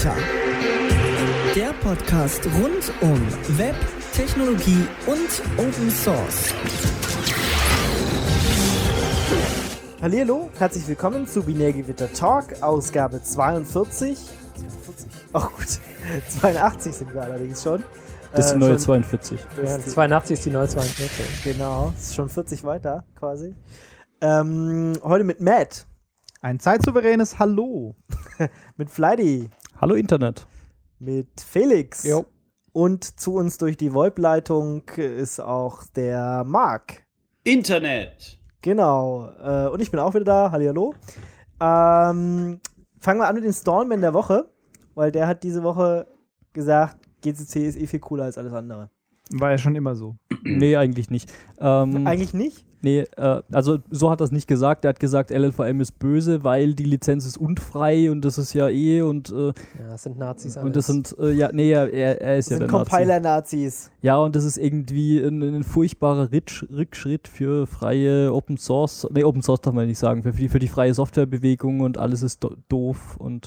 Gewitter. Der Podcast rund um Web, Technologie und Open Source. Hallihallo, herzlich willkommen zu Binärgewitter Talk, Ausgabe 42. Oh gut, 82 sind wir allerdings schon. Das ist die neue 42. Ja, 82 ist die neue 42. Genau, ist schon 40 weiter quasi. Heute mit Matt. Ein zeitsouveränes Hallo. Mit Fleidy. Hallo Internet. Mit Felix. Jo. Und zu uns durch die VoIP-Leitung ist auch der Marc. Internet. Genau. Und ich bin auch wieder da. Hallihallo. Fangen wir an mit dem Stallman der Woche, weil der hat diese Woche gesagt, GCC ist viel cooler als alles andere. War ja schon immer so. Nee, eigentlich nicht. Eigentlich nicht? Nee, also so hat er es nicht gesagt. Er hat gesagt, LLVM ist böse, weil die Lizenz ist unfrei und das ist ja und Ja, das sind Nazis alles. und das sind, er ist Das ja sind der Nazi. Compiler-Nazis. Ja, und das ist irgendwie ein furchtbarer Rückschritt für freie Open Source darf man nicht sagen, für die freie Softwarebewegung und alles ist doof und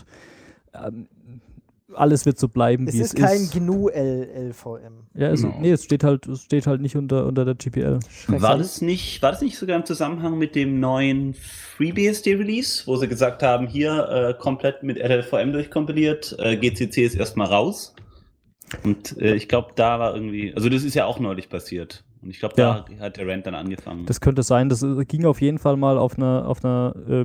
alles wird so bleiben, wie es ist. Es ist kein GNU LLVM. Ja, nee, es steht halt nicht unter der GPL. War das nicht sogar im Zusammenhang mit dem neuen FreeBSD-Release, wo sie gesagt haben, hier komplett mit LLVM durchkompiliert, GCC ist erstmal raus. Und ich glaube, da war irgendwie, also das ist ja auch neulich passiert. Und ich glaube, da hat der Rant dann angefangen. Das könnte sein. Das ging auf jeden Fall mal auf einer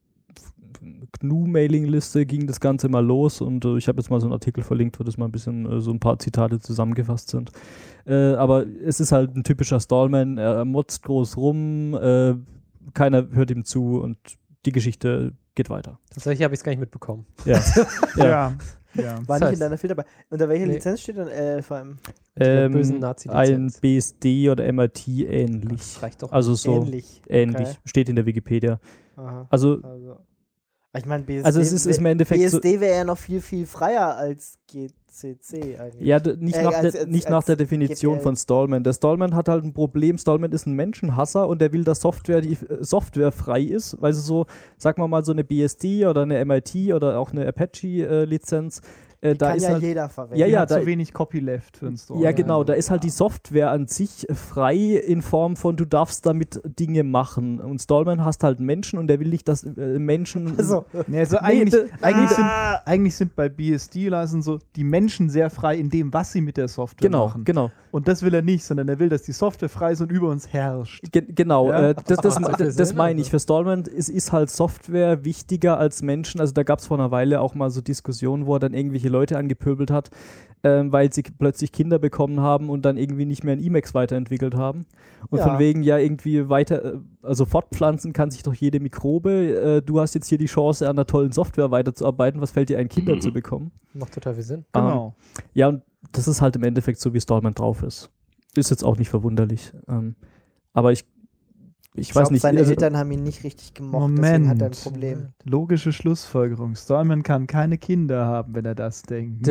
GNU-Mailing-Liste ging das Ganze mal los und ich habe jetzt mal so einen Artikel verlinkt, wo das mal ein bisschen so ein paar Zitate zusammengefasst sind. Aber es ist halt ein typischer Stallman, er motzt groß rum, keiner hört ihm zu und die Geschichte geht weiter. Tatsächlich habe ich es gar nicht mitbekommen. Ja. Ja. War nicht in deiner Filter dabei. Unter welcher Lizenz steht dann LLVM? Der bösen Nazi-Lizenz. Ein BSD oder MIT ähnlich. Das reicht doch. Also so Ähnlich. ähnlich. Okay. Steht in der Wikipedia. Aha. Also Ich meine, BSD, Also es ist im Endeffekt BSD wäre ja noch viel, viel freier als GCC eigentlich. ja, nicht nach der Definition GPL. von Stallman. Der Stallman hat halt ein Problem. Stallman ist ein Menschenhasser und der will, dass die Software frei ist, weil so, sagen wir mal, so eine BSD oder eine MIT oder auch eine Apache-Lizenz, Die da kann ist ja halt, jeder verwenden. Ja, Ja, da- zu wenig Copyleft für einen Store. ja genau, da ist halt die Software an sich frei in Form von, du darfst damit Dinge machen. Und Stallman hasst halt Menschen und der will nicht, dass Menschen... Also, Nee, also eigentlich sind bei BSD-Licensen so die Menschen sehr frei in dem, was sie mit der Software machen. Genau. Und das will er nicht, sondern er will, dass die Software frei ist und über uns herrscht. Genau, Ja. das macht viel das Sinn, meine also. ich. Für Stallman ist halt Software wichtiger als Menschen. Also da gab es vor einer Weile auch mal so Diskussionen, wo er dann irgendwelche Leute angepöbelt hat, weil sie plötzlich Kinder bekommen haben und dann irgendwie nicht mehr in Emacs weiterentwickelt haben. Und Ja. von wegen ja irgendwie also fortpflanzen kann sich doch jede Mikrobe. Du hast jetzt hier die Chance, an einer tollen Software weiterzuarbeiten. Was fällt dir ein, Kinder zu bekommen? Macht total viel Sinn. Genau. Ja, und das ist halt im Endeffekt so, wie Stallman drauf ist. Ist jetzt auch nicht verwunderlich. Aber ich weiß glaub, nicht. seine also- Eltern haben ihn nicht richtig gemocht, deswegen hat er ein Moment. Problem. Logische Schlussfolgerung. Stallman kann keine Kinder haben, wenn er das denkt.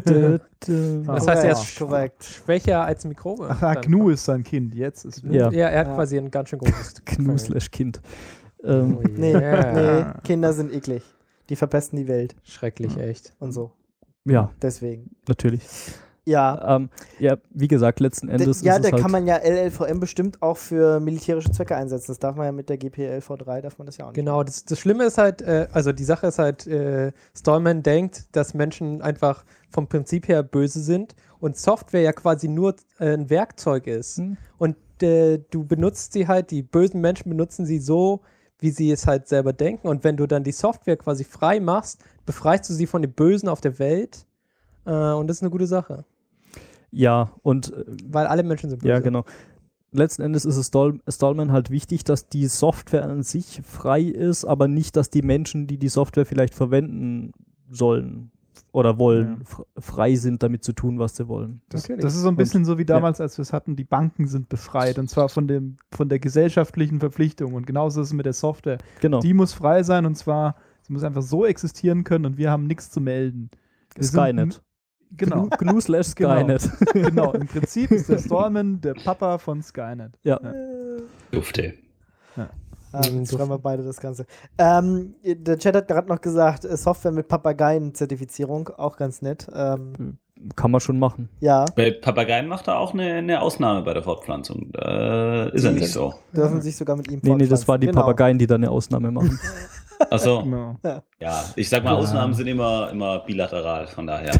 Das heißt, er ist Korrekt. schwächer als Mikrobe. Ach, GNU ist sein Kind. Jetzt ist Ja. Ja, er hat Ja. quasi ein ganz schön großes GNU/Kind. Oh Nee, yeah. nee, Kinder sind eklig. Die verpesten die Welt Schrecklich, echt. und so. Ja, Deswegen. natürlich. Ja, Ja, wie gesagt, letzten Endes ja, ist da es halt... kann man ja LLVM bestimmt auch für militärische Zwecke einsetzen. Das darf man ja mit der GPL-V3, darf man das ja auch nicht. Genau, das Schlimme ist halt, also die Sache ist halt, Stallman denkt, dass Menschen einfach vom Prinzip her böse sind und Software ja quasi nur ein Werkzeug ist. Hm. Und du benutzt sie halt, die bösen Menschen benutzen sie so, wie sie es halt selber denken. Und wenn du dann die Software quasi frei machst, befreist du sie von den Bösen auf der Welt. Und das ist eine gute Sache. Ja, und Weil alle Menschen sind böse. ja, genau. Letzten Endes ist es Stallman halt wichtig, dass die Software an sich frei ist, aber nicht, dass die Menschen, die die Software vielleicht verwenden sollen oder wollen, frei sind, damit zu tun, was sie wollen. Das Natürlich. ist so ein bisschen so wie damals, als wir es hatten, die Banken sind befreit und zwar von der gesellschaftlichen Verpflichtung und genauso ist es mit der Software. Genau. Die muss frei sein und zwar, sie muss einfach so existieren können und wir haben nichts zu melden. Wir sind Skynet. Genau. GNU/Skynet. Genau, im Prinzip ist der Stallman der Papa von Skynet. Ja. Dufte. Jetzt schreiben wir beide das Ganze. Der Chat hat gerade noch gesagt, Software mit Papageien-Zertifizierung, auch ganz nett. Kann man schon machen. Ja, Bei Papageien macht er auch eine Ausnahme bei der Fortpflanzung. Ist er nicht so. dürfen sich sogar mit ihm Nee, das waren die genau. Papageien, die da eine Ausnahme machen. Achso. Genau. Ja, ich sag mal, Ausnahmen sind immer bilateral, von daher.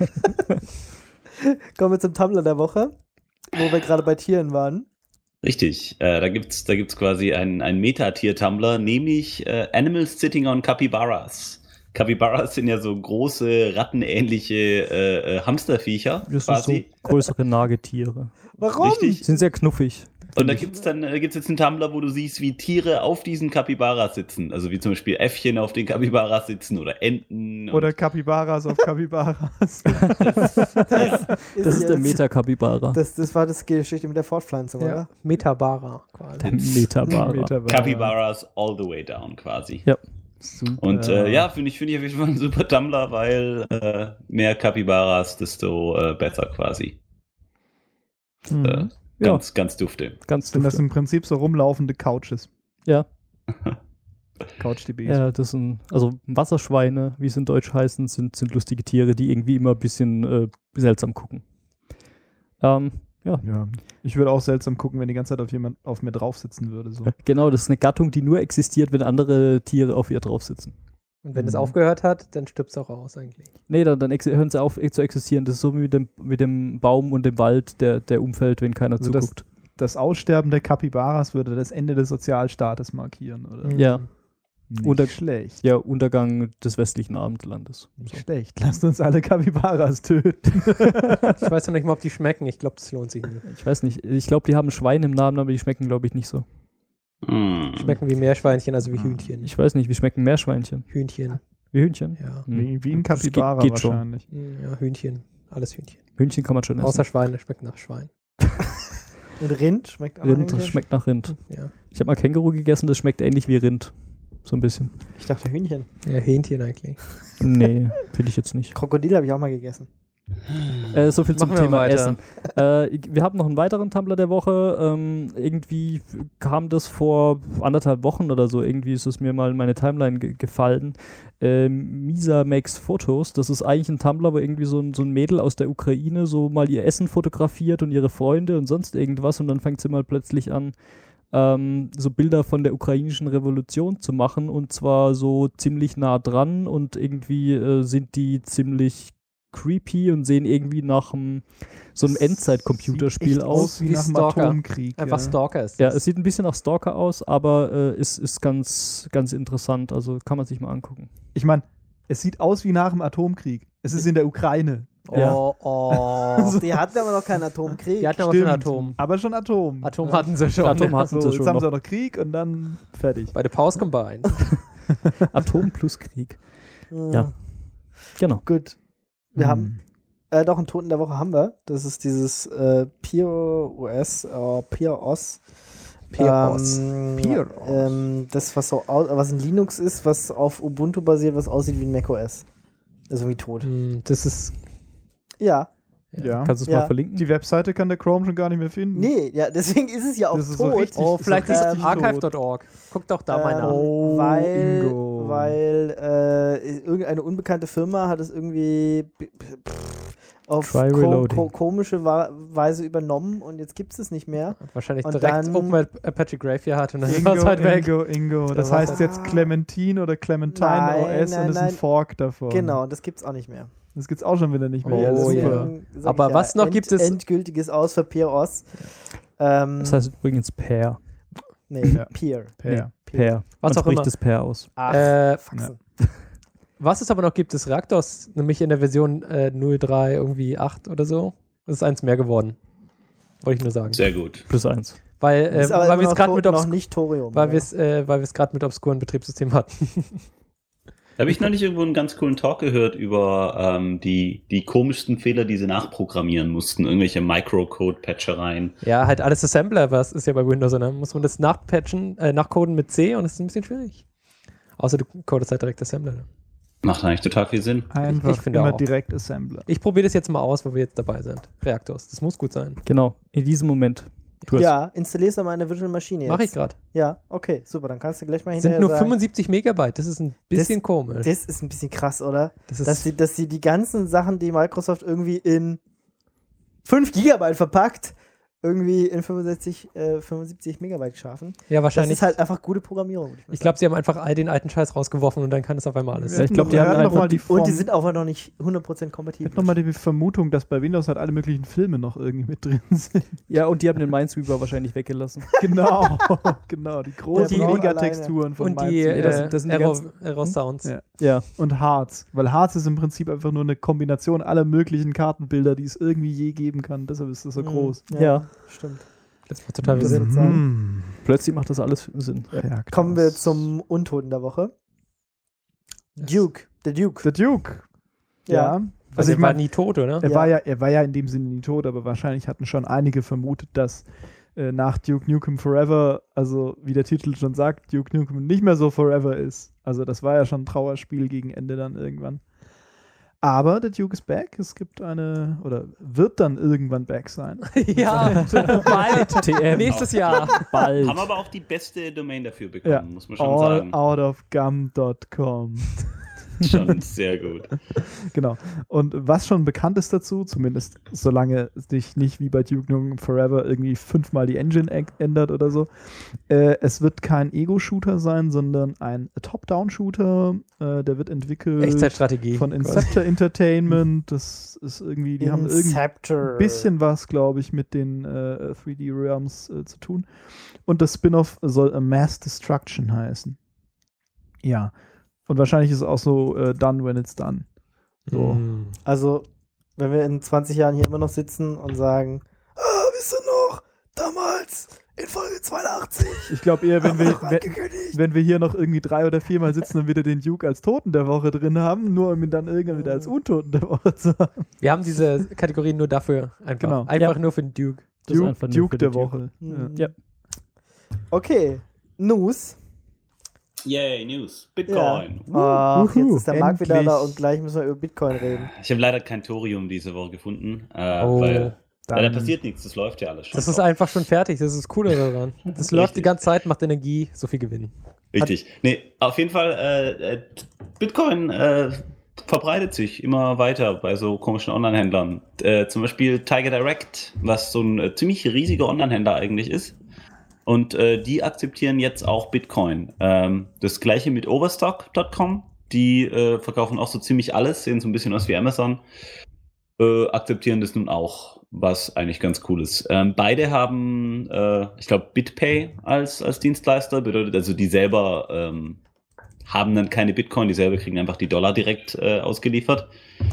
Kommen wir zum Tumblr der Woche, wo wir gerade bei Tieren waren. Richtig, da gibt's quasi ein Metatier-Tumblr, nämlich Animals Sitting on Capybaras. Capybaras sind ja so große, rattenähnliche Hamsterviecher Das sind so quasi. größere Nagetiere. Warum? Richtig. Sind sehr knuffig. Und da gibt's jetzt einen Tumblr, wo du siehst, wie Tiere auf diesen Capybaras sitzen. Also wie zum Beispiel Äffchen auf den Capybaras sitzen oder Enten. Oder Capybaras auf Capybaras. Das ist der Meta-Capybara. Das war das Geschichte mit der Fortpflanzung, Ja. oder? Metabara quasi. Der Metabara. Capybaras all the way down quasi. Ja. Super. Und finde ich auf jeden Fall ein super Tumblr, weil mehr Capybaras, desto besser quasi. Mhm. Ganz dufte. Ganz Sind das dufte. im Prinzip so rumlaufende Couches? Ja. Couch-DBs. Ja, das sind, also Wasserschweine, wie es in Deutsch heißen, sind lustige Tiere, die irgendwie immer ein bisschen seltsam gucken. Ja, Ja. Ich würde auch seltsam gucken, wenn die ganze Zeit auf mir drauf sitzen würde. So. genau, das ist eine Gattung, die nur existiert, wenn andere Tiere auf ihr drauf sitzen. Und wenn es aufgehört hat, dann stirbt es auch aus eigentlich. Nee, dann hören sie auf zu existieren. Das ist so wie mit dem Baum und dem Wald, der umfällt, wenn keiner Also zuguckt. Das Aussterben der Capybaras würde das Ende des Sozialstaates markieren, oder? Ja. Nicht Oder- schlecht. Ja, Untergang des westlichen Abendlandes. Nicht schlecht. Lasst uns alle Capybaras töten. Ich weiß noch nicht mal, ob die schmecken. Ich glaube, das lohnt sich nicht. Ich weiß nicht, ich glaube, die haben Schwein im Namen, aber die schmecken, glaube ich, nicht so. Schmecken wie Meerschweinchen, also wie Hühnchen. Ich weiß nicht, wie schmecken Meerschweinchen? Hühnchen, Wie Hühnchen? ja. Wie ein Das Capybara geht schon. wahrscheinlich. Ja, Hühnchen. Alles Hühnchen. Hühnchen kann man schon essen. Außer Schweine schmecken nach Schwein. Und Rind schmeckt auch Rind, das irgendwie- schmeckt nach Rind. Ja, Ich habe mal Känguru gegessen, das schmeckt ähnlich wie Rind. So ein bisschen. Ich dachte Hühnchen. ja Hähnchen eigentlich. Nee, finde ich jetzt nicht. Krokodil habe ich auch mal gegessen. So viel zum Machen wir Thema weiter. Essen. Wir haben noch einen weiteren Tumblr der Woche. Irgendwie kam das vor 1,5 Wochen oder so. Irgendwie ist es mir mal in meine Timeline gefallen. Misa Makes Fotos. Das ist eigentlich ein Tumblr, wo irgendwie so ein Mädel aus der Ukraine so mal ihr Essen fotografiert und ihre Freunde und sonst irgendwas. Und dann fängt sie mal plötzlich an, so Bilder von der ukrainischen Revolution zu machen. Und zwar so ziemlich nah dran. Und irgendwie sind die ziemlich creepy und sehen irgendwie nach so einem Endzeit-Computerspiel Sieht aus. wie Wie nach dem Stalker. Atomkrieg. Einfach Stalker ist Ja, das. es sieht ein bisschen nach Stalker aus, aber ist ganz, ganz interessant. Also kann man sich mal angucken. Ich meine, es sieht aus wie nach dem Atomkrieg. Es ist in der Ukraine. Ja. Oh. Die hatten aber noch keinen Atomkrieg. Die hatten aber schon Stimmt. Atom. Aber schon Atom. Atom hatten sie schon. Atom hatten So, sie jetzt schon haben sie noch. auch noch Krieg und dann fertig. Bei der Pause Combine. Atom plus Krieg. Ja. Genau. Gut. Wir haben doch einen Toten der Woche haben wir. Das ist dieses POS. POS. Das, was in Linux ist, was auf Ubuntu basiert, was aussieht wie ein macOS. Das ist irgendwie tot. Das ist. Ja. Ja. Kannst du es Ja. mal verlinken? Die Webseite kann der Chrome schon gar nicht mehr finden. Nee, ja, deswegen ist es ja auch Das ist so tot. richtig- Oh, vielleicht ist es Ähm, archive.org. Guck doch da mal nach. Oh, Ingo. weil irgendeine unbekannte Firma hat es irgendwie auf Try reloading. komische Weise übernommen und jetzt gibt es es nicht mehr. Wahrscheinlich und direkt dann- Open Apache Graveyard hat und dann war es halt weg. Ingo. Das Das heißt jetzt Clementine oder Clementine Nein, OS nein, und ist ein nein. Fork davon. Genau, das gibt es auch nicht mehr. Das gibt's auch schon wieder nicht mehr. Oh, Ja, ja. super. Deswegen sag Aber ich was noch gibt es- Endgültiges aus für POS. Das heißt übrigens Pair. Nee, Ja. Peer. Per. Pair. Was Man auch spricht immer. das Pair aus. Ach, Faxen. Was es aber noch gibt, ist Reactors, nämlich in der Version 0.3 irgendwie 8 oder so. Das ist eins mehr geworden. Wollte ich nur sagen. Sehr gut. +1. Weil, Ist aber weil immer wir es noch gerade mit, noch nicht Thorium. weil ja. wir es gerade mit obskuren Betriebssystemen hatten. Da habe ich neulich irgendwo einen ganz coolen Talk gehört über die komischsten Fehler, die sie nachprogrammieren mussten. Irgendwelche Microcode-Patchereien. Ja, halt alles Assembler, was ist ja bei Windows, und dann muss man das nachcoden mit C und das ist ein bisschen schwierig. Außer du codest halt direkt Assembler. Macht eigentlich total viel Sinn. Einfach Ich finde immer auch. direkt Assembler. Ich probiere das jetzt mal aus, wo wir jetzt dabei sind. Reactors, das muss gut sein. Genau, in diesem Moment. Du hast- Ja, installierst du mal eine Virtual Maschine jetzt. Mache ich gerade. Ja, okay, super. Dann kannst du gleich mal Sind hinterher nur sagen, 75 Megabyte. Das ist ein bisschen komisch. das ist ein bisschen krass, oder? Das ist Dass sie die ganzen Sachen, die Microsoft irgendwie in 5 Gigabyte verpackt, irgendwie in 75 Megabyte schaffen. ja Das wahrscheinlich. ist halt einfach gute Programmierung. würde mal Ich glaube, sie haben einfach all den alten Scheiß rausgeworfen und dann kann es auf einmal alles. Ja, ich glaub, die haben noch mal die sagen. Und die sind auch noch nicht 100% kompatibel. Ich habe nochmal die Vermutung, dass bei Windows halt alle möglichen Filme noch irgendwie mit drin sind. Ja, und die haben den Minesweeper wahrscheinlich weggelassen. Genau, genau. Die großen die Megatexturen von Und die Minesweeper. das sind die Error-Sounds. Ja. Ja. Und Hearts. Weil Hearts ist im Prinzip einfach nur eine Kombination aller möglichen Kartenbilder, die es irgendwie je geben kann. Deshalb ist das so groß. Ja. Stimmt. Das macht total viel Das Sinn. wird sein. Plötzlich macht das alles Sinn. Ja, Kommen wir krass. zum Untoten der Woche. Duke. Der Duke. The Duke. Ja. Ja. Also Also ich er war meine, nie tot, oder? er war ja in dem Sinne nie tot, aber wahrscheinlich hatten schon einige vermutet, dass nach Duke Nukem Forever, also wie der Titel schon sagt, Duke Nukem nicht mehr so Forever ist. Also das war ja schon ein Trauerspiel gegen Ende dann irgendwann. Aber der Duke ist back. Es gibt oder wird dann irgendwann back sein. ja, bald. TM. Nächstes Jahr. Bald. Haben aber auch die beste Domain dafür bekommen, Ja. muss man schon sagen. Alloutofgum.com. Schon sehr gut. Genau. Und was schon bekannt ist dazu, zumindest solange sich nicht wie bei Duke Nukem Forever irgendwie 5-mal die Engine ändert oder so, es wird kein Ego-Shooter sein, sondern ein Top-Down-Shooter. Der wird entwickelt Echtzeitstrategie. von Inceptor Entertainment. Das ist irgendwie, die haben irgendwie Inceptor. ein bisschen was, glaube ich, mit den 3D Realms zu tun. Und das Spin-off soll Mass Destruction heißen. Ja. Und wahrscheinlich ist es auch so done when it's done. So. Mm. Also, wenn wir in 20 Jahren hier immer noch sitzen und sagen, wisst ihr noch, damals in Folge 82. Ich glaube eher, wenn wir, angekündigt. wenn wir hier noch irgendwie 3 oder 4 Mal sitzen und wieder den Duke als Toten der Woche drin haben, nur um ihn dann irgendwann wieder als Untoten der Woche zu haben. Wir haben diese Kategorien nur dafür. Einfach, Genau. einfach nur für den Duke. Das ist einfach nur Duke für der den Duke. Woche. Mhm. Ja. Okay, News. Yay, News. Bitcoin. Ach, jetzt ist der Marc wieder endlich. da und gleich müssen wir über Bitcoin reden. Ich habe leider kein Thorium diese Woche gefunden, Oh. weil da Dann- passiert nichts, das läuft ja alles schon. Das ist einfach schon fertig. Das ist das Coole daran. Das läuft die ganze Zeit, macht Energie, so viel Gewinn. Richtig. Nee, auf jeden Fall, Bitcoin verbreitet sich immer weiter bei so komischen Online-Händlern. Zum Beispiel Tiger Direct, was so ein ziemlich riesiger Online-Händler eigentlich ist. Und die akzeptieren jetzt auch Bitcoin. Das gleiche mit Overstock.com. Die verkaufen auch so ziemlich alles, sehen so ein bisschen aus wie Amazon. Akzeptieren das nun auch, was eigentlich ganz cool ist. Beide haben, ich glaube, BitPay als Dienstleister. Bedeutet also, die selber haben dann keine Bitcoin, die selber kriegen einfach die Dollar direkt ausgeliefert.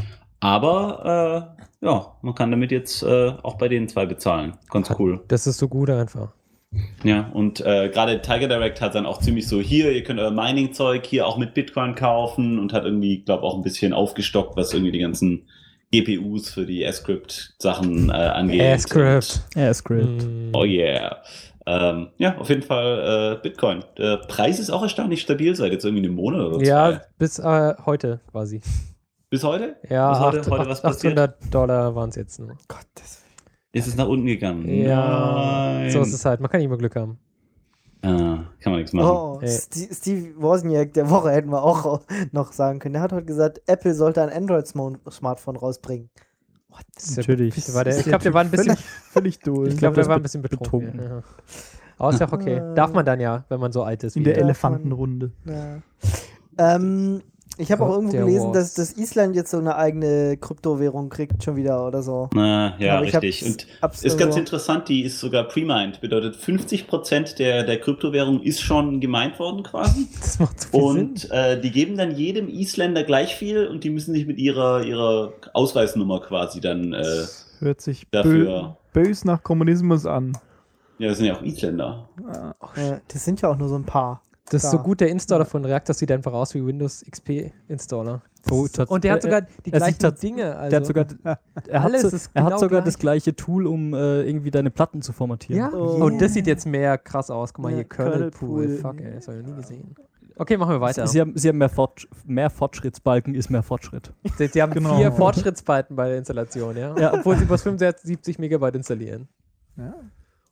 Aber ja, man kann damit jetzt auch bei den zwei bezahlen. Ganz cool. Das ist so gut einfach. Ja, und gerade Tiger Direct hat dann auch ziemlich so, hier, ihr könnt euer Mining-Zeug hier auch mit Bitcoin kaufen und hat irgendwie, glaube auch ein bisschen aufgestockt, was irgendwie die ganzen GPUs für die Ascript-Sachen angeht. Ascript. Ascript. Mm. Oh yeah. Ja, auf jeden Fall Bitcoin. Der Preis ist auch erstaunlich stabil seit jetzt irgendwie einem Monat oder Ja, zwei. bis heute quasi. Bis heute? Ja, Bis heute was passiert? $800 waren es jetzt nur. Gottes Ist es nach unten gegangen? Ja, Nein. so ist es halt. Man kann nicht immer Glück haben. Kann man nichts machen. Oh, Ey. Steve Wozniak der Woche hätten wir auch noch sagen können. Der hat heute gesagt, Apple sollte ein Android-Smartphone rausbringen. What? Natürlich. Ich glaube, der war ein bisschen, Völlig durch. ich glaube, das der war ein ist bisschen betrunken. betrunken. Ja. Aber ist ja auch okay. Darf man dann ja, wenn man so alt ist. in wie der er. Elefantenrunde. Ja. Ich habe auch Gott, irgendwo der gelesen, Wars. dass Island jetzt so eine eigene Kryptowährung kriegt, schon wieder oder so. Ja, Aber ich richtig. hab's- Und hab's ist ganz irgendwo- interessant, die ist sogar pre-mined. Bedeutet 50% der Kryptowährung ist schon gemeint worden quasi. Das macht so viel Sinn. Und die geben dann jedem Isländer gleich viel und die müssen sich mit ihrer Ausweisnummer quasi dann, Hört sich Dafür- bös nach Kommunismus an. ja, das sind ja auch Isländer. Ja, das sind ja auch nur so ein paar. Das ist so Da. gut, der Installer von React, das sieht einfach aus wie Windows XP Installer. Oh, Und der hat sogar die er sieht gleichen tats- Dinge. Also. Der hat sogar, er hat, Alles so, ist er hat genau sogar gleich. das gleiche Tool, um irgendwie deine Platten zu formatieren. Ja, Oh. und das sieht jetzt mehr krass aus. Guck mal Ja, hier, Kernel Pool. Kernel-Pool. Fuck, ey, das habe ich noch nie gesehen. Okay, machen wir weiter. Sie haben mehr Fortschrittsbalken ist mehr Fortschritt. Sie haben Genau. 4 Fortschrittsbalken bei der Installation, ja? Ja. Obwohl sie bloß 75 Megabyte installieren. Ja.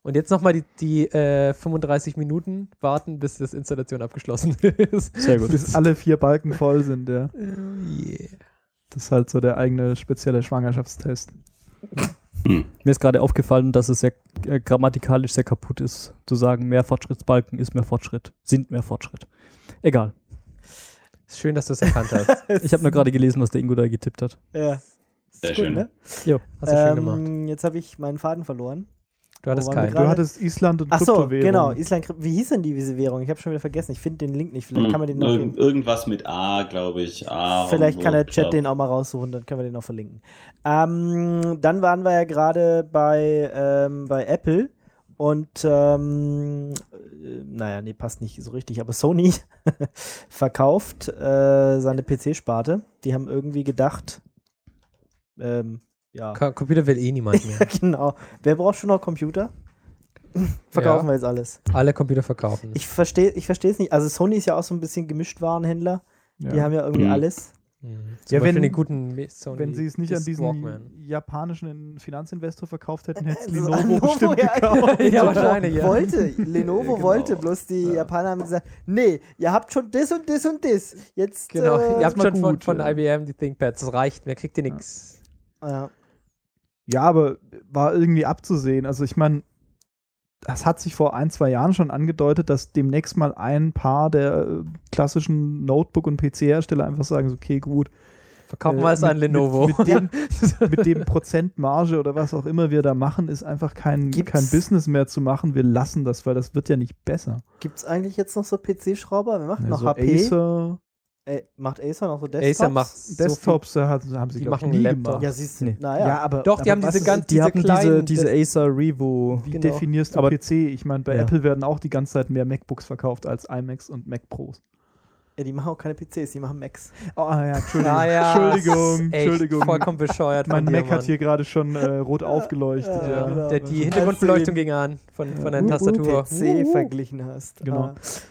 Und jetzt nochmal die 35 Minuten warten, bis das Installation abgeschlossen ist. Sehr gut. Bis alle 4 Balken voll sind, ja. Yeah. Das ist halt so der eigene spezielle Schwangerschaftstest. Mir ist gerade aufgefallen, dass es sehr grammatikalisch sehr kaputt ist, zu sagen, mehr Fortschrittsbalken ist mehr Fortschritt, sind mehr Fortschritt. Egal. Ist schön, dass du es erkannt hast. Ich habe nur gerade gelesen, was der Ingo da getippt hat. Ja. Sehr Ist schön. ne? Jo. Hast du schön gemacht. Jetzt habe ich meinen Faden verloren. Du hattest Wo waren wir keinen. gerade? Du hattest Island und Achso, Kryptowährung. genau. Island, wie hieß denn diese Währung? Ich habe schon wieder vergessen. Ich finde den Link nicht. Vielleicht kann man den noch Irgendwas mit A, glaube ich. A Vielleicht kann der und Chat den auch mal raussuchen, dann können wir den auch verlinken. Dann waren wir ja gerade bei Apple und naja, nee, passt nicht so richtig, aber Sony verkauft seine PC-Sparte. Die haben irgendwie gedacht, ja. Computer will eh niemand mehr. Genau. Wer braucht schon noch Computer? Verkaufen Ja. wir jetzt alles. Alle Computer verkaufen. Ich verstehe es nicht. Also Sony ist ja auch so ein bisschen Gemischtwarenhändler. Ja. Die haben ja irgendwie Mhm. alles. Zum Ja, Beispiel wenn- den guten Sony Wenn sie es nicht an Disc diesen Walkman. japanischen Finanzinvestor verkauft hätten, hätte es Also Lenovo bestimmt ja, gekauft. Ja, wahrscheinlich, ja. Lenovo Genau. wollte, bloß die Japaner haben gesagt, nee, ihr habt schon das und das und das. Jetzt, Genau, ihr habt mal schon gut, von ja. IBM die ThinkPads, das reicht, mehr kriegt ihr nichts. ja. Ja, aber war irgendwie abzusehen. Also ich meine, das hat sich vor 1-2 Jahren schon angedeutet, dass demnächst mal ein paar der klassischen Notebook- und PC-Hersteller einfach sagen, so, okay, gut. Verkaufen wir es an Lenovo. Mit dem Prozentmarge oder was auch immer wir da machen, ist einfach kein Gibt's- Business mehr zu machen. Wir lassen das, weil das wird ja nicht besser. Gibt es eigentlich jetzt noch so PC-Schrauber? Wer macht Ja, noch so HP? Acer, Macht Acer noch so Desktops? Acer macht so viel. Desktops, da haben sie, Die glaub ich, machen nie Laptop. gemacht. Ja, siehst du. Nee. Naja. aber Doch, die haben was diese ist- ganz Die haben kleinen diese Acer Revo. Wie Genau. definierst du Aber- PC? Ich meine, bei Ja. Apple werden auch die ganze Zeit mehr MacBooks verkauft als iMacs und Mac Pros. Ja, die machen auch keine PCs, die machen Macs. Oh ja, Entschuldigung. Ah, ja. Entschuldigung, Echt Entschuldigung. vollkommen bescheuert Mein von dir, Mac hat Mann. hier gerade schon rot aufgeleuchtet. Ja. genau. Die Hintergrundbeleuchtung ging an von der Tastatur. PC verglichen hast. Genau.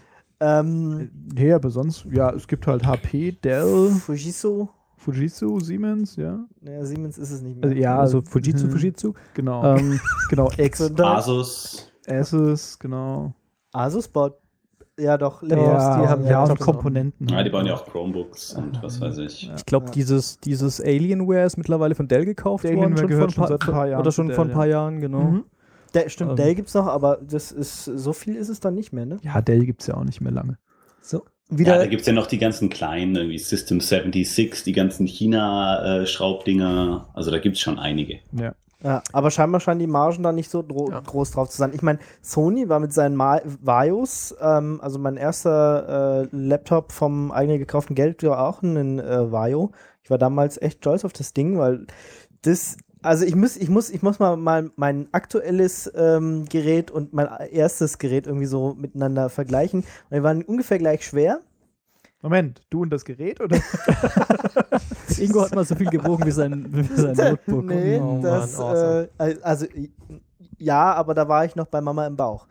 Nee, aber sonst, ja, es gibt halt HP, Dell, Fujitsu. Fujitsu, Siemens, ja. Naja, Siemens ist es nicht mehr. Also, ja, Also Fujitsu, mhm. Fujitsu. Genau. Genau, Asus. Asus, genau. Asus baut ja doch Ja, Laptops, die haben ja, und Laptops auch. Komponenten. Ja, die bauen ja auch Chromebooks und was weiß ich. Ja. Ich glaube, Ja. dieses Alienware ist mittlerweile von Dell gekauft worden. Alienware gehört schon seit ein paar Jahren Oder zu schon Dell, vor ein paar ja. Jahren, genau. Mhm. Stimmt, Ähm. Dell gibt's noch, aber das ist so viel ist es dann nicht mehr, ne? Ja, Dell gibt es ja auch nicht mehr lange. So. Ja, Wieder, da gibt es ja noch die ganzen kleinen, irgendwie System 76, die ganzen China-Schraubdinger. Also da gibt es schon einige. Ja. ja, aber scheinbar scheinen die Margen da nicht so groß drauf zu sein. Ich meine, Sony war mit seinen Vaios, also mein erster Laptop vom eigenen gekauften Geld war auch ein Vaio. Ich war damals echt stolz auf das Ding, weil das, also ich muss mal mein aktuelles Gerät und mein erstes Gerät irgendwie so miteinander vergleichen. Und die waren ungefähr gleich schwer. Moment, du und das Gerät oder? Ingo hat mal so viel gewogen wie sein Notebook. Nee, Oh Mann, das, awesome. also ja, aber da war ich noch bei Mama im Bauch.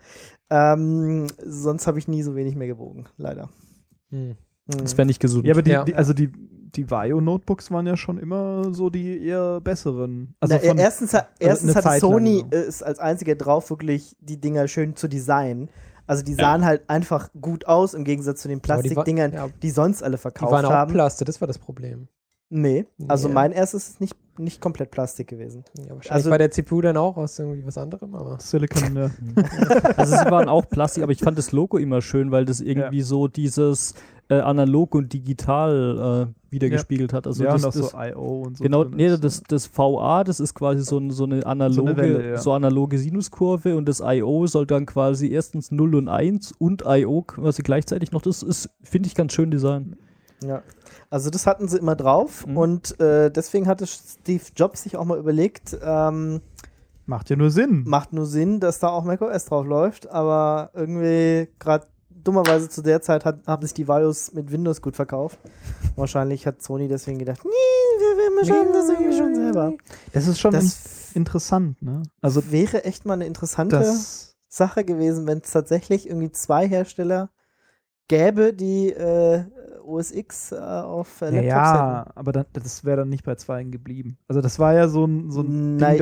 Sonst habe ich nie so wenig mehr gewogen, leider. Hm. Das wäre nicht gesund. Ja, aber Ja. die Vaio-Notebooks waren ja schon immer so die eher besseren. Also Na, erstens eine hatte Zeit lang, Sony genau. ist als einziger drauf, wirklich die Dinger schön zu designen. Also die sahen halt einfach gut aus im Gegensatz zu den Aber die Plastikdingern, ja, die sonst alle die verkauft waren auch haben. Plastik, das war das Problem. Nee, also Ja. mein erstes ist nicht komplett Plastik gewesen. Ja, wahrscheinlich Also- war der CPU dann auch aus irgendwie was anderem, aber Silicon, ja. Also sie waren auch Plastik, aber ich fand das Logo immer schön, weil das irgendwie so dieses analog und digital wiedergespiegelt hat. Also ja, das, und auch das, so I.O. und so. genau, drin nee, ist. das VA, das ist quasi so eine analoge, Welle, ja. so analoge Sinuskurve und das I.O. soll dann quasi erstens 0 und 1 und I.O. quasi gleichzeitig noch. Das ist, finde ich, ganz schön Design. Ja, also das hatten sie immer drauf Mhm. und deswegen hatte Steve Jobs sich auch mal überlegt, Macht ja nur Sinn. macht nur Sinn, dass da auch macOS drauf läuft, aber irgendwie gerade dummerweise zu der Zeit haben sich die Vaios mit Windows gut verkauft. Wahrscheinlich hat Sony deswegen gedacht, nee, wir schaffen das irgendwie schon selber. Das ist schon Das interessant, ne? Also wäre echt mal eine interessante das, Sache gewesen, wenn es tatsächlich irgendwie 2 Hersteller gäbe, die OS X auf Laptops ja, aber das wäre dann nicht bei 2 geblieben. Also das war ja so ein Nein. Ding, das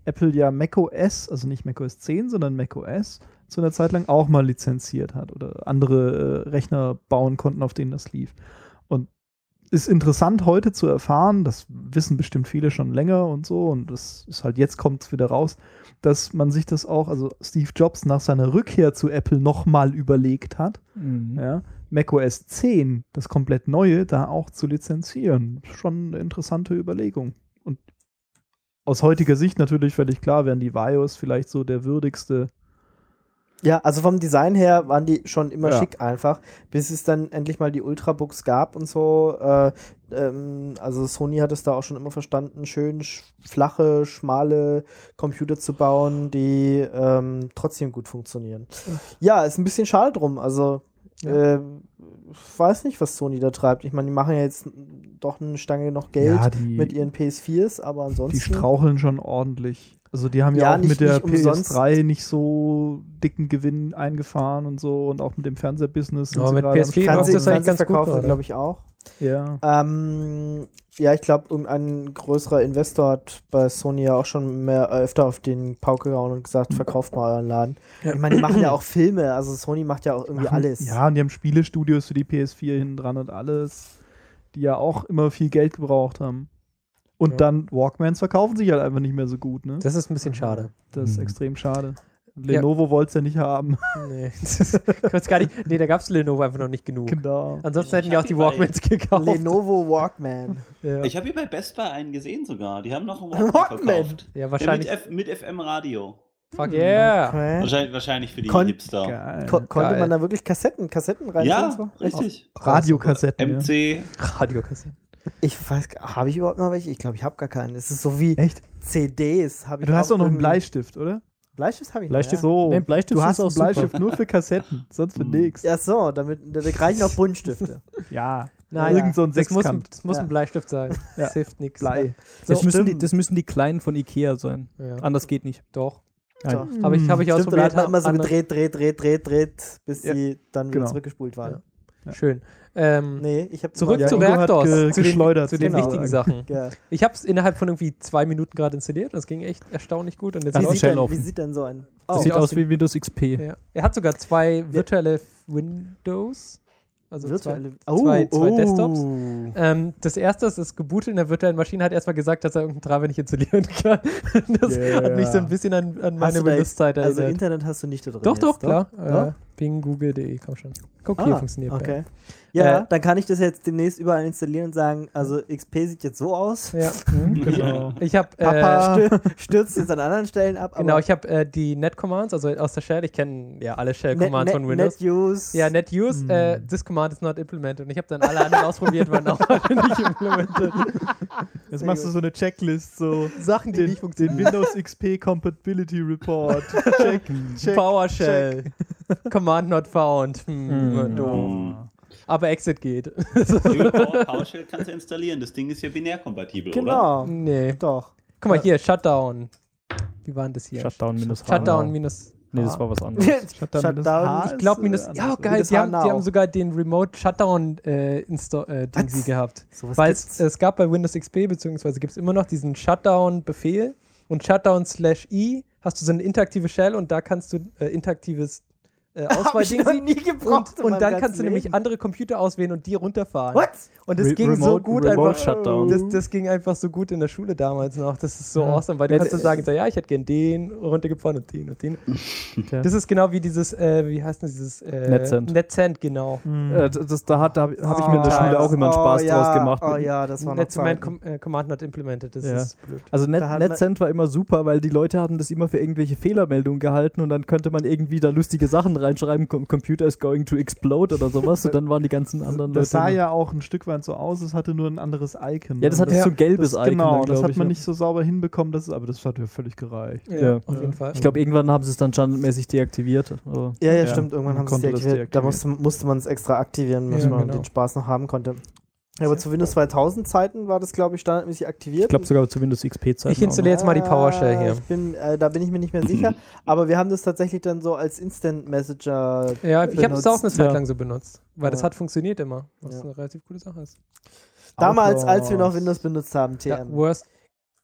Apple ja macOS, also nicht macOS 10, sondern macOS, zu einer Zeit lang auch mal lizenziert hat oder andere Rechner bauen konnten, auf denen das lief. Und ist interessant heute zu erfahren, das wissen bestimmt viele schon länger und so, und das ist halt, jetzt kommt es wieder raus, dass man sich das auch, also Steve Jobs nach seiner Rückkehr zu Apple nochmal überlegt hat, ja, macOS 10, das komplett neue, da auch zu lizenzieren. Schon eine interessante Überlegung. Und aus heutiger Sicht natürlich völlig klar, wären die VAIOs vielleicht so der würdigste. Ja, also vom Design her waren die schon immer Ja. schick einfach, bis es dann endlich mal die Ultrabooks gab und so. Also Sony hat es da auch schon immer verstanden, schön flache, schmale Computer zu bauen, die trotzdem gut funktionieren. Ja, ist ein bisschen schade drum. Also ich weiß nicht, was Sony da treibt. Ich meine, die machen ja jetzt doch eine Stange noch Geld Ja, mit ihren PS4s, aber ansonsten... Die straucheln schon ordentlich. Also die haben Ja, ja auch nicht- mit der nicht umsonst. PS3 nicht so dicken Gewinn eingefahren und so, und auch mit dem Fernsehbusiness. sind Aber sie mit gerade am PS4 Start. läuft das eigentlich ganz gut verkaufen, gerade. glaube ich, auch. Ja. Ja, ich glaube, irgendein größerer Investor hat bei Sony ja auch schon öfter auf den Pauke gehauen und gesagt, verkauft mal euren Laden. Ja. Ich meine, die machen ja auch Filme, also Sony macht ja auch irgendwie alles. Ja, und die haben Spielestudios für die PS4 hinten dran und alles, die ja auch immer viel Geld gebraucht haben. Und Ja. dann Walkmans verkaufen sich halt einfach nicht mehr so gut, ne? Das ist ein bisschen schade. Das ist Mhm. extrem schade. Lenovo wollte es ja nicht haben. Nee, da gab es Lenovo einfach noch nicht genug. Genau. Ansonsten Ich hätten die auch hab die die bei- Walkmans gekauft. Lenovo Walkman. Ja, Ich habe hier bei Best Buy einen gesehen sogar. Die haben noch einen Walkman? Walkman verkauft. ja wahrscheinlich. Mit FM-Radio. Fuck yeah. Okay. Wahrscheinlich für die Kon- Hipster. Geil. Konnte Geil. man da wirklich Kassetten rein? Ja, und so? richtig. Radiokassetten. Ja. MC. Radiokassetten. Ich weiß, habe ich überhaupt noch welche? Ich glaube, ich habe gar keinen. Es ist so wie Echt? CDs. Hab ich Du hast doch noch einen irgendwie- Bleistift, oder? Bleistift habe ich Bleistift? noch, So. Nee, Bleistift du ist hast auch einen super. Bleistift nur für Kassetten, sonst für nichts. ja. Ja, so, da reichen noch Buntstifte. Ja. Nein, Irgend so ein das muss, Sechskant. das muss Ja. ein Bleistift sein. Ja. Das hilft nichts. Blei. Das, stimmt. das müssen die kleinen von Ikea sein. Ja. Anders geht nicht. Doch. Nein. So. Habe ich Stimmt, da ausprobiert. hat man immer so andere- gedreht, bis Ja, sie dann wieder genau. zurückgespult waren. Schön. Nee, ich habe Zurück Ja, zu Ingo hat Reactors. zu den, geschleudert. zu den Genau. wichtigen Sachen. Ja. Ich habe es innerhalb von irgendwie 2 Minuten gerade installiert. Das ging echt erstaunlich gut. Und jetzt Das Wie ist sieht, Shell denn, offen. wie sieht denn so ein? Das Oh, sieht aus aus wie Windows XP. ja. Er hat sogar 2 virtuelle Windows. Also virtuelle. zwei Desktops. Das erste ist das gebootet in der virtuellen Maschine, hat erstmal gesagt, dass er irgendeinen Treiber nicht installieren kann. Das hat mich so ein bisschen an Hast meine du da Windows-Zeit jetzt, also erinnert. Internet hast du nicht da drin. Doch, jetzt, klar. Doch? Bing, Google.de, komm schon. Guck, hier funktioniert Okay. Ja, Äh, dann kann ich das jetzt demnächst überall installieren und sagen, also XP sieht jetzt so aus. Ja. Genau. Ich habe Papa. Stürzt jetzt an anderen Stellen ab. genau, aber ich habe die Net-Commands, also aus der Shell. Ich kenne ja alle Shell-Commands von Windows. NetUse. Ja, NetUse, this command is not implemented. Und ich habe dann alle anderen ausprobiert, waren auch alle nicht implemented. Jetzt machst du so eine Checklist, so Sachen, die den, nicht den funktionieren. Windows XP Compatibility Report. Check. PowerShell. Command not found. Doof. Oh. Aber Exit geht. PowerShell kannst du installieren. Das Ding ist ja binärkompatibel, oder? Genau. Nee. Doch. Guck mal hier, Shutdown. Wie war denn das hier? Shutdown minus H. Shutdown minus. Nee, das war was anderes. Shutdown. Ich glaube minus. Ja, geil. Die haben sogar den Remote Shutdown Dingsy gehabt. Sowas Weil gibt's. es gab bei Windows XP, beziehungsweise gibt es immer noch diesen Shutdown-Befehl und Shutdown/i hast du so eine interaktive Shell und da kannst du interaktives Hab ich noch Auswahl-Dingsy nie gebraucht in und meinem dann ganzen kannst du nämlich Leben. andere Computer auswählen und die runterfahren. What? Und das ging so gut Remote einfach. Shutdown. Das ging einfach so gut in der Schule damals noch. Das ist so Ja. awesome, weil du Ja, kannst dann sagen, so, ja, ich hätte gern den runtergefahren und den und den. Ja. Das ist genau wie dieses, wie heißt das, dieses NetCent. NetCent, genau. Da habe ich mir in der Schule auch immer einen Spaß ja, draus gemacht. Oh ja, das war noch NetCent Zeit. Command not implemented, das Ja. ist blöd. Also Da hat man- NetCent war immer super, weil die Leute hatten das immer für irgendwelche Fehlermeldungen gehalten und dann könnte man irgendwie da lustige Sachen reinschreiben, Computer is going to explode oder sowas und dann waren die ganzen anderen Das sah Leute... ja auch ein Stück weit so aus, es hatte nur ein anderes Icon. Ja, das hatte so ein gelbes Icon. Genau, dann, das glaub hat ich, man ja. nicht so sauber hinbekommen, aber das hat ja völlig gereicht. Ja. Auf jeden Fall. Ich glaube, irgendwann haben sie es dann standardmäßig deaktiviert. Aber Ja, Ja, stimmt. Irgendwann man haben sie es konnte das deaktiviert. Da deaktivieren. musste man es extra aktivieren, dass Ja, man genau. den Spaß noch haben konnte. Ja, aber zu Windows 2000 Zeiten war das, glaube ich, standardmäßig aktiviert. ich glaube sogar zu Windows XP-Zeiten. Ich installiere jetzt mal die PowerShell hier. Da bin ich mir nicht mehr sicher. Aber wir haben das tatsächlich dann so als Instant Messenger. Ja, ich habe es auch eine benutzt. Zeit Ja. lang so benutzt, weil das Ja. hat funktioniert immer, was Ja. eine relativ coole Sache ist. Damals, Outlaws. als wir noch Windows benutzt haben, Ja, TM. worst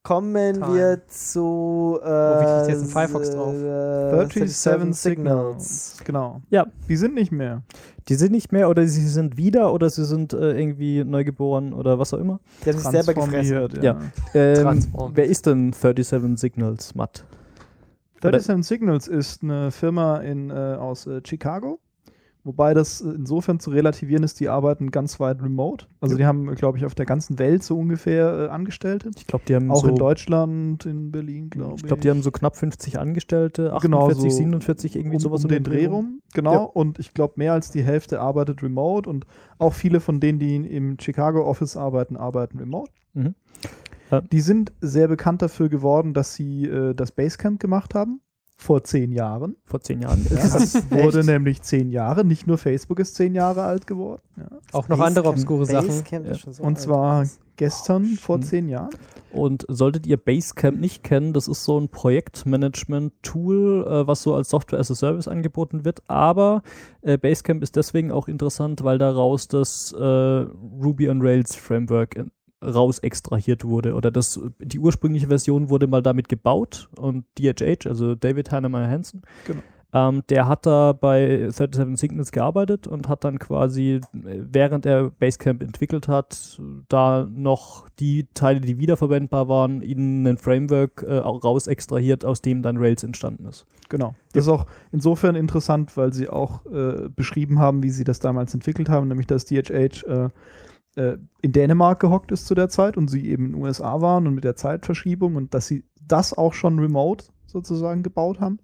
Kommen Time. wir zu wie kriegt jetzt ein Firefox drauf? 37 Signals. Genau. Ja. Die sind nicht mehr. Die sind nicht mehr oder sie sind wieder oder sie sind irgendwie neugeboren oder was auch immer. Die haben sich selber gefressen. Transformiert, Ja. Transform. Wer ist denn 37 Signals, Matt? 37 Signals ist eine Firma aus Chicago, wobei das insofern zu relativieren ist, die arbeiten ganz weit remote. Also die haben, glaube ich, auf der ganzen Welt so ungefähr Angestellte. Ich glaube, die haben Auch so, in Deutschland, in Berlin, glaube ich. ich glaube, die haben so knapp 50 Angestellte, 48, Genau, so 47, irgendwie sowas um den Dreh rum. Genau, Ja. und ich glaube, mehr als die Hälfte arbeitet remote und auch viele von denen, die im Chicago Office arbeiten remote. Mhm. Die sind sehr bekannt dafür geworden, dass sie das Basecamp gemacht haben. Vor 10 Jahren. Vor 10 Jahren. Das wurde nämlich 10 Jahre. Nicht nur Facebook ist 10 Jahre alt geworden. Ja. Auch noch andere obskure Sachen. Basecamp ist schon so Und alt. zwar gestern vor 10 Jahren. Und solltet ihr Basecamp nicht kennen, das ist so ein Projektmanagement-Tool, was so als Software as a Service angeboten wird. Aber Basecamp ist deswegen auch interessant, weil daraus das Ruby on Rails Framework raus extrahiert wurde. Oder die ursprüngliche Version wurde mal damit gebaut und DHH, also David Heinemeier Hansson, Genau. der hat da bei 37 Signals gearbeitet und hat dann quasi, während er Basecamp entwickelt hat, da noch die Teile, die wiederverwendbar waren, in ein Framework auch raus extrahiert, aus dem dann Rails entstanden ist. Genau. Das ist auch insofern interessant, weil sie auch beschrieben haben, wie sie das damals entwickelt haben, nämlich dass DHH in Dänemark gehockt ist zu der Zeit und sie eben in den USA waren und mit der Zeitverschiebung und dass sie das auch schon remote sozusagen gebaut haben.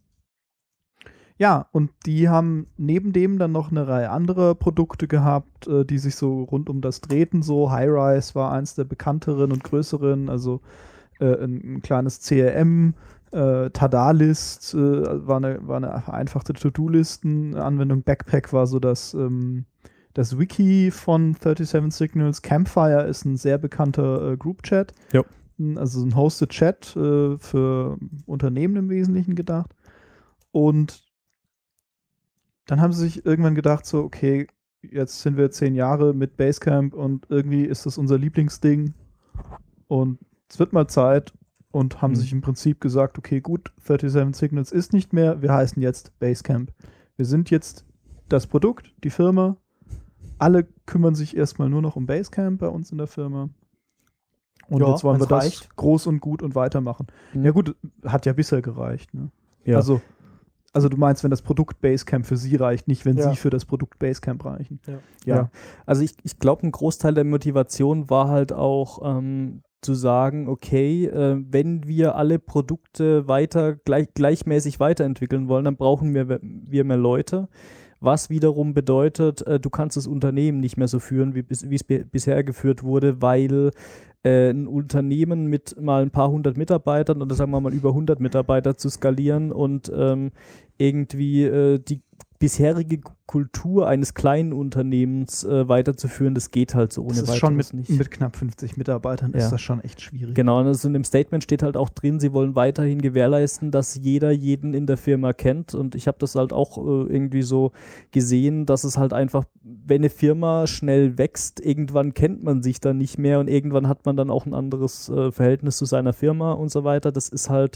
Ja, und die haben neben dem dann noch eine Reihe anderer Produkte gehabt, die sich so rund um das drehten. So Highrise war eins der bekannteren und größeren, also ein kleines CRM, Tadalist war eine vereinfachte To-Do-Listen-Anwendung. Backpack war so das Wiki von 37 Signals. Campfire ist ein sehr bekannter Group-Chat. Ja. Also ein Hosted Chat für Unternehmen im Wesentlichen gedacht. Und dann haben sie sich irgendwann gedacht, so, okay, jetzt sind wir 10 Jahre mit Basecamp und irgendwie ist das unser Lieblingsding und es wird mal Zeit und haben sich im Prinzip gesagt, okay, gut, 37 Signals ist nicht mehr, wir heißen jetzt Basecamp. Wir sind jetzt das Produkt, die Firma. Alle kümmern sich erstmal nur noch um Basecamp bei uns in der Firma. Und Ja, jetzt wollen wir wenn's das reicht. groß und gut und weitermachen. Ja gut, hat ja bisher gereicht. Ne? Ja. Also du meinst, wenn das Produkt Basecamp für sie reicht, nicht wenn Ja. sie für das Produkt Basecamp reichen. Ja. Also ich glaube, ein Großteil der Motivation war halt auch zu sagen, okay, wenn wir alle Produkte gleichmäßig weiterentwickeln wollen, dann brauchen wir mehr Leute. Was wiederum bedeutet, du kannst das Unternehmen nicht mehr so führen, wie es bisher geführt wurde, weil ein Unternehmen mit mal ein paar hundert Mitarbeitern oder sagen wir mal über 100 Mitarbeiter zu skalieren und irgendwie die bisherige Kultur eines kleinen Unternehmens weiterzuführen, das geht halt so ohne Das ist weiteres schon nicht. mit knapp 50 Mitarbeitern Ja. ist das schon echt schwierig. Genau, und also in dem Statement steht halt auch drin, sie wollen weiterhin gewährleisten, dass jeder jeden in der Firma kennt. Und ich habe das halt auch irgendwie so gesehen, dass es halt einfach, wenn eine Firma schnell wächst, irgendwann kennt man sich dann nicht mehr und irgendwann hat man dann auch ein anderes Verhältnis zu seiner Firma und so weiter. Das ist halt,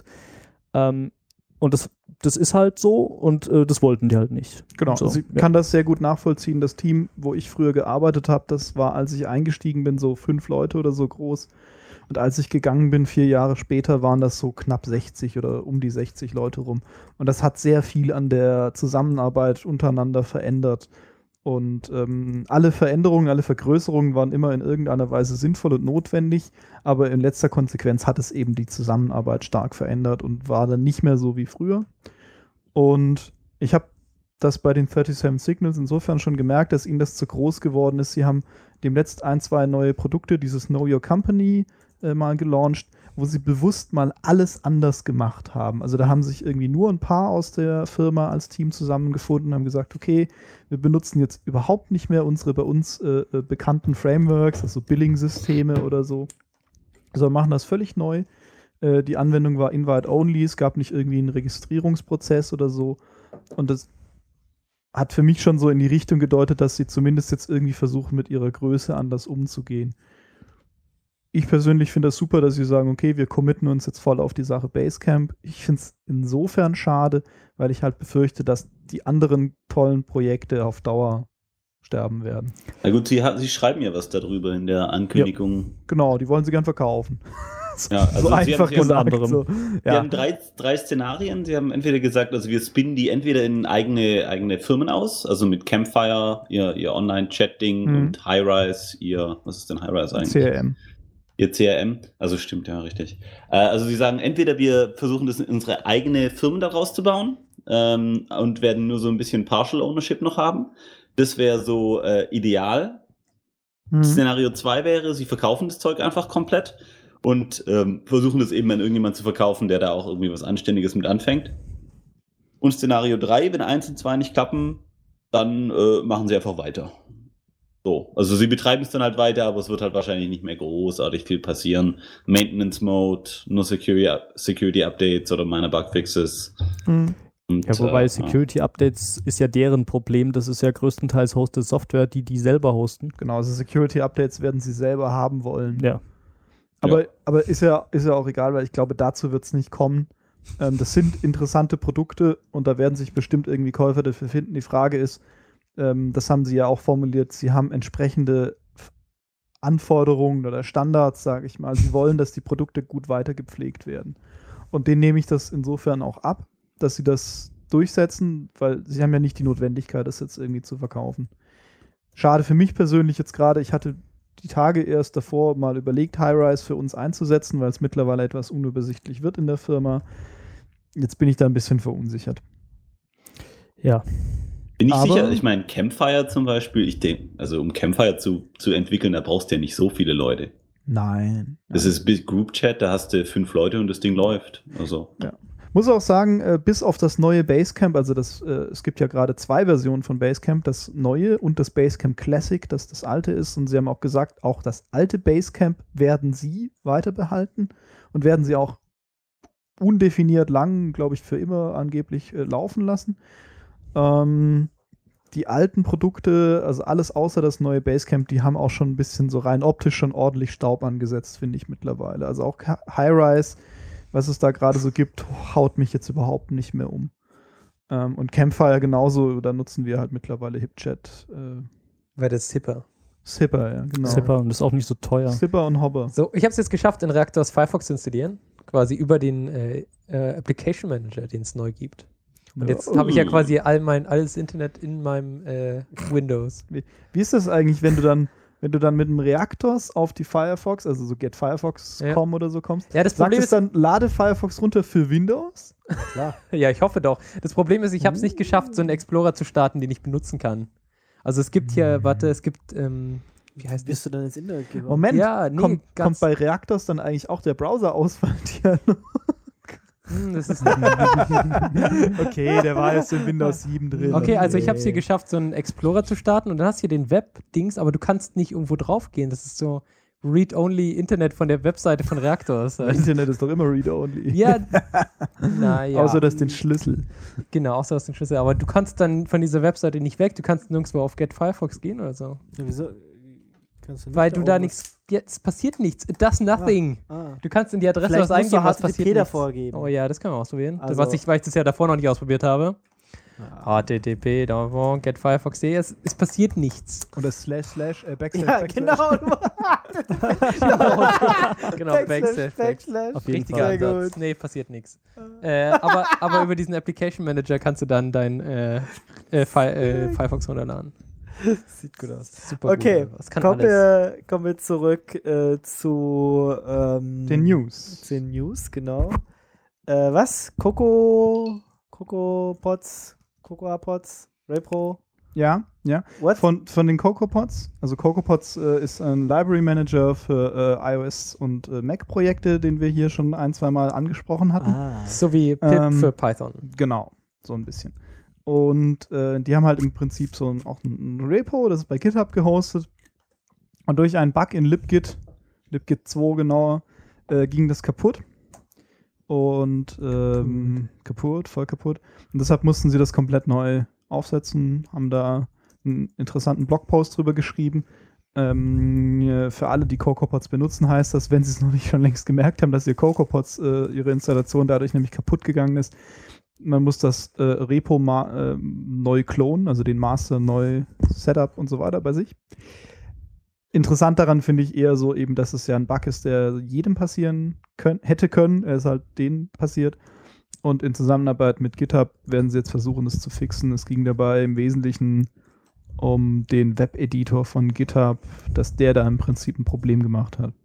und das ist halt so und das wollten die halt nicht. Genau, So, also ich kann das sehr gut nachvollziehen. Das Team, wo ich früher gearbeitet habe, das war, als ich eingestiegen bin, so 5 Leute oder so groß. Und als ich gegangen bin, 4 Jahre später, waren das so knapp 60 oder um die 60 Leute rum. Und das hat sehr viel an der Zusammenarbeit untereinander verändert. Und alle Veränderungen, alle Vergrößerungen waren immer in irgendeiner Weise sinnvoll und notwendig, aber in letzter Konsequenz hat es eben die Zusammenarbeit stark verändert und war dann nicht mehr so wie früher. Und ich habe das bei den 37 Signals insofern schon gemerkt, dass ihnen das zu groß geworden ist. Sie haben demnächst 2 neue Produkte, dieses Know Your Company, mal gelauncht, wo sie bewusst mal alles anders gemacht haben. Also da haben sich irgendwie nur ein paar aus der Firma als Team zusammengefunden und haben gesagt, okay, wir benutzen jetzt überhaupt nicht mehr unsere bei uns bekannten Frameworks, also Billing-Systeme oder so, sondern machen das völlig neu. Die Anwendung war Invite-Only, es gab nicht irgendwie einen Registrierungsprozess oder so. Und das hat für mich schon so in die Richtung gedeutet, dass sie zumindest jetzt irgendwie versuchen, mit ihrer Größe anders umzugehen. ich persönlich finde das super, dass sie sagen, okay, wir committen uns jetzt voll auf die Sache Basecamp. Ich finde es insofern schade, weil ich halt befürchte, dass die anderen tollen Projekte auf Dauer sterben werden. Na gut, Sie schreiben ja was darüber in der Ankündigung. Genau, die wollen sie gern verkaufen. Ja, also so einfach Sie haben gesagt. anderem. So. Sie Ja. haben drei Szenarien. Sie haben entweder gesagt, also wir spinnen die entweder in eigene Firmen aus, also mit Campfire, ihr Online-Chat-Ding und Highrise, was ist denn Highrise eigentlich? CRM. Ihr CRM, also stimmt, ja, richtig. Also Sie sagen, entweder wir versuchen das in unsere eigene Firmen daraus zu bauen und werden nur so ein bisschen Partial Ownership noch haben. Das wäre so ideal. Szenario 2 wäre, Sie verkaufen das Zeug einfach komplett und versuchen das eben an irgendjemand zu verkaufen, der da auch irgendwie was Anständiges mit anfängt. Und Szenario 3, wenn 1 und 2 nicht klappen, dann machen Sie einfach weiter. So, also Sie betreiben es dann halt weiter, aber es wird halt wahrscheinlich nicht mehr großartig viel passieren. Maintenance Mode, nur Security Updates oder minor Bugfixes. Und, Ja, wobei Security Updates ist ja deren Problem. Das ist ja größtenteils Hosted Software, die selber hosten. Genau, also Security Updates werden sie selber haben wollen. Ja. Aber ist ja auch egal, weil ich glaube, dazu wird es nicht kommen. Das sind interessante Produkte und da werden sich bestimmt irgendwie Käufer dafür finden. Die Frage ist, das haben sie ja auch formuliert, sie haben entsprechende Anforderungen oder Standards, sage ich mal. Sie wollen, dass die Produkte gut weitergepflegt werden. Und denen nehme ich das insofern auch ab, dass sie das durchsetzen, weil sie haben ja nicht die Notwendigkeit, das jetzt irgendwie zu verkaufen. Schade für mich persönlich jetzt gerade, ich hatte die Tage erst davor mal überlegt, Highrise für uns einzusetzen, weil es mittlerweile etwas unübersichtlich wird in der Firma. Jetzt bin ich da ein bisschen verunsichert. Ja. Bin ich sicher, ich meine, Campfire zum Beispiel, ich denke, also um Campfire zu entwickeln, da brauchst du ja nicht so viele Leute. Nein. Das ist Big Group Chat, da hast du 5 Leute und das Ding läuft. Also. Ja. Muss auch sagen, bis auf das neue Basecamp, also es gibt ja gerade 2 Versionen von Basecamp, das neue und das Basecamp Classic, das das alte ist. Und sie haben auch gesagt, auch das alte Basecamp werden sie weiter behalten und werden sie auch undefiniert lang, glaube ich, für immer angeblich laufen lassen. Die alten Produkte, also alles außer das neue Basecamp, die haben auch schon ein bisschen so rein optisch schon ordentlich Staub angesetzt, finde ich mittlerweile. Also auch Highrise, was es da gerade so gibt, haut mich jetzt überhaupt nicht mehr um. Und Campfire genauso, da nutzen wir halt mittlerweile HipChat. Weil das ist hipper. Zipper, ja, genau. Zipper und ist auch nicht so teuer. Zipper und Hopper. So, ich habe es jetzt geschafft, in Reactors Firefox zu installieren. Quasi über den Application Manager, den es neu gibt. Und jetzt habe ich ja quasi alles Internet in meinem Windows. Wie ist das eigentlich, wenn du dann mit dem Reactors auf die Firefox, also so getfirefox.com oder so kommst? Ja, das Problem ist dann, lade Firefox runter für Windows? Klar. Ja, ich hoffe doch. Das Problem ist, ich habe es nicht geschafft, so einen Explorer zu starten, den ich benutzen kann. Also es gibt hier, wie heißt Bist das? du dann ins Internet gekommen? Moment, Ja, nee, kommt bei Reactors dann eigentlich auch der Browser-Auswahl? Das ist Okay, der war jetzt in Windows 7 drin. okay, also ich habe es hier geschafft, so einen Explorer zu starten und dann hast du hier den Web-Dings, aber du kannst nicht irgendwo drauf gehen. Das ist so Read-Only Internet von der Webseite von Reactors. Internet ist doch immer Read-Only. Ja, naja. Außer das den Schlüssel. Genau, außer das den Schlüssel. Aber du kannst dann von dieser Webseite nicht weg. Du kannst nirgendwo auf Get Firefox gehen oder so. Ja, wieso? Kannst du nicht Weil du da oben nichts, es passiert nichts. It does nothing. Ah. Du kannst in die Adresse Vielleicht was musst du eingeben, was HTTP passiert nichts. davor geben. Oh ja, das können wir ausprobieren. Also- Weil ich das ja davor noch nicht ausprobiert habe. HTTP, davor, Get Firefox.de, es passiert nichts. Oder / Backslash. Ja, genau. Genau, Backslash. Auf jeden Richtiger Sehr Ansatz. gut. Nee, passiert nichts. Aber über diesen Application Manager kannst du dann dein Firefox runterladen. Sieht gut aus. Super Okay, gut. Das kann kommen alles. wir zurück zu Den News. Den News, genau. Was? CocoaPods, Repro? Ja. What? Von den CocoaPods. Also CocoaPods ist ein Library Manager für iOS und Mac-Projekte, den wir hier schon 1-2 Mal angesprochen hatten. So wie Pip für Python. Genau, so ein bisschen. Und die haben halt im Prinzip auch ein Repo, das ist bei GitHub gehostet. Und durch einen Bug in libgit 2 genauer, ging das kaputt. Und voll kaputt. Und deshalb mussten sie das komplett neu aufsetzen, haben da einen interessanten Blogpost drüber geschrieben. Für alle, die CocoaPods benutzen, heißt das, wenn sie es noch nicht schon längst gemerkt haben, dass ihr CocoaPods, ihre Installation dadurch nämlich kaputt gegangen ist. Man muss das Repo neu klonen, also den Master neu Setup und so weiter bei sich. Interessant daran finde ich eher so eben, dass es ja ein Bug ist, der jedem passieren hätte können. Er ist halt denen passiert. Und in Zusammenarbeit mit GitHub werden sie jetzt versuchen, das zu fixen. Es ging dabei im Wesentlichen um den Web-Editor von GitHub, dass der da im Prinzip ein Problem gemacht hat.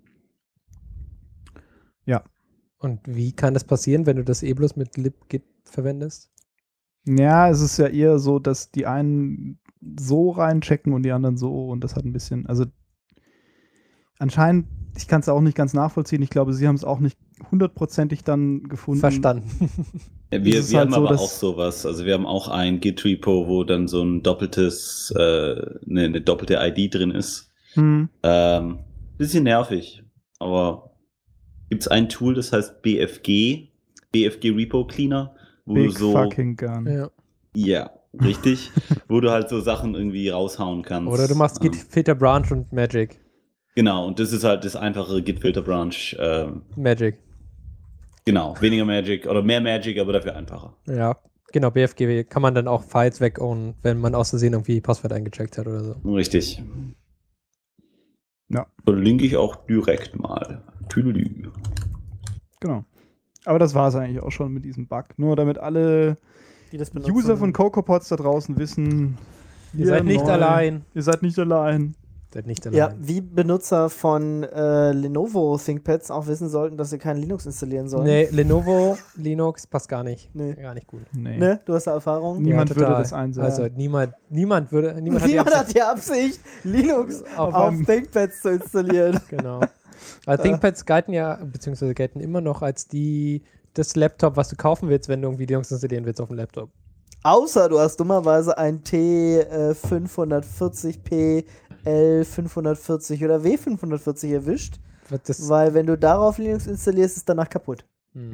Ja. Und wie kann das passieren, wenn du das bloß mit libgit verwendest? Ja, es ist ja eher so, dass die einen so reinchecken und die anderen so und das hat ein bisschen, also anscheinend, ich kann es auch nicht ganz nachvollziehen, ich glaube, sie haben es auch nicht hundertprozentig dann gefunden. Verstanden. Ja, wir halt haben so, aber auch sowas. Also wir haben auch ein Git-Repo, wo dann so ein doppeltes, eine doppelte ID drin ist. Bisschen nervig, aber gibt's ein Tool, das heißt BFG Repo Cleaner, wo Big du so fucking gun. ja, richtig, wo du halt so Sachen irgendwie raushauen kannst. Oder du machst Git Filter Branch und Magic. Genau, und das ist halt das einfache Git Filter Branch. Magic. Genau, weniger Magic oder mehr Magic, aber dafür einfacher. Ja, genau, BFG kann man dann auch Files weg-ownen, wenn man aus Versehen irgendwie Passwort eingecheckt hat oder so. Richtig. Ja. Verlinke ich auch direkt mal. Tüdelü. Genau. Aber das war es eigentlich auch schon mit diesem Bug. Nur damit alle Die das benutzen. User von CocoaPods da draußen wissen, Ihr seid nicht allein. Ihr seid nicht allein. Seid nicht Ja, allein. wie Benutzer von Lenovo ThinkPads auch wissen sollten, dass sie kein Linux installieren sollen. Nee, Lenovo, Linux passt gar nicht. Nee. Gar nicht gut. Nee. Ne? Du hast da Erfahrung? Niemand Ja, würde total. das einsetzen. Also niemand hat Niemand die Absicht. hat die Absicht, Linux Auf auf einem- ThinkPads zu installieren. Genau. Also ThinkPads gelten ja, beziehungsweise gelten immer noch als das Laptop, was du kaufen willst, wenn du irgendwie Linux installieren willst auf dem Laptop. Außer du hast dummerweise ein T540p, L540 oder W540 erwischt, Das, weil wenn du darauf Linux installierst, ist es danach kaputt.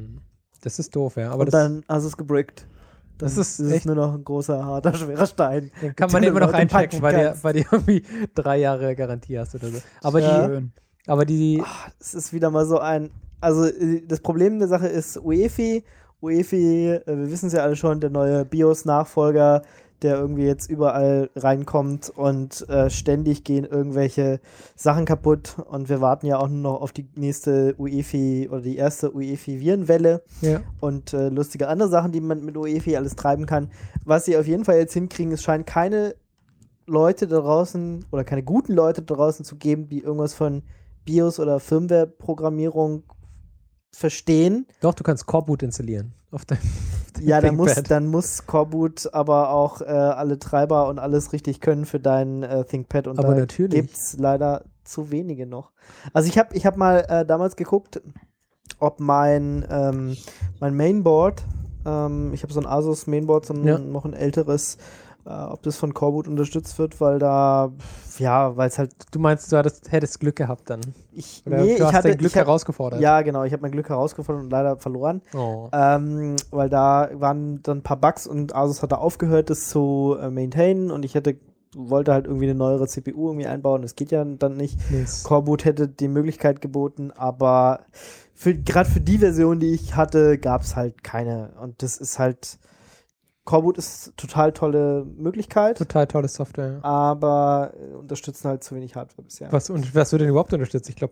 das ist doof, ja. Aber Und das, dann hast du es gebrickt. Das Dann ist ist echt- nur noch ein großer, harter, schwerer Stein. den kann man den immer noch Leute einchecken, punchen weil du irgendwie 3 Jahre Garantie hast oder so. Aber Ja. Schön. die Es ist wieder mal so also das Problem der Sache ist UEFI. UEFI, wir wissen es ja alle schon, der neue BIOS-Nachfolger, der irgendwie jetzt überall reinkommt und ständig gehen irgendwelche Sachen kaputt und wir warten ja auch nur noch auf die nächste UEFI oder die erste UEFI-Virenwelle ja. und lustige andere Sachen, die man mit UEFI alles treiben kann. Was sie auf jeden Fall jetzt hinkriegen, es scheint keine Leute da draußen oder keine guten Leute da draußen zu geben, die irgendwas von BIOS oder Firmware-Programmierung verstehen. Doch, du kannst Coreboot installieren auf deinem Ja, ThinkPad. dann muss Coreboot aber auch alle Treiber und alles richtig können für dein ThinkPad und Aber da natürlich. gibt es leider zu wenige noch. Also ich hab mal damals geguckt, ob mein Mainboard, ich habe so ein Asus Mainboard, so ein, noch ein älteres, ob das von Coreboot unterstützt wird, weil da, ja, weil es halt Du meinst, du hättest Glück gehabt dann? Oder nee, du hast dein Glück ich hab, herausgefordert? ja, genau, ich habe mein Glück herausgefunden und leider verloren. Oh. Weil da waren dann ein paar Bugs und Asus hat da aufgehört, das zu maintainen und ich wollte halt irgendwie eine neuere CPU irgendwie einbauen, das geht ja dann nicht. Mist. Coreboot hätte die Möglichkeit geboten, aber gerade für die Version, die ich hatte, gab es halt keine und das ist halt, Coreboot ist total tolle Möglichkeit, Total tolle Software. aber unterstützen halt zu wenig Hardware bisher. Was wird denn überhaupt unterstützt? Ich glaube,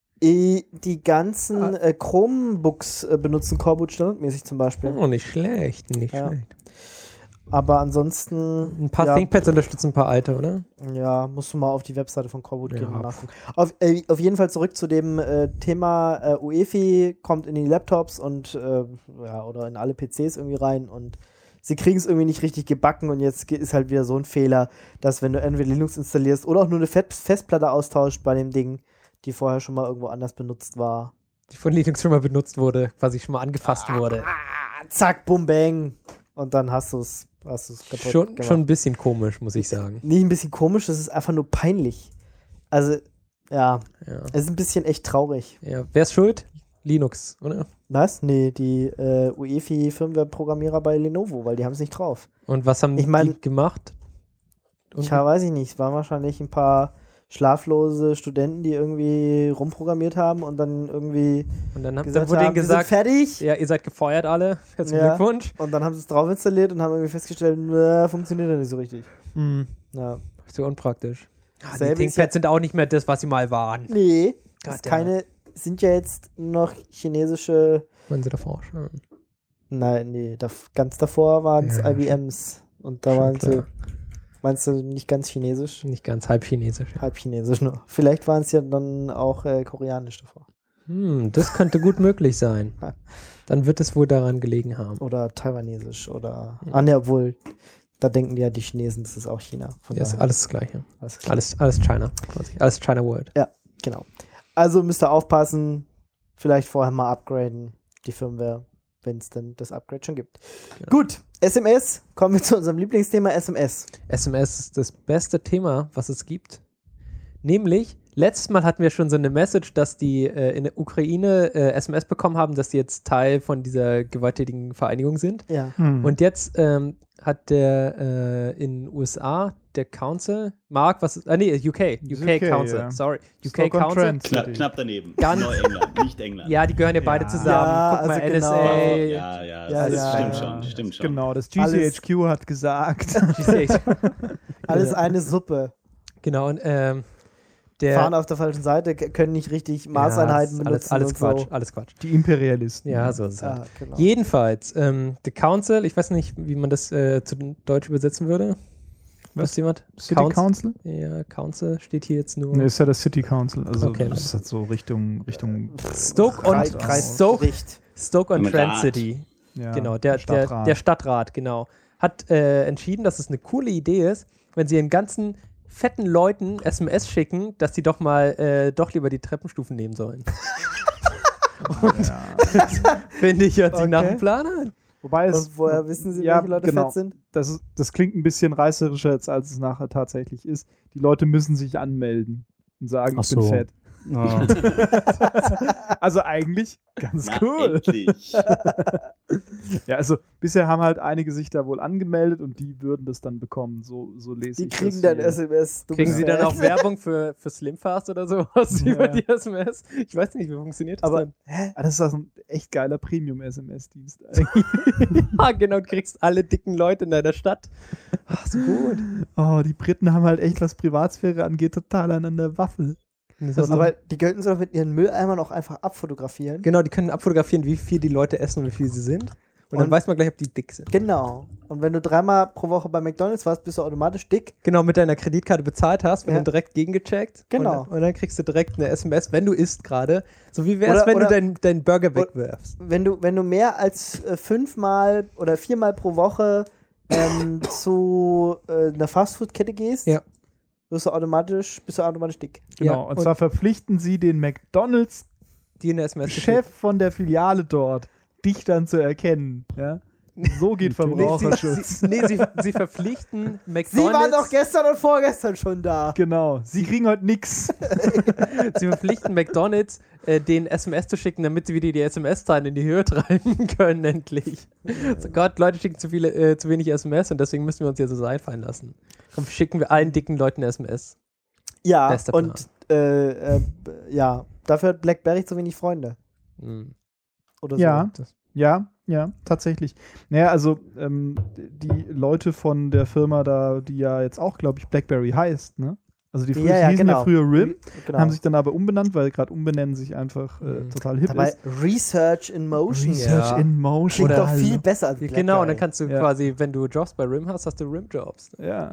Die ganzen Chromebooks benutzen Coreboot standardmäßig zum Beispiel. nicht schlecht, nicht Ja. schlecht. Aber ansonsten. Ein paar ThinkPads unterstützen ein paar alte, oder? Ja, musst du mal auf die Webseite von Coreboot Ja. gehen und nachgucken. Auf jeden Fall zurück zu dem Thema UEFI kommt in die Laptops und oder in alle PCs irgendwie rein und sie kriegen es irgendwie nicht richtig gebacken und jetzt ist halt wieder so ein Fehler, dass wenn du entweder Linux installierst oder auch nur eine Festplatte austauscht bei dem Ding, die vorher schon mal irgendwo anders benutzt war. Die von Linux schon mal benutzt wurde, quasi schon mal angefasst wurde. Zack, bum, bang. Und dann hast du es kaputt Schon gemacht. ein bisschen komisch, muss ich sagen. Nicht ein bisschen komisch, das ist einfach nur peinlich. Also, ja, Ja. es ist ein bisschen echt traurig. Ja. Wer ist schuld? Linux, oder? Was? Nee, die UEFI-Firmware-Programmierer bei Lenovo, weil die haben es nicht drauf. Und was haben Ich mein- die gemacht? Weiß ich nicht, es waren wahrscheinlich ein paar schlaflose Studenten, die irgendwie rumprogrammiert haben und dann irgendwie Und dann wurde gesagt denen haben, wir sind gesagt, fertig. ja, ihr seid gefeuert alle. Herzlichen Ja. Glückwunsch. Und dann haben sie es drauf installiert und haben irgendwie festgestellt, funktioniert ja nicht so richtig. Ja. So unpraktisch. Die Selbe ist ThinkPads sind auch nicht mehr das, was sie mal waren. Nee, Gott, ist sind ja jetzt noch chinesische. Wollen sie davor schauen? Nein, nee, ganz davor waren es Ja, IBMs. Und da schon waren sie, klar. meinst du, nicht ganz chinesisch? Nicht ganz halb chinesisch. Halb chinesisch nur. Vielleicht waren es ja dann auch koreanisch davor. Das könnte gut möglich sein. Dann wird es wohl daran gelegen haben. Oder taiwanesisch oder. Ah, ne, obwohl, da denken die ja die Chinesen, das ist auch China. Von Ja, ist daher. alles das Gleiche. Alles klar. Alles China. Quasi. Alles China World. Genau. Also müsst ihr aufpassen, vielleicht vorher mal upgraden, die Firmware, wenn es denn das Upgrade schon gibt. Ja. Gut, SMS. Kommen wir zu unserem Lieblingsthema, SMS. SMS ist das beste Thema, was es gibt. Nämlich, letztes Mal hatten wir schon so eine Message, dass die in der Ukraine SMS bekommen haben, dass die jetzt Teil von dieser gewalttätigen Vereinigung sind. Ja. Und jetzt hat der in den USA der Council, UK Council, ja. sorry, UK Stock-on-Trent Council. City. Knapp daneben. Ganz- Neuengland, nicht England. Ja, die gehören ja beide Ja. zusammen. Ja, Guck mal, also genau. NSA. Ja, Ja, das ja. stimmt schon. Genau, das Alles- GCHQ hat gesagt. Alles eine Suppe. Genau, und Fahren auf der falschen Seite, können nicht richtig Maßeinheiten benutzen alles und Quatsch, so. alles Quatsch. Die Imperialisten. Ja, so ist es halt. Ja, genau. Jedenfalls, the Council, ich weiß nicht, wie man das zu Deutsch übersetzen würde. Was? Weiß jemand? City Council? Ja, Council steht hier jetzt nur. Ne, ist ja das City Council. Also Okay. das ist halt so Richtung Stoke-on-Trent Kreisgericht. Rat. City. ja, Genau, der Stadtrat, genau. Hat entschieden, dass es eine coole Idee ist, wenn sie den ganzen fetten Leuten SMS schicken, dass die doch mal doch lieber die Treppenstufen nehmen sollen. Ja. Finde ich, hört sich nach Okay. einem Plan an. Wobei es, Und woher wissen Sie, ja, welche Leute genau. fett sind? das klingt ein bisschen reißerischer, als es nachher tatsächlich ist. Die Leute müssen sich anmelden und sagen, Ach ich bin so. fett. Ah. Also eigentlich ganz Na, cool. endlich. Ja, also bisher haben halt einige sich da wohl angemeldet und die würden das dann bekommen. So lese Die ich kriegen das dann hier. SMS. Du Kriegen bist sie dann fett. auch Werbung für Slimfast oder sowas Ja. über die SMS? Ich weiß nicht, wie funktioniert das Aber dann? Ah, das ist also ein echt geiler Premium-SMS-Dienst eigentlich. Ah, genau, du kriegst alle dicken Leute in deiner Stadt. Ach, so gut. Oh, die Briten haben halt echt, was Privatsphäre angeht, total an der Waffel. Also, aber die könnten sie doch mit ihren Mülleimern auch einfach abfotografieren. Genau, die können abfotografieren, wie viel die Leute essen und wie viel sie sind. Und dann Und- weiß man gleich, ob die dick sind. Genau. Und wenn du 3-mal pro Woche bei McDonald's warst, bist du automatisch dick. Genau, mit deiner Kreditkarte bezahlt hast, wird Ja. dann direkt gegengecheckt. Genau. Und dann kriegst du direkt eine SMS, wenn du isst gerade. So wie wäre es, Oder- wenn du oder- deinen Burger wegwirfst. Wenn du mehr als 5-mal oder 4-mal pro Woche zu einer Fastfood-Kette gehst, Ja. bist du automatisch dick. Genau. Ja, und zwar verpflichten sie den McDonalds-Chef Die in der SMS geschickt. von der Filiale dort, dich dann zu erkennen. Ja? So geht Verbraucherschutz. Sie verpflichten McDonalds. Sie waren doch gestern und vorgestern schon da. Genau. Sie kriegen heute nix. Sie verpflichten McDonalds, den SMS zu schicken, damit sie wieder die SMS-Zahlen in die Höhe treiben können, endlich. So Gott, Leute schicken zu wenig SMS und deswegen müssen wir uns jetzt so einfallen lassen. Und schicken wir allen dicken Leuten eine SMS. Ja, Bester Plan. und ja, dafür hat BlackBerry zu wenig Freunde. Hm. Oder so. Ja. Ja, tatsächlich. Naja, also die Leute von der Firma da, die ja jetzt auch, glaube ich, BlackBerry heißt, ne? Also die Ja, ja, hießen genau. ja früher RIM, Genau. haben sich dann aber umbenannt, weil gerade umbenennen sich einfach total hip Dabei ist. Research in Motion. Research Ja. in Motion. Klingt doch Alter. viel besser als Ja, BlackBerry. genau, und dann kannst du Ja. quasi, wenn du Jobs bei RIM hast, hast du RIM-Jobs. Ja.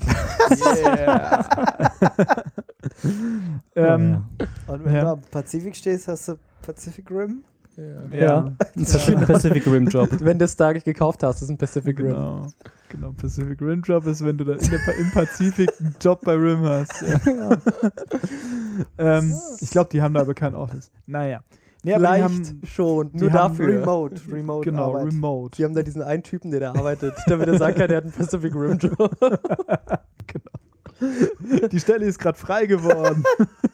Ja. Und wenn Ja. du am Pazifik stehst, hast du Pacific Rim. Ja. Das ist ein Pacific Rim Job. Wenn du es da gekauft hast, ist ein Pacific Rim. Genau, Pacific Rim Job ist, wenn du dann im Pazifik einen Job bei Rim hast. Ja. Ich glaube, die haben da aber kein Office. Naja. Nee, aber die Vielleicht haben, schon, die nur haben dafür. Remote genau, Arbeit. Remote. Die haben da diesen einen Typen, der da arbeitet, damit er sagen kann, der hat einen Pacific Rim Job. Die Stelle ist gerade frei geworden.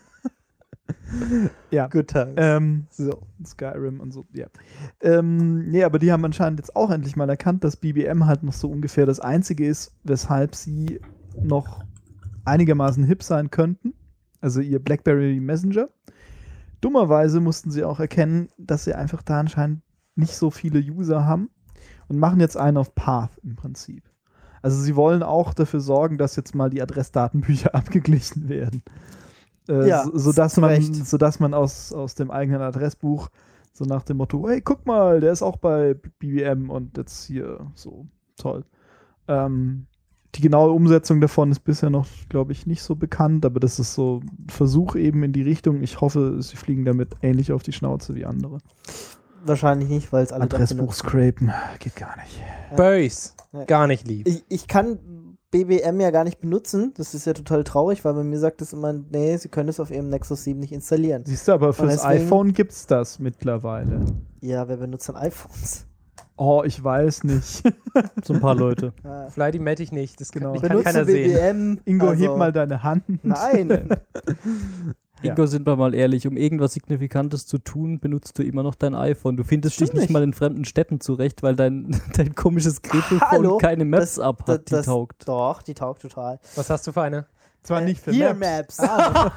Ja. Good times. So, Skyrim und so, ja. Nee, aber die haben anscheinend jetzt auch endlich mal erkannt, dass BBM halt noch so ungefähr das Einzige ist, weshalb sie noch einigermaßen hip sein könnten. also ihr BlackBerry Messenger. Dummerweise mussten sie auch erkennen, dass sie einfach da anscheinend nicht so viele User haben und machen jetzt einen auf Path im Prinzip. Also sie wollen auch dafür sorgen, dass jetzt mal die Adressdatenbücher abgeglichen werden. Sodass man aus dem eigenen Adressbuch so nach dem Motto, hey, guck mal, der ist auch bei BBM und jetzt hier so, toll. Die genaue Umsetzung davon ist bisher noch, glaube ich, nicht so bekannt, aber das ist so ein Versuch eben in die Richtung. Ich hoffe, sie fliegen damit ähnlich auf die Schnauze wie andere. Wahrscheinlich nicht, weil es alle Adressbuch scrapen, geht gar nicht. Bös. Ja. Gar nicht lieb. Ich kann BBM ja gar nicht benutzen. Das ist ja total traurig, weil bei mir sagt es immer, nee, sie können es auf ihrem Nexus 7 nicht installieren. Siehst du, aber fürs deswegen- iPhone gibt's das mittlerweile. Ja, wer benutzt dann iPhones? Oh, ich weiß nicht. So ein paar Leute. Fly, die melde ich nicht. Das Genau. kann Benutze keiner sehen. BBM. Ingo, also, heb mal deine Hand. Nein. Ja. Ingo, sind wir mal ehrlich, um irgendwas Signifikantes zu tun, benutzt du immer noch dein iPhone. Du findest dich Stimmt nicht nicht. mal in fremden Städten zurecht, weil dein komisches Griffelphone Hallo? keine Maps ab hat, die das taugt. Doch, die taugt total. Was hast du für eine? Zwar nicht für Hier Maps. Maps.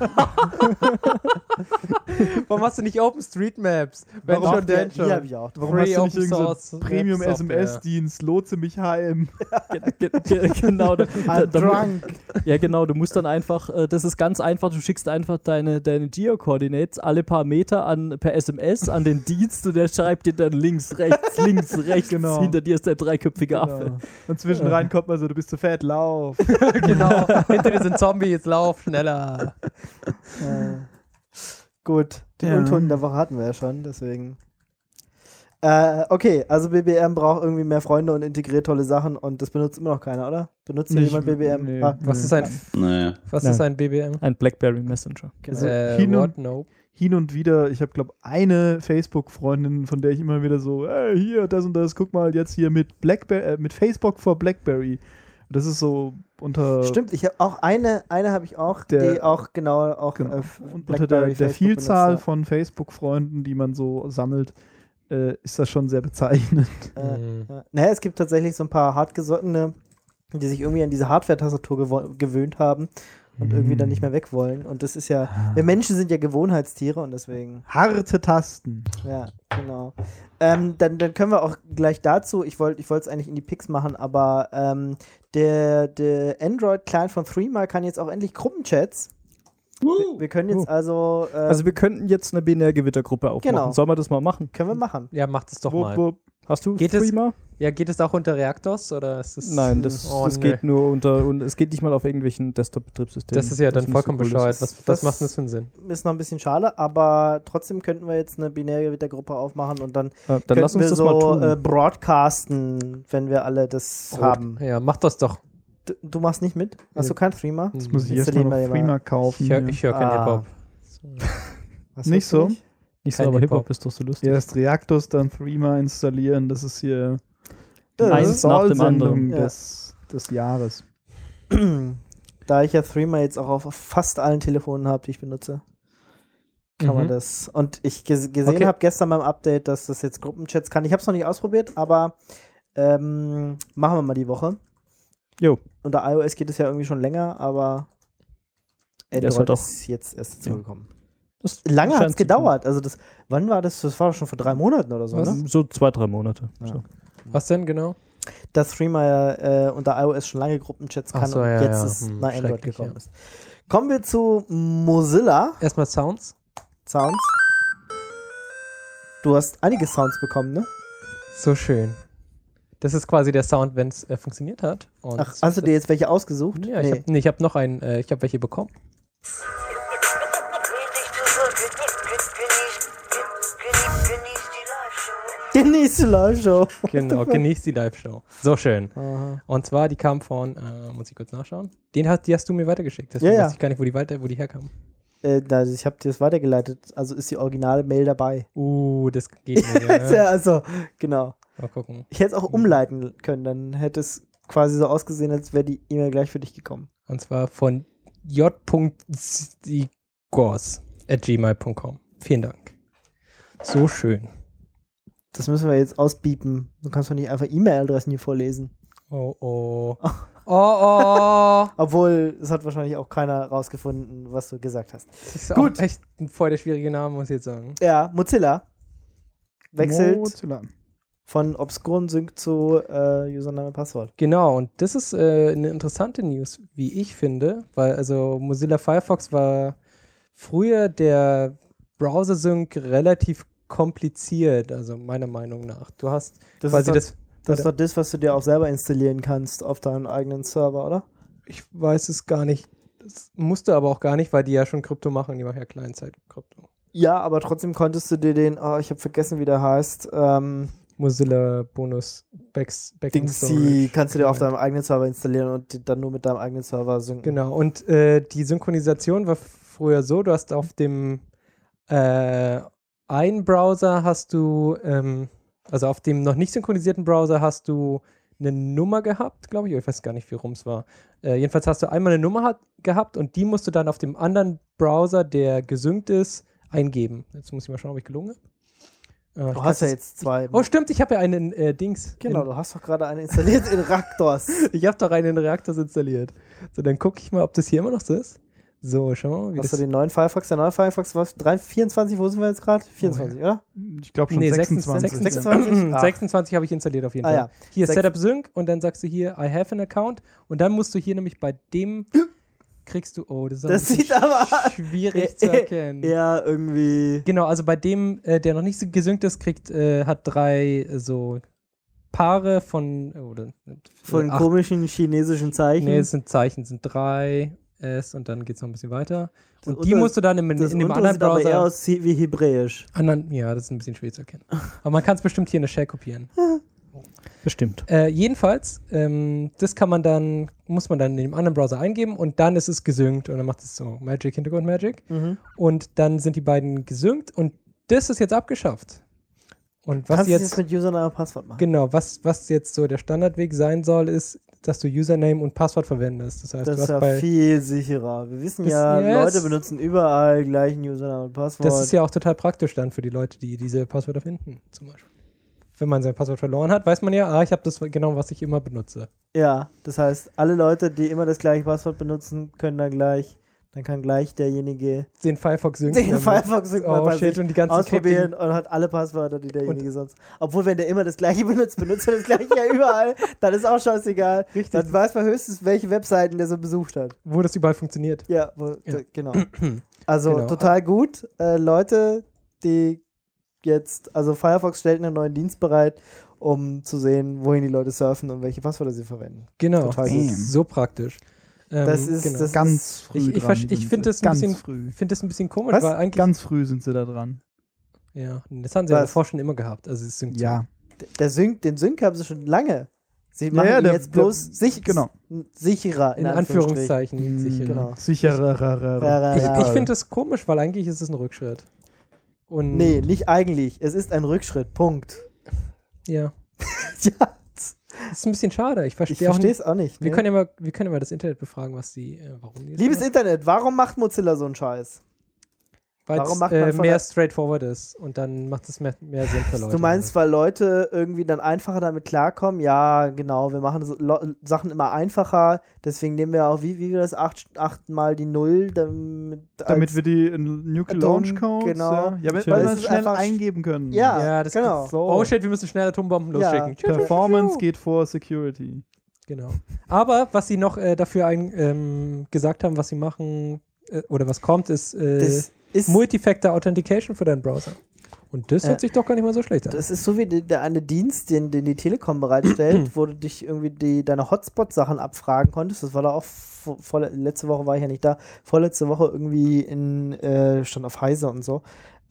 Warum hast du nicht OpenStreetMaps? Wenn Warum? schon, denn schon. Die habe ich auch. Warum Free hast du nicht Open irgendeinen Source so Web Premium-SMS-Dienst? Lotse mich heim. Genau. I'm drunk. Ja, genau. Du musst dann einfach, das ist ganz einfach, du schickst einfach deine Geo-Coordinates alle paar Meter per SMS an den Dienst und der schreibt dir dann links, rechts, Genau. hinter dir ist der dreiköpfige Affe. Genau. Und zwischenrein kommt man so, du bist zu fett, lauf. Genau. Hinter dir sind Zombies, lauf schneller. Gut, den Ja. Untoten der Woche hatten wir ja schon, deswegen. Okay, also BBM braucht irgendwie mehr Freunde und integriert tolle Sachen und das benutzt immer noch keiner, oder? Benutzt hier Nicht- jemand BBM? nee. Ah, Was ist ein, Naja. was Nein. ist ein BBM? Ein BlackBerry Messenger. genau. hin What? und- Nope. Hin und wieder, ich habe glaube eine Facebook-Freundin, von der ich immer wieder so, hey, hier, das und das, guck mal, jetzt hier mit mit Facebook for BlackBerry. Und das ist so unter Stimmt, ich habe auch eine habe ich auch, Der- die auch genau auch Genau. BlackBerry, Und unter der Facebook Vielzahl benutzt, von Facebook-Freunden, die man so sammelt, ist das schon sehr bezeichnend. Naja, es gibt tatsächlich so ein paar hartgesottene, die sich irgendwie an diese Hardware-Tastatur gewöhnt haben und irgendwie dann nicht mehr weg wollen. Und das ist ja, wir Menschen sind ja Gewohnheitstiere und deswegen, Harte Tasten. ja, genau. Dann können wir auch gleich dazu, ich wollte es eigentlich in die Picks machen, aber der Android-Client von Threema kann jetzt auch endlich Gruppenchats. Wir können jetzt also, Also wir könnten jetzt eine Binärgewittergruppe aufmachen. Genau. Sollen wir das mal machen? können wir machen. Ja, mach das doch mal. Wo, Hast du Geht es- Threema? Ja, geht es auch unter Reactors oder ist es? Nein, das Oh, nee. geht nur unter, und es geht nicht mal auf irgendwelchen Desktop-Betriebssystemen. Das ist ja dann nicht vollkommen so cool bescheuert. ist. Was macht denn das für einen Sinn? Ist noch ein bisschen schade, aber trotzdem könnten wir jetzt eine Binärgewittergruppe aufmachen und dann Dann könnten lass uns wir das so mal tun. broadcasten, wenn wir alle das haben. Ja, mach das doch. Du machst nicht mit? Hast du kein Threema? das muss ich Jetzt erstmal nehmen wir noch mal- Freema kaufen. Ich hör kein Ah. Hip-Hop. Was Nicht hörst du so? Nicht so, kein aber Hip-Hop. Hip-Hop ist doch so lustig. Erst Reactos, dann Threema installieren. Das ist hier Eins nach dem Sendung anderen. Ja. des Jahres. Da ich ja Threema jetzt auch auf fast allen Telefonen habe, die ich benutze, kann man das. Und ich gesehen Okay. habe gestern beim Update, dass das jetzt Gruppenchats kann. Ich habe es noch nicht ausprobiert, aber machen wir mal die Woche. Jo. Unter iOS geht es ja irgendwie schon länger, aber Der ist Android halt auch- ist jetzt erst dazu Ja. gekommen. Das Lange hat scheint es zu gedauert. Also wann war das? Das war doch schon vor 3 Monaten oder so, tun. ne? So 2-3 Monate. Ja. So. Was denn genau? Dass Threema ja unter iOS schon lange Gruppenchats Ach kann so, und ja, jetzt ja. ist Hm, nach Android schrecklich, gekommen ja. ist. Kommen wir zu Mozilla Erstmal Sounds. Sounds. Du hast einige Sounds bekommen, ne? So schön. Das ist quasi der Sound, wenn es funktioniert hat. Und Ach, hast du dir jetzt welche ausgesucht? Ja, ich habe noch einen, ich habe welche bekommen. Genieß die Live-Show. Genau, genießt die Live-Show. So schön. Aha. Und zwar, die kam von, muss ich kurz nachschauen. Die hast du mir weitergeschickt. Deswegen Ja, ja. weiß ich gar nicht, wo die herkam. Ich habe dir das weitergeleitet. Also ist die originale Mail dabei. Das geht nicht. Ja, Ja. also, genau. Mal gucken. Ich hätte es auch umleiten können. Dann hätte es quasi so ausgesehen, als wäre die E-Mail gleich für dich gekommen. Und zwar von j.sigors@gmail.com. Vielen Dank. So schön. Das müssen wir jetzt ausbiepen. Du kannst doch nicht einfach E-Mail-Adressen hier vorlesen. Oh. Oh. Obwohl, es hat wahrscheinlich auch keiner rausgefunden, was du gesagt hast. Das ist Gut. auch echt ein voll der schwierige Name, muss ich jetzt sagen. Ja, Mozilla wechselt Mozilla. von obskuren Sync zu Username Passwort. Genau, und das ist eine interessante News, wie ich finde, weil also Mozilla Firefox war früher der Browser-Sync relativ kompliziert, also meiner Meinung nach. Du hast quasi Das ist doch das, was du dir auch selber installieren kannst auf deinem eigenen Server, oder? ich weiß es gar nicht. Das musste aber auch gar nicht, weil die ja schon Krypto machen, die machen ja Client-Side-Krypto. Ja, aber trotzdem konntest du dir den, ich habe vergessen, wie der heißt, Mozilla Bonus Backing Dingsy kannst du dir auf Genau. deinem eigenen Server installieren und die dann nur mit deinem eigenen Server synken. Genau, und die Synchronisation war früher so, du hast auf dem einen Browser hast du, also auf dem noch nicht synchronisierten Browser hast du eine Nummer gehabt, glaube ich. Ich weiß gar nicht, wie rum es war. Jedenfalls hast du einmal eine Nummer gehabt und die musst du dann auf dem anderen Browser, der gesynkt ist, eingeben. Jetzt muss ich mal schauen, ob ich gelungen habe. Du hast ja jetzt zwei. Oh, stimmt, ich habe ja einen Dings. Genau, du hast doch gerade einen installiert in Raktors. Ich habe doch einen Reaktors installiert. So, dann gucke ich mal, ob das hier immer noch so ist. So, schau mal, wie Hast das du den neuen Firefox? Der neue Firefox war 24, wo sind wir jetzt gerade? 24, oder? Ich glaube schon Nee, 26. 26? 26 habe ich installiert auf jeden Fall. Ja. Hier Sech- Setup Sync und dann sagst du hier I have an account und dann musst du hier nämlich bei dem kriegst du, das ist Das ein bisschen sieht aber schwierig zu erkennen. eher irgendwie. Genau, also bei dem, der noch nicht so gesynkt ist, hat 3 so Paare von Von 8, komischen chinesischen Zeichen. nee, es sind Zeichen, sind 3 S und dann geht es noch ein bisschen weiter. Das Und die untere- musst du dann in das dem untere anderen sieht aber eher Browser aus wie Hebräisch. ja, das ist ein bisschen schwer zu erkennen. Aber man kann es bestimmt hier in der Shell kopieren. Bestimmt. Jedenfalls, das muss man dann in dem anderen Browser eingeben und dann ist es gesynkt und dann macht es so Magic, Hintergrund Magic und dann sind die beiden gesynkt und das ist jetzt abgeschafft. Und was Kannst du jetzt, jetzt mit Username und Passwort machen? genau, was jetzt so der Standardweg sein soll, ist, dass du Username und Passwort verwendest. Das heißt, Das du ist hast ja viel sicherer. Wir wissen ja, Yes. Leute benutzen überall gleichen Username und Passwort. das ist ja auch total praktisch dann für die Leute, die diese Passwörter finden, zum Beispiel. Wenn man sein Passwort verloren hat, weiß man ja, ich habe das genau, was ich immer benutze. Ja, das heißt, alle Leute, die immer das gleiche Passwort benutzen, können dann kann gleich derjenige Den Firefox synken. den Firefox mal Oh bei shit, sich und die ganzen ausprobieren und hat alle Passwörter, die derjenige sonst. Obwohl, wenn der immer das gleiche benutzt er das gleiche ja überall, dann ist auch scheißegal. Richtig. Dann weiß man höchstens, welche Webseiten der so besucht hat. wo das überall funktioniert. Ja, Ja. genau. Also Genau. total gut. Leute, die jetzt, also Firefox stellt einen neuen Dienst bereit, um zu sehen, wohin die Leute surfen und welche Passwörter sie verwenden. Genau, Total das gut. ist so praktisch. Das ist, genau. das Ganz früh Ich dran. finde sind das sie. ein ganz bisschen, früh. find das ein bisschen komisch, Was? weil eigentlich, Ganz früh sind sie da dran. ja, das haben sie ja Was? davor schon immer gehabt. Also es synkt Ja. den Sync haben sie schon lange. Sie machen ja, ihn jetzt bloß genau. sicherer, in Anführungszeichen sicher. Genau. Sicherer. Ich finde das komisch, weil eigentlich ist es ein Rückschritt. Und Nee, nicht eigentlich. Es ist ein Rückschritt. Punkt. ja, Ja, das ist ein bisschen schade. Ich ich verstehe auch verstehe nicht. es auch nicht. Wir Ne? können ja mal das Internet befragen, warum die das Liebes machen. Internet, warum macht Mozilla so einen Scheiß? Weil warum es macht man von mehr der- straightforward ist und dann macht es mehr Sinn für Leute. Du meinst, weil Leute irgendwie dann einfacher damit klarkommen? Ja, genau. Wir machen so Sachen immer einfacher. Deswegen nehmen wir auch, wie wir das 8 mal die 0, Damit als- wir die in Nuke Atom, Launch Codes. genau. Ja, damit Weil wir es das ist schnell einfach- eingeben können. Ja, Ja, das genau. So. Oh shit, wir müssen schnell Atombomben Ja. losschicken. Performance geht vor Security. Genau. Aber was sie noch dafür gesagt haben, was sie machen oder was kommt, ist Das ist, Multifactor Authentication für deinen Browser. Und das hört sich doch gar nicht mal so schlecht an. das ist so wie der eine Dienst, den die Telekom bereitstellt, wo du dich irgendwie deine Hotspot-Sachen abfragen konntest. Das war da auch letzte Woche war ich ja nicht da. Vorletzte Woche irgendwie stand auf Heise und so.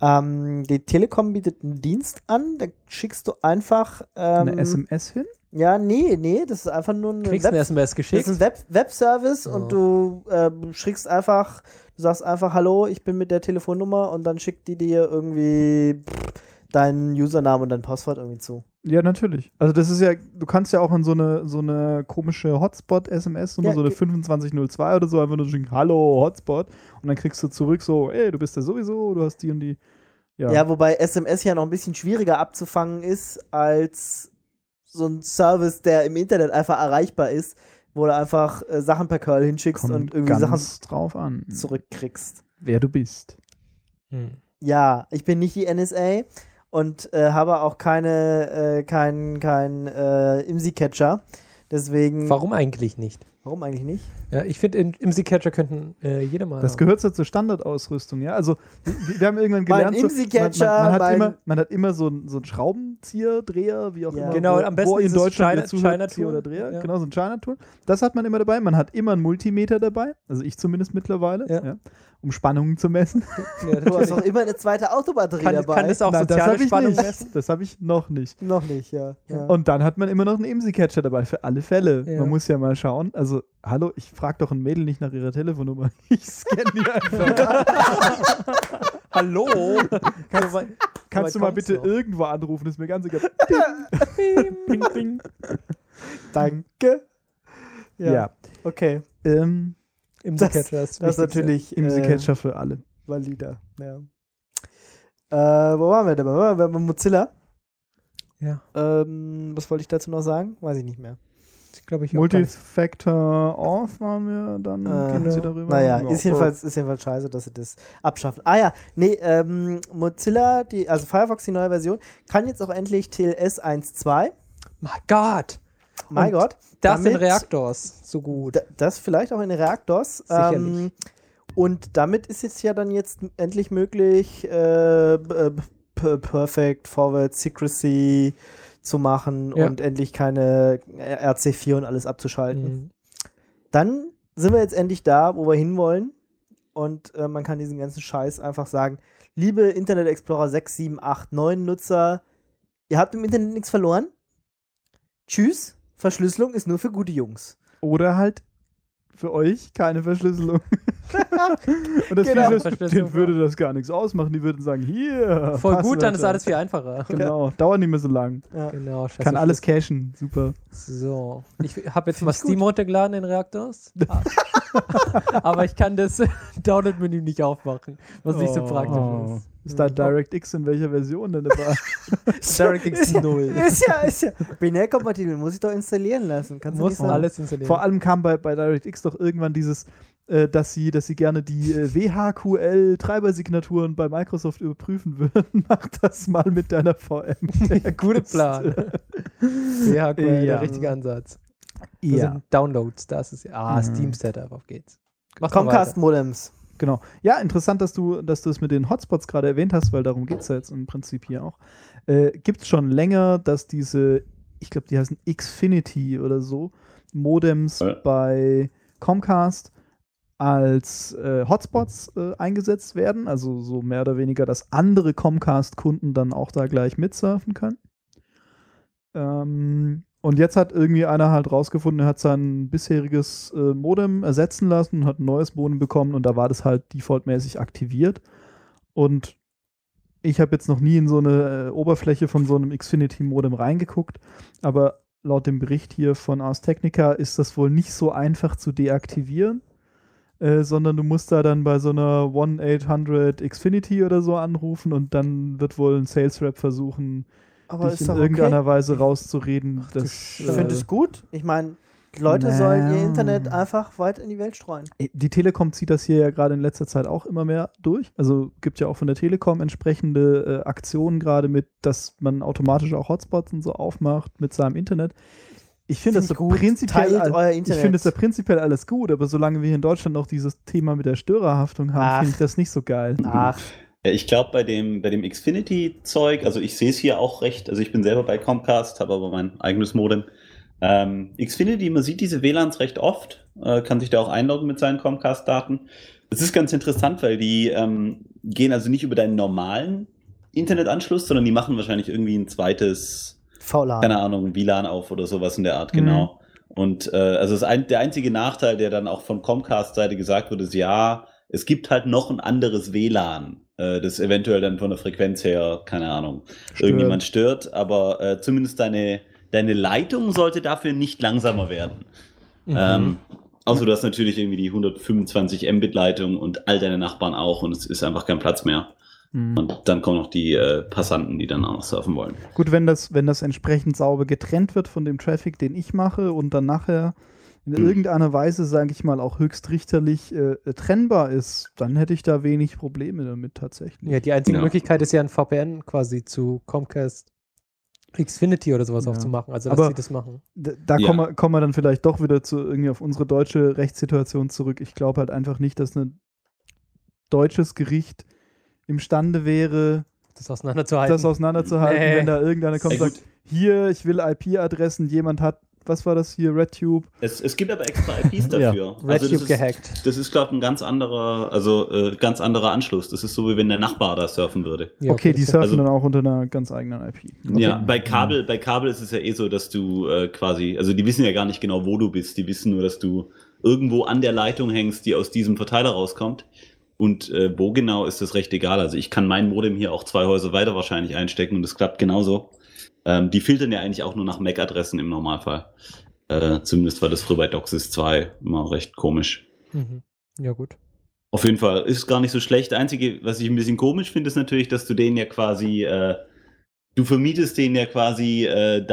Die Telekom bietet einen Dienst an, da schickst du einfach Eine SMS hin? ja, nee, das ist einfach nur ein Kriegst du eine SMS das geschickt? ist ein Webservice Oh. und du schickst einfach, du sagst einfach, hallo, ich bin mit der Telefonnummer und dann schickt die dir irgendwie deinen Username und dein Passwort irgendwie zu. Ja, natürlich. Also das ist ja, du kannst ja auch in so eine komische Hotspot-SMS-Nummer, Ja, so eine 2502 oder so, einfach nur schicken, hallo, Hotspot. Und dann kriegst du zurück so, ey, du bist ja sowieso, du hast die und die. Ja, wobei SMS ja noch ein bisschen schwieriger abzufangen ist als so ein Service, der im Internet einfach erreichbar ist. wo du einfach Sachen per Curl hinschickst Kommt und irgendwie ganz Sachen drauf an, zurückkriegst. wer du bist. Ja, ich bin nicht die NSA und habe auch kein IMSI-Catcher. Deswegen. Warum eigentlich nicht? Warum eigentlich nicht? Ja, ich finde, IMSI-Catcher könnten jeder mal Das haben. gehört so zur Standardausrüstung, ja. Also wir haben irgendwann gelernt, Mein IMSI-Catcher, man hat immer so einen Schraubenzieher, Dreher, wie auch Ja. immer. Genau, am besten wo in dieses Deutschland China-Tool. Zieher oder Dreher, Ja. genau, so ein China-Tool. Das hat man immer dabei. Man hat immer einen Multimeter dabei, also ich zumindest mittlerweile, Ja. um Spannungen zu messen. Ja, du hast natürlich. auch immer eine zweite Autobatterie kann dabei. das auch Nein, das soziale habe ich Spannung nicht. messen? Das habe ich noch nicht. Noch nicht, ja. Und dann hat man immer noch einen IMSI-Catcher dabei, für alle Fälle. Ja. Man muss ja mal schauen. Also, hallo, ich frage doch ein Mädel nicht nach ihrer Telefonnummer. Ich scanne die einfach. Hallo? Kannst du mal bitte irgendwo anrufen? Ist mir ganz egal. Bing, bing. Danke. Ja. Okay. IMSI-Catcher Das ist natürlich IMSI-Catcher für alle. valider. Ja. Wo waren wir denn? Wir waren bei Mozilla. Ja. Was wollte ich dazu noch sagen? Weiß ich nicht mehr. Ich glaube, ich auch gar nicht. Multifactor Off waren wir, dann gehen sie darüber. Naja, Ja. ist jedenfalls scheiße, dass sie das abschaffen. Ah ja, nee, Mozilla, also Firefox, die neue Version, kann jetzt auch endlich TLS 1.2. Mein Gott. Mein Und Gott. Das in damit- Reaktors so gut. Das vielleicht auch in Reaktors. Sicherlich. Und damit ist es ja dann jetzt endlich möglich, Perfect Forward Secrecy zu machen Ja. und endlich keine RC4 und alles abzuschalten. Mhm. Dann sind wir jetzt endlich da, wo wir hinwollen. Und man kann diesen ganzen Scheiß einfach sagen, liebe Internet Explorer 6, 7, 8, 9 Nutzer, ihr habt im Internet nichts verloren. Tschüss, Verschlüsselung ist nur für gute Jungs. Oder halt für euch keine Verschlüsselung. Und das Genau. denen würde das gar nichts ausmachen. Die würden sagen, hier. Voll gut, dann ist Passwörter. alles viel einfacher. Genau, dauert nicht mehr so lang. Ja. Genau, scheiße. Kann alles cachen, super. So. Ich habe jetzt mal Steam runtergeladen in Reaktors. Aber ich kann das Download-Menü nicht aufmachen, was nicht so praktisch ist. Ist da DirectX in welcher Version denn dabei? DirectX 0. Ist ja binärkompatibel, muss ich doch installieren lassen. Kannst du Muss nicht sagen? alles installieren. Vor allem kam bei DirectX doch irgendwann dieses, dass sie gerne die WHQL-Treibersignaturen bei Microsoft überprüfen würden. Mach das mal mit deiner VM. Guter Plan. Ja, cool, Ja. der richtige Ansatz. Das Ja, sind Downloads, das ist Steam Setup, auf geht's. Mach mal Comcast-Modems. genau. Ja, interessant, dass du es mit den Hotspots gerade erwähnt hast, weil darum geht es ja jetzt im Prinzip hier auch. Gibt es schon länger, dass diese, ich glaube, die heißen Xfinity oder so, Modems bei Comcast als Hotspots eingesetzt werden, also so mehr oder weniger, dass andere Comcast-Kunden dann auch da gleich mitsurfen können. Und jetzt hat irgendwie einer halt rausgefunden, er hat sein bisheriges Modem ersetzen lassen und hat ein neues Modem bekommen und da war das halt defaultmäßig aktiviert. Und ich habe jetzt noch nie in so eine Oberfläche von so einem Xfinity-Modem reingeguckt, aber laut dem Bericht hier von Ars Technica ist das wohl nicht so einfach zu deaktivieren, sondern du musst da dann bei so einer 1-800 Xfinity oder so anrufen und dann wird wohl ein Sales Rep versuchen, Aber dich ist in doch irgendeiner okay. Weise rauszureden. Dass, Ich finde es gut. Ich meine, Leute sollen ihr Internet einfach weit in die Welt streuen. Die Telekom zieht das hier ja gerade in letzter Zeit auch immer mehr durch. Also gibt ja auch von der Telekom entsprechende Aktionen gerade mit, dass man automatisch auch Hotspots und so aufmacht mit seinem Internet. Ich finde das so gut. prinzipiell, Teilt euer ich Internet. finde es ja prinzipiell alles gut, aber solange wir hier in Deutschland noch dieses Thema mit der Störerhaftung haben, Ach. finde ich das nicht so geil. Ach, Ja, ich glaube, bei dem Xfinity-Zeug, also ich sehe es hier auch recht, also ich bin selber bei Comcast, habe aber mein eigenes Modem. Xfinity, man sieht diese WLANs recht oft, kann sich da auch einloggen mit seinen Comcast-Daten. Das ist ganz interessant, weil die gehen also nicht über deinen normalen Internetanschluss, sondern die machen wahrscheinlich irgendwie ein zweites, VLAN. keine Ahnung, WLAN auf oder sowas in der Art, genau. Und also der einzige Nachteil, der dann auch von Comcast-Seite gesagt wurde, ist, ja, es gibt halt noch ein anderes WLAN, das eventuell dann von der Frequenz her, keine Ahnung, irgendjemand stört, aber zumindest deine Leitung sollte dafür nicht langsamer werden. Außer du hast natürlich irgendwie die 125 Mbit-Leitung und all deine Nachbarn auch und es ist einfach kein Platz mehr. Und dann kommen noch die Passanten, die dann auch noch surfen wollen. Gut, wenn das entsprechend sauber getrennt wird von dem Traffic, den ich mache und dann nachher in irgendeiner Weise, sage ich mal, auch höchstrichterlich trennbar ist, dann hätte ich da wenig Probleme damit tatsächlich. Ja, die einzige Ja. Möglichkeit ist ja ein VPN quasi zu Comcast Xfinity oder sowas Ja. aufzumachen, also dass Aber sie das machen. Da Ja. kommen wir dann vielleicht doch wieder irgendwie auf unsere deutsche Rechtssituation zurück. Ich glaube halt einfach nicht, dass ein deutsches Gericht imstande wäre, Das auseinanderzuhalten. das auseinanderzuhalten, Nee. wenn da irgendeiner kommt und Ja, sagt, hier, ich will IP-Adressen, jemand hat, was war das hier, RedTube? Es gibt aber extra IPs Ja. dafür. RedTube das gehackt. Das ist, glaube ich, ein ganz anderer Anschluss. Das ist so, wie wenn der Nachbar da surfen würde. Ja, Okay, die das- surfen also- dann auch unter einer ganz eigenen IP. Okay. Ja, bei Kabel ist es ja eh so, dass du quasi, also die wissen ja gar nicht genau, wo du bist. Die wissen nur, dass du irgendwo an der Leitung hängst, die aus diesem Verteiler rauskommt. Und wo genau ist das recht egal. Also ich kann mein Modem hier auch 2 Häuser weiter wahrscheinlich einstecken und das klappt genauso. Die filtern ja eigentlich auch nur nach MAC-Adressen im Normalfall. Zumindest war das früher bei DOCSIS 2 immer recht komisch. Mhm. Ja, gut. Auf jeden Fall ist gar nicht so schlecht. Einzige, was ich ein bisschen komisch finde, ist natürlich, dass du denen ja quasi, du vermietest denen ja quasi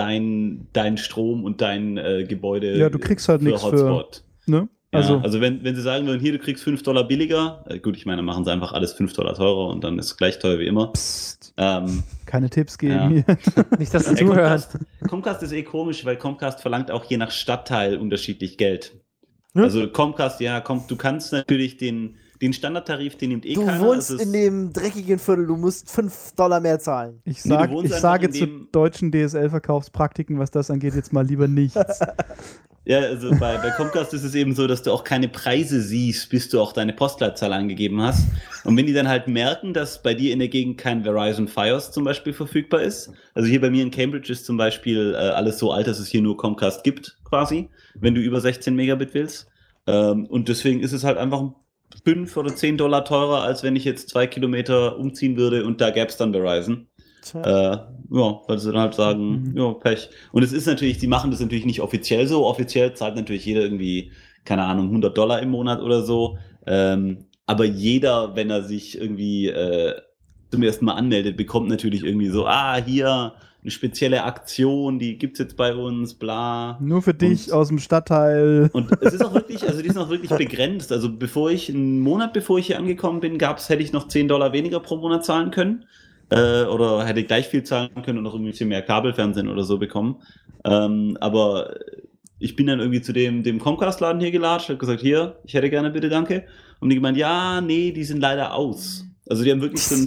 dein Strom und dein Gebäude. Ja, du kriegst halt nichts für, Hotspot. ne? Ja, Also, also wenn sie sagen würden, hier, du kriegst $5 billiger, gut, ich meine, dann machen sie einfach alles $5 teurer und dann ist es gleich teuer wie immer. psst, Ähm, keine Tipps geben ja. hier. Nicht, dass sie Ey, zuhören. Comcast ist eh komisch, weil Comcast verlangt auch je nach Stadtteil unterschiedlich Geld. Hm? Also Comcast, ja, du kannst natürlich den Standardtarif, den nimmt eh Du keiner. wohnst das ist- in dem dreckigen Viertel, du musst $5 mehr zahlen. Ich, Nee, du sag, wohnst ich einfach sage in zu dem- deutschen DSL-Verkaufspraktiken, was das angeht, jetzt mal lieber nichts. Ja, also bei Comcast ist es eben so, dass du auch keine Preise siehst, bis du auch deine Postleitzahl angegeben hast. Und wenn die dann halt merken, dass bei dir in der Gegend kein Verizon Fios zum Beispiel verfügbar ist, also hier bei mir in Cambridge ist zum Beispiel alles so alt, dass es hier nur Comcast gibt, quasi, wenn du über 16 Megabit willst. Und deswegen ist es halt einfach $5 oder $10 teurer, als wenn ich jetzt 2 Kilometer umziehen würde und da gäbe es dann Verizon. Ja, weil sie dann halt sagen, ja, Pech. Und es ist natürlich, die machen das natürlich nicht offiziell so. Offiziell zahlt natürlich jeder irgendwie, keine Ahnung, $100 im Monat oder so. Aber jeder, wenn er sich irgendwie zum ersten Mal anmeldet, bekommt natürlich irgendwie so, hier eine spezielle Aktion, die gibt's jetzt bei uns, bla. Nur für dich Und- aus dem Stadtteil. Und es ist auch wirklich, also die sind auch wirklich begrenzt. Also einen Monat bevor ich hier angekommen bin, hätte ich noch $10 weniger pro Monat zahlen können. Oder hätte gleich viel zahlen können und noch irgendwie ein bisschen mehr Kabelfernsehen oder so bekommen. Aber ich bin dann irgendwie zu dem Comcast-Laden hier gelatscht, habe gesagt, hier, ich hätte gerne bitte, danke. Und die gemeint, ja, nee, die sind leider aus. Also die haben wirklich so ein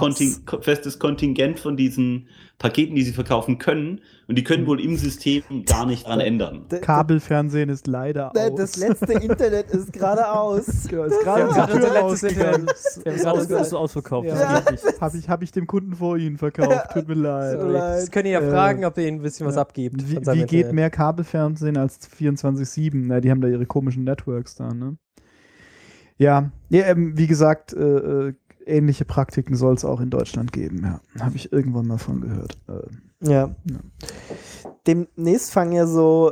festes Kontingent von diesen Paketen, die sie verkaufen können. Und die können wohl im System gar nicht dran ändern. Kabelfernsehen ist leider aus. Das letzte Internet ist gerade aus. Genau, ist gerade Wir haben gerade die Tür unser letztes ausgegangen. Wir haben Das ist ausverkauft. Ja. Das geht nicht. Hab ich dem Kunden vor Ihnen verkauft. Tut mir leid. Sorry. Das können ihr ja fragen, ob ihr ihnen ein bisschen was abgibt. von seinem Wie geht Internet. mehr Kabelfernsehen als 24/7? Na, die haben da ihre komischen Networks da, ne? Ja, wie gesagt, ähnliche Praktiken soll es auch in Deutschland geben, ja. Habe ich irgendwann mal von gehört. Ja. Demnächst fangen ja so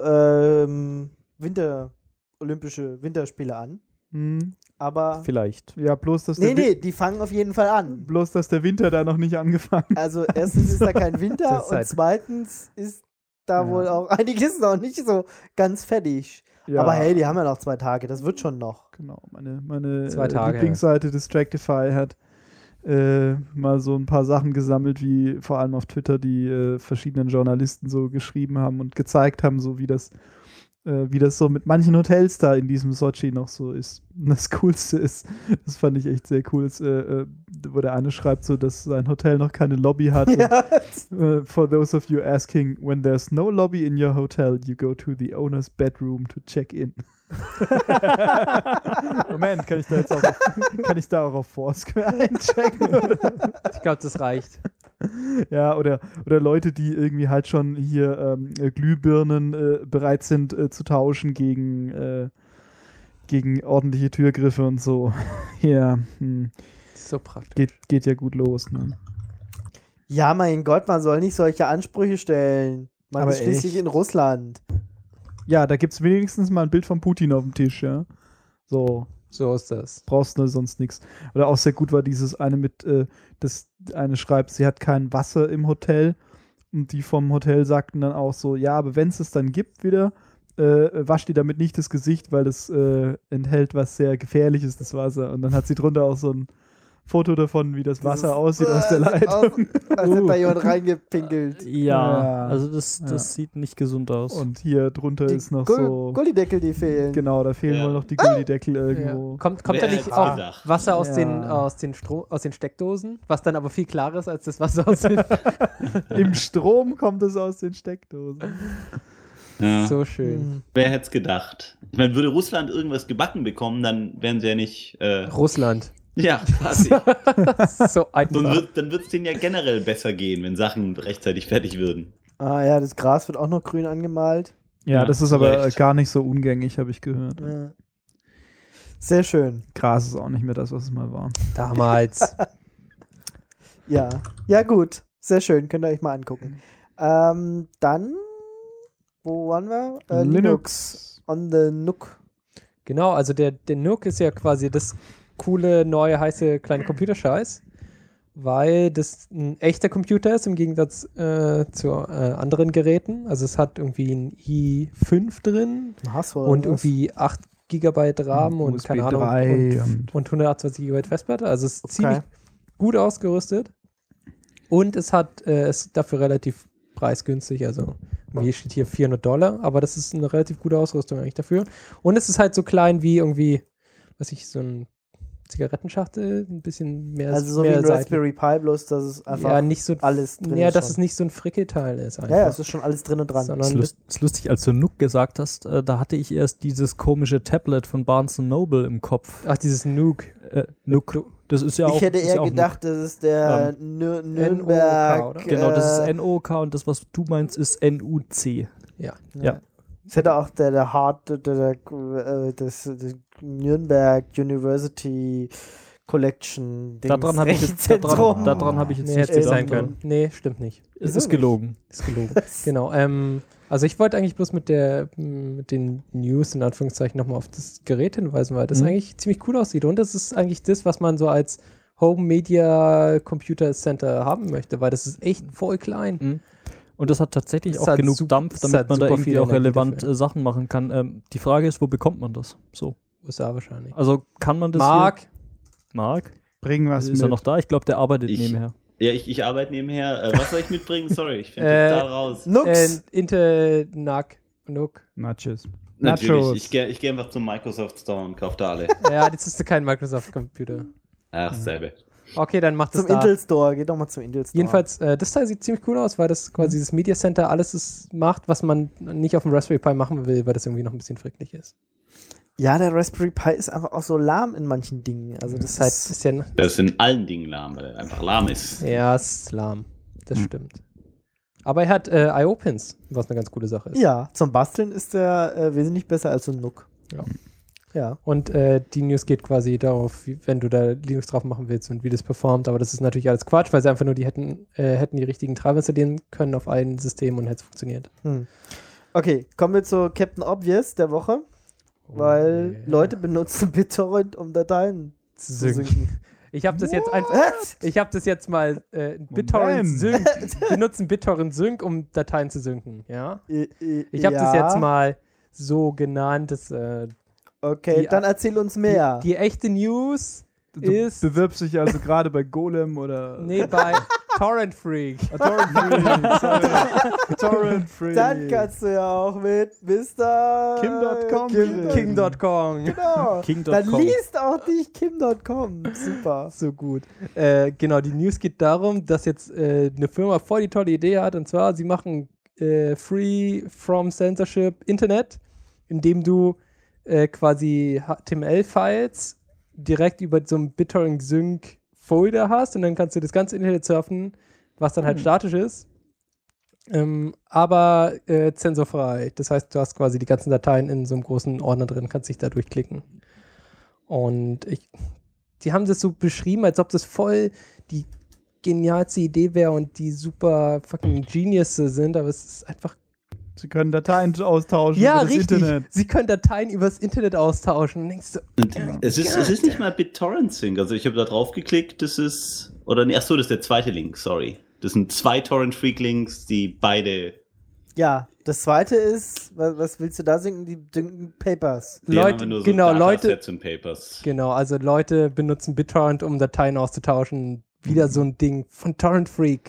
Olympische Winterspiele an. Aber. Vielleicht. Ja, bloß dass, Nee, die fangen auf jeden Fall an. bloß, dass der Winter da noch nicht angefangen hat. Also, erstens ist da kein Winter Das ist und halt- zweitens ist da Ja. wohl auch einiges noch nicht so ganz fertig. Ja, Aber hey, die haben ja noch 2 Tage, das wird schon noch. genau. Meine 2 Tage, Lieblingsseite Distractify hat mal so ein paar Sachen gesammelt, wie vor allem auf Twitter die verschiedenen Journalisten so geschrieben haben und gezeigt haben, so wie das so mit manchen Hotels da in diesem Sochi noch so ist. Und das Coolste ist, das fand ich echt sehr cool, ist, wo der eine schreibt so, dass sein Hotel noch keine Lobby hat. Ja. Und, for those of you asking, when there's no lobby in your hotel, you go to the owner's bedroom to check in. Moment, kann ich da auch auf Foursquare einchecken? Ich glaube, das reicht. Ja, oder Leute, die irgendwie halt schon hier Glühbirnen bereit sind zu tauschen gegen ordentliche Türgriffe und so. Ja, Das ist so praktisch. geht ja gut los. Ne? Ja, mein Gott, man soll nicht solche Ansprüche stellen. Man Aber ist schließlich echt. in Russland. Ja, da gibt es wenigstens mal ein Bild von Putin auf dem Tisch, ja. So, So ist das. brauchst du sonst nichts. Oder auch sehr gut war dieses eine mit, das eine schreibt, sie hat kein Wasser im Hotel und die vom Hotel sagten dann auch so, ja, aber wenn es dann gibt wieder, wasch dir damit nicht das Gesicht, weil das enthält was sehr Gefährliches, das Wasser. Und dann hat sie drunter auch so ein Foto davon, wie das Wasser aussieht aus der Leitung. Als hätte da jemand reingepinkelt. Ja, also das sieht nicht gesund aus. Und hier drunter ist noch so... Gullideckel, die fehlen. Genau, da fehlen wohl noch die Gullideckel irgendwo. Ja. Kommt da nicht auch Wasser aus den Steckdosen, was dann aber viel klarer ist als das Wasser aus den... Im Strom kommt es aus den Steckdosen. Ja. So schön. Wer hätte es gedacht? Ich meine, würde Russland irgendwas gebacken bekommen, dann wären sie ja nicht... Russland. Ja, quasi. So einfach. Dann wird es denen ja generell besser gehen, wenn Sachen rechtzeitig fertig würden. Ah ja, das Gras wird auch noch grün angemalt. Ja, das ist aber recht. gar nicht so ungängig, habe ich gehört. Ja. Sehr schön. Gras ist auch nicht mehr das, was es mal war. Damals. Ja. Ja, gut. Sehr schön. Könnt ihr euch mal angucken. Dann, wo waren wir? Linux on the Nook. Genau, also der Nook ist ja quasi das coole, neue, heiße kleine Computerscheiß, weil das ein echter Computer ist im Gegensatz zu anderen Geräten. Also es hat irgendwie ein i5 drin und irgendwie 8 GB RAM und USB keine Ahnung 3 und 128 GB Festplatte. Also es ist ziemlich gut ausgerüstet und es ist dafür relativ preisgünstig. Also wie steht hier $400, aber das ist eine relativ gute Ausrüstung eigentlich dafür. Und es ist halt so klein wie irgendwie, so ein Zigarettenschachtel, ein bisschen mehr. Also so mehr wie ein Raspberry Pi, bloß dass es einfach nicht so, alles drin ja, ist. dass es nicht so ein Frickelteil ist. Einfach. Ja, es ist schon alles drin und dran. Sondern Das ist lustig, als du Nook gesagt hast, da hatte ich erst dieses komische Tablet von Barnes & Noble im Kopf. Ach, dieses Nook. Nook. Das ist ja auch. Ich hätte ist eher ja auch gedacht, das ist der Nürnberg. oder? Genau, das ist NOK und das, was du meinst, ist NUC. Ja. Ja. Es hätte auch der das Nürnberg University Collection. Daran habe ich jetzt nicht Hätte gedacht. sein können. Nee, stimmt nicht. Es ist gelogen. Ist gelogen. Genau. Also ich wollte eigentlich bloß mit den News in Anführungszeichen nochmal auf das Gerät hinweisen, weil das eigentlich ziemlich cool aussieht. Und das ist eigentlich das, was man so als Home Media Computer Center haben möchte, weil das ist echt voll klein. Und das hat tatsächlich Das auch hat genug sup- Dampf, das damit hat man da super irgendwie viel auch relevant Energie dafür. Sachen machen kann. Die Frage ist, wo bekommt man das? So. USA wahrscheinlich. Also kann man das Marc? Bringen was Ist er noch da? Ich glaube, der arbeitet nebenher. Ja, ich arbeite nebenher. Was soll ich mitbringen? Sorry, ich finde total raus. Nux. Intel Nook. Nachos. Natürlich, ich geh einfach zum Microsoft Store und kaufe da alle. Ja, das ist kein Microsoft-Computer. Ach, selbe. Okay, dann macht es Zum Intel Store. Geh doch mal zum Intel Store. Jedenfalls, das Teil sieht ziemlich cool aus, weil das quasi das Media Center alles macht, was man nicht auf dem Raspberry Pi machen will, weil das irgendwie noch ein bisschen fricklich ist. Ja, der Raspberry Pi ist einfach auch so lahm in manchen Dingen. Also das Ist ja, Das ist in allen Dingen lahm, weil er einfach lahm ist. ja, es ist lahm. Das stimmt. Aber er hat IO-Pins, was eine ganz coole Sache ist. Ja, zum Basteln ist der wesentlich besser als so ein Nook. Ja. Ja. Und die News geht quasi darauf, wenn du da Linux drauf machen willst und wie das performt. Aber das ist natürlich alles Quatsch, weil sie einfach nur hätten die richtigen Treiber installieren können auf allen Systemen und hätte es funktioniert. Okay, kommen wir zu Captain Obvious der Woche. Weil Leute benutzen BitTorrent, um Dateien zu synken. Ich habe das jetzt einfach. Ich habe das jetzt mal BitTorrent Sync. Benutzen BitTorrent Sync, um Dateien zu synken. Ja. Ich habe das jetzt mal so genannt. Das, okay, dann erzähl uns mehr. Die echte News Du ist. bewirbst dich also gerade bei Golem oder. Nee, bei Torrent Freak. Torrent Free. Dann kannst du ja auch mit Mr. Kim.com. King.com. Genau. King.com. Dann liest auch nicht Kim.com. Super. So gut. Genau, die News geht darum, dass jetzt eine Firma voll die tolle Idee hat. Und zwar, sie machen Free from Censorship Internet, indem du quasi HTML-Files direkt über so einen BitTorrent-Sync-Folder hast und dann kannst du das ganze Internet surfen, was dann halt statisch ist, aber zensorfrei. Das heißt, du hast quasi die ganzen Dateien in so einem großen Ordner drin, kannst dich da durchklicken. Und die haben das so beschrieben, als ob das voll die genialste Idee wäre und die super fucking Genius sind, aber es ist einfach. Sie können Dateien austauschen Ja, über das richtig. Internet. Sie können Dateien übers Internet austauschen. Und denkst du, Und es ist nicht mal BitTorrent Sync. Also ich habe da drauf geklickt, das ist. Oder nee, achso, das ist der zweite Link, sorry. Das sind 2 Torrent Freak Links, die beide Ja, das zweite ist, was willst du da sinken? Die dünken Papers. Leute, nur so Datasets und Papers. Genau, also Leute benutzen BitTorrent, um Dateien auszutauschen. Wieder so ein Ding von Torrent Freak.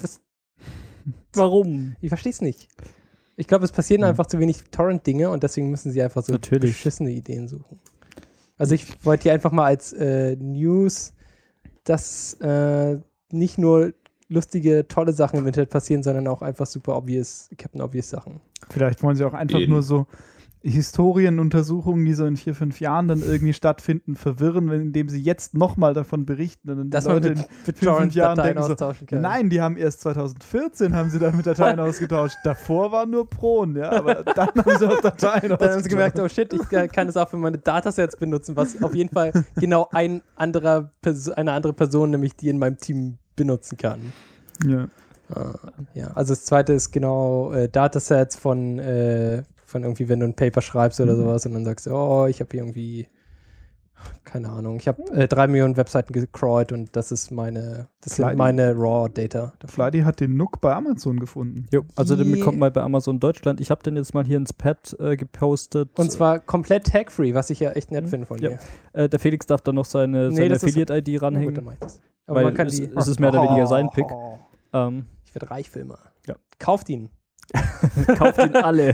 Warum? Ich verstehe es nicht. Ich glaube, es passieren einfach zu wenig Torrent-Dinge und deswegen müssen sie einfach so beschissene Ideen suchen. Also ich wollte hier einfach mal als News, dass nicht nur lustige, tolle Sachen im Internet passieren, sondern auch einfach super obvious, Captain Obvious Sachen. Vielleicht wollen sie auch einfach nur so Historienuntersuchungen, die so in 4-5 Jahren dann irgendwie stattfinden, verwirren, indem sie jetzt nochmal davon berichten. Und dann dass Leute man in 5 Jahren Dateien denken so, austauschen kann. nein, die haben erst 2014 haben sie damit Dateien ausgetauscht. Davor war nur Pron, ja, aber dann haben sie auch Dateien Dann haben sie gemerkt, oh shit, ich kann es auch für meine Datasets benutzen, was auf jeden Fall genau eine andere Person, nämlich die in meinem Team benutzen kann. Ja. Ja, also das zweite ist genau Datasets von irgendwie, wenn du ein Paper schreibst oder sowas und dann sagst du, oh, ich habe hier irgendwie, keine Ahnung, ich habe 3 Millionen Webseiten gecrawlt und das sind meine Raw-Data. Flighty hat den Nook bei Amazon gefunden. Jo, also den bekommt man bei Amazon Deutschland. Ich habe den jetzt mal hier ins Pad gepostet. Und zwar komplett tag-free, was ich ja echt nett finde von dir. Der Felix darf dann noch seine Affiliate-ID ranhängen. Gut, dann mach ich das. Aber man kann es ist mehr oder weniger sein Pick. Ich werde reich für immer. Ja. Kauft ihn. Kauft ihn alle.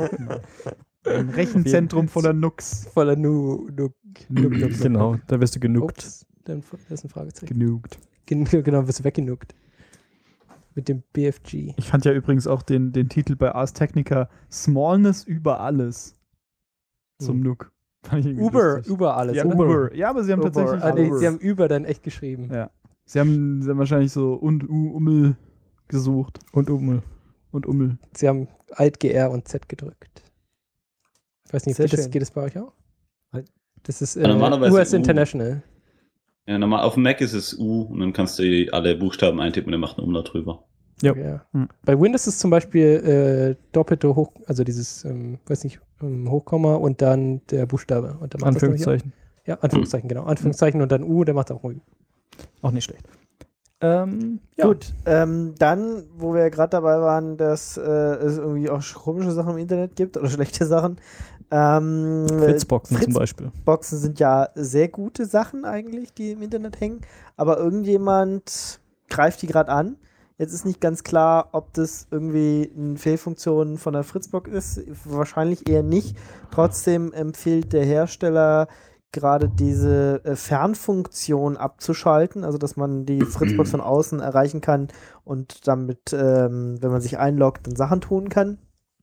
Ein Rechenzentrum voller Nooks. Voller Nuke. Genau, da wirst du genugt. Ups, dann ist ein Fragezeichen. Genugt. Genau, wirst du weggenugt. Mit dem BFG. Ich fand ja übrigens auch den Titel bei Ars Technica Smallness über alles zum Nook. Über alles. Ja, Uber. Ja, aber sie haben tatsächlich Sie haben über dann echt geschrieben. Ja. Sie haben wahrscheinlich so Ummel gesucht. Und Ummel. Sie haben Alt-GR und Z gedrückt. Ich weiß nicht, geht das bei euch auch? Das ist US International. Ja, normal auf dem Mac ist es U und dann kannst du alle Buchstaben eintippen und dann macht ein Umlaut drüber. Ja. Bei Windows ist zum Beispiel doppelte also dieses, Hochkomma und dann der Buchstabe. Und dann macht Anführungszeichen. Ja, Anführungszeichen, genau. Anführungszeichen und dann U, der macht auch U. Auch nicht schlecht. Gut, dann, wo wir gerade dabei waren, dass es irgendwie auch komische Sachen im Internet gibt oder schlechte Sachen. Fritzboxen zum Beispiel. Fritzboxen sind ja sehr gute Sachen eigentlich, die im Internet hängen, aber irgendjemand greift die gerade an. Jetzt ist nicht ganz klar, ob das irgendwie eine Fehlfunktion von der Fritzbox ist. Wahrscheinlich eher nicht. Trotzdem empfiehlt der Hersteller gerade diese Fernfunktion abzuschalten, also dass man die Fritzbox von außen erreichen kann und damit, wenn man sich einloggt, dann Sachen tun kann.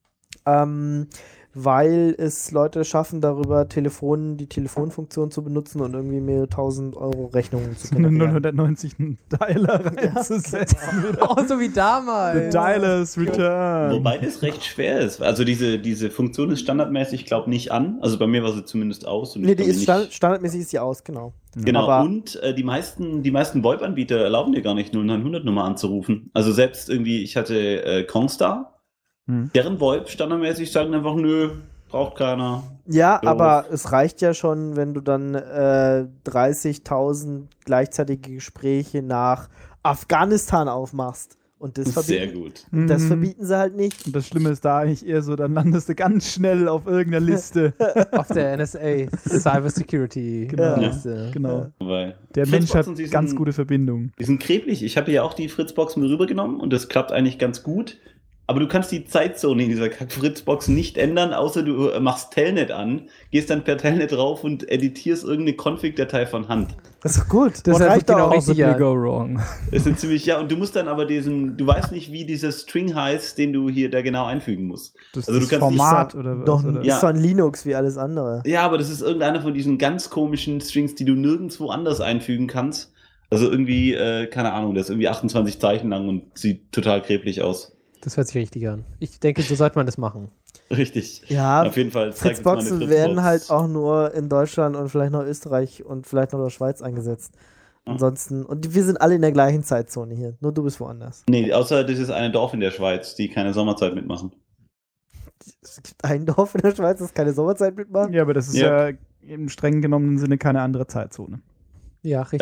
Weil es Leute schaffen, darüber die Telefonfunktion zu benutzen und irgendwie mehrere 1000 Euro Rechnungen zu generieren. 990 Dialer reinzusetzen. Oh, so wie damals. The Dialer's Return. Wobei das recht schwer ist. Also diese Funktion ist standardmäßig, glaube ich, nicht an. Also bei mir war sie zumindest aus. Und nee, die ist standardmäßig ist sie aus, genau. Genau, aber und die meisten VoIP-Anbieter erlauben dir gar nicht 0900-Nummer anzurufen. Also selbst irgendwie, ich hatte Kongstar, deren VoIP standardmäßig sagen einfach, nö, braucht keiner. Ja, aber es reicht ja schon, wenn du dann 30.000 gleichzeitige Gespräche nach Afghanistan aufmachst. Und das sehr gut. Das verbieten sie halt nicht. Und das Schlimme ist da eigentlich eher so, dann landest du ganz schnell auf irgendeiner Liste. Auf der NSA Cybersecurity Liste. Genau. Weil der Mensch hat ganz gute Verbindungen. Die sind kreblich. Ich habe ja auch die Fritzboxen rübergenommen und das klappt eigentlich ganz gut. Aber du kannst die Zeitzone in dieser Fritzbox nicht ändern, außer du machst Telnet an, gehst dann per Telnet drauf und editierst irgendeine Config-Datei von Hand. Das ist doch gut. Das reicht genau richtig. Go wrong. Das sind ziemlich, und du musst dann aber du weißt nicht, wie dieser String heißt, den du hier da genau einfügen musst. Das also ist du kannst Format oder was? Doch, oder? ist so ein Linux wie alles andere. Ja, aber das ist irgendeiner von diesen ganz komischen Strings, die du nirgendwo anders einfügen kannst. Also irgendwie, keine Ahnung, das ist irgendwie 28 Zeichen lang und sieht total kreblich aus. Das hört sich richtig an. Ich denke, so sollte man das machen. Richtig. Ja, auf jeden Fall. Fritzboxen werden halt auch nur in Deutschland und vielleicht noch Österreich und vielleicht noch in der Schweiz eingesetzt. Ansonsten, und wir sind alle in der gleichen Zeitzone hier. Nur du bist woanders. Nee, außer das ist ein Dorf in der Schweiz, die keine Sommerzeit mitmachen. Es gibt ein Dorf in der Schweiz, das keine Sommerzeit mitmacht? Ja, aber das ist ja im streng genommenen Sinne keine andere Zeitzone. Ja, richtig.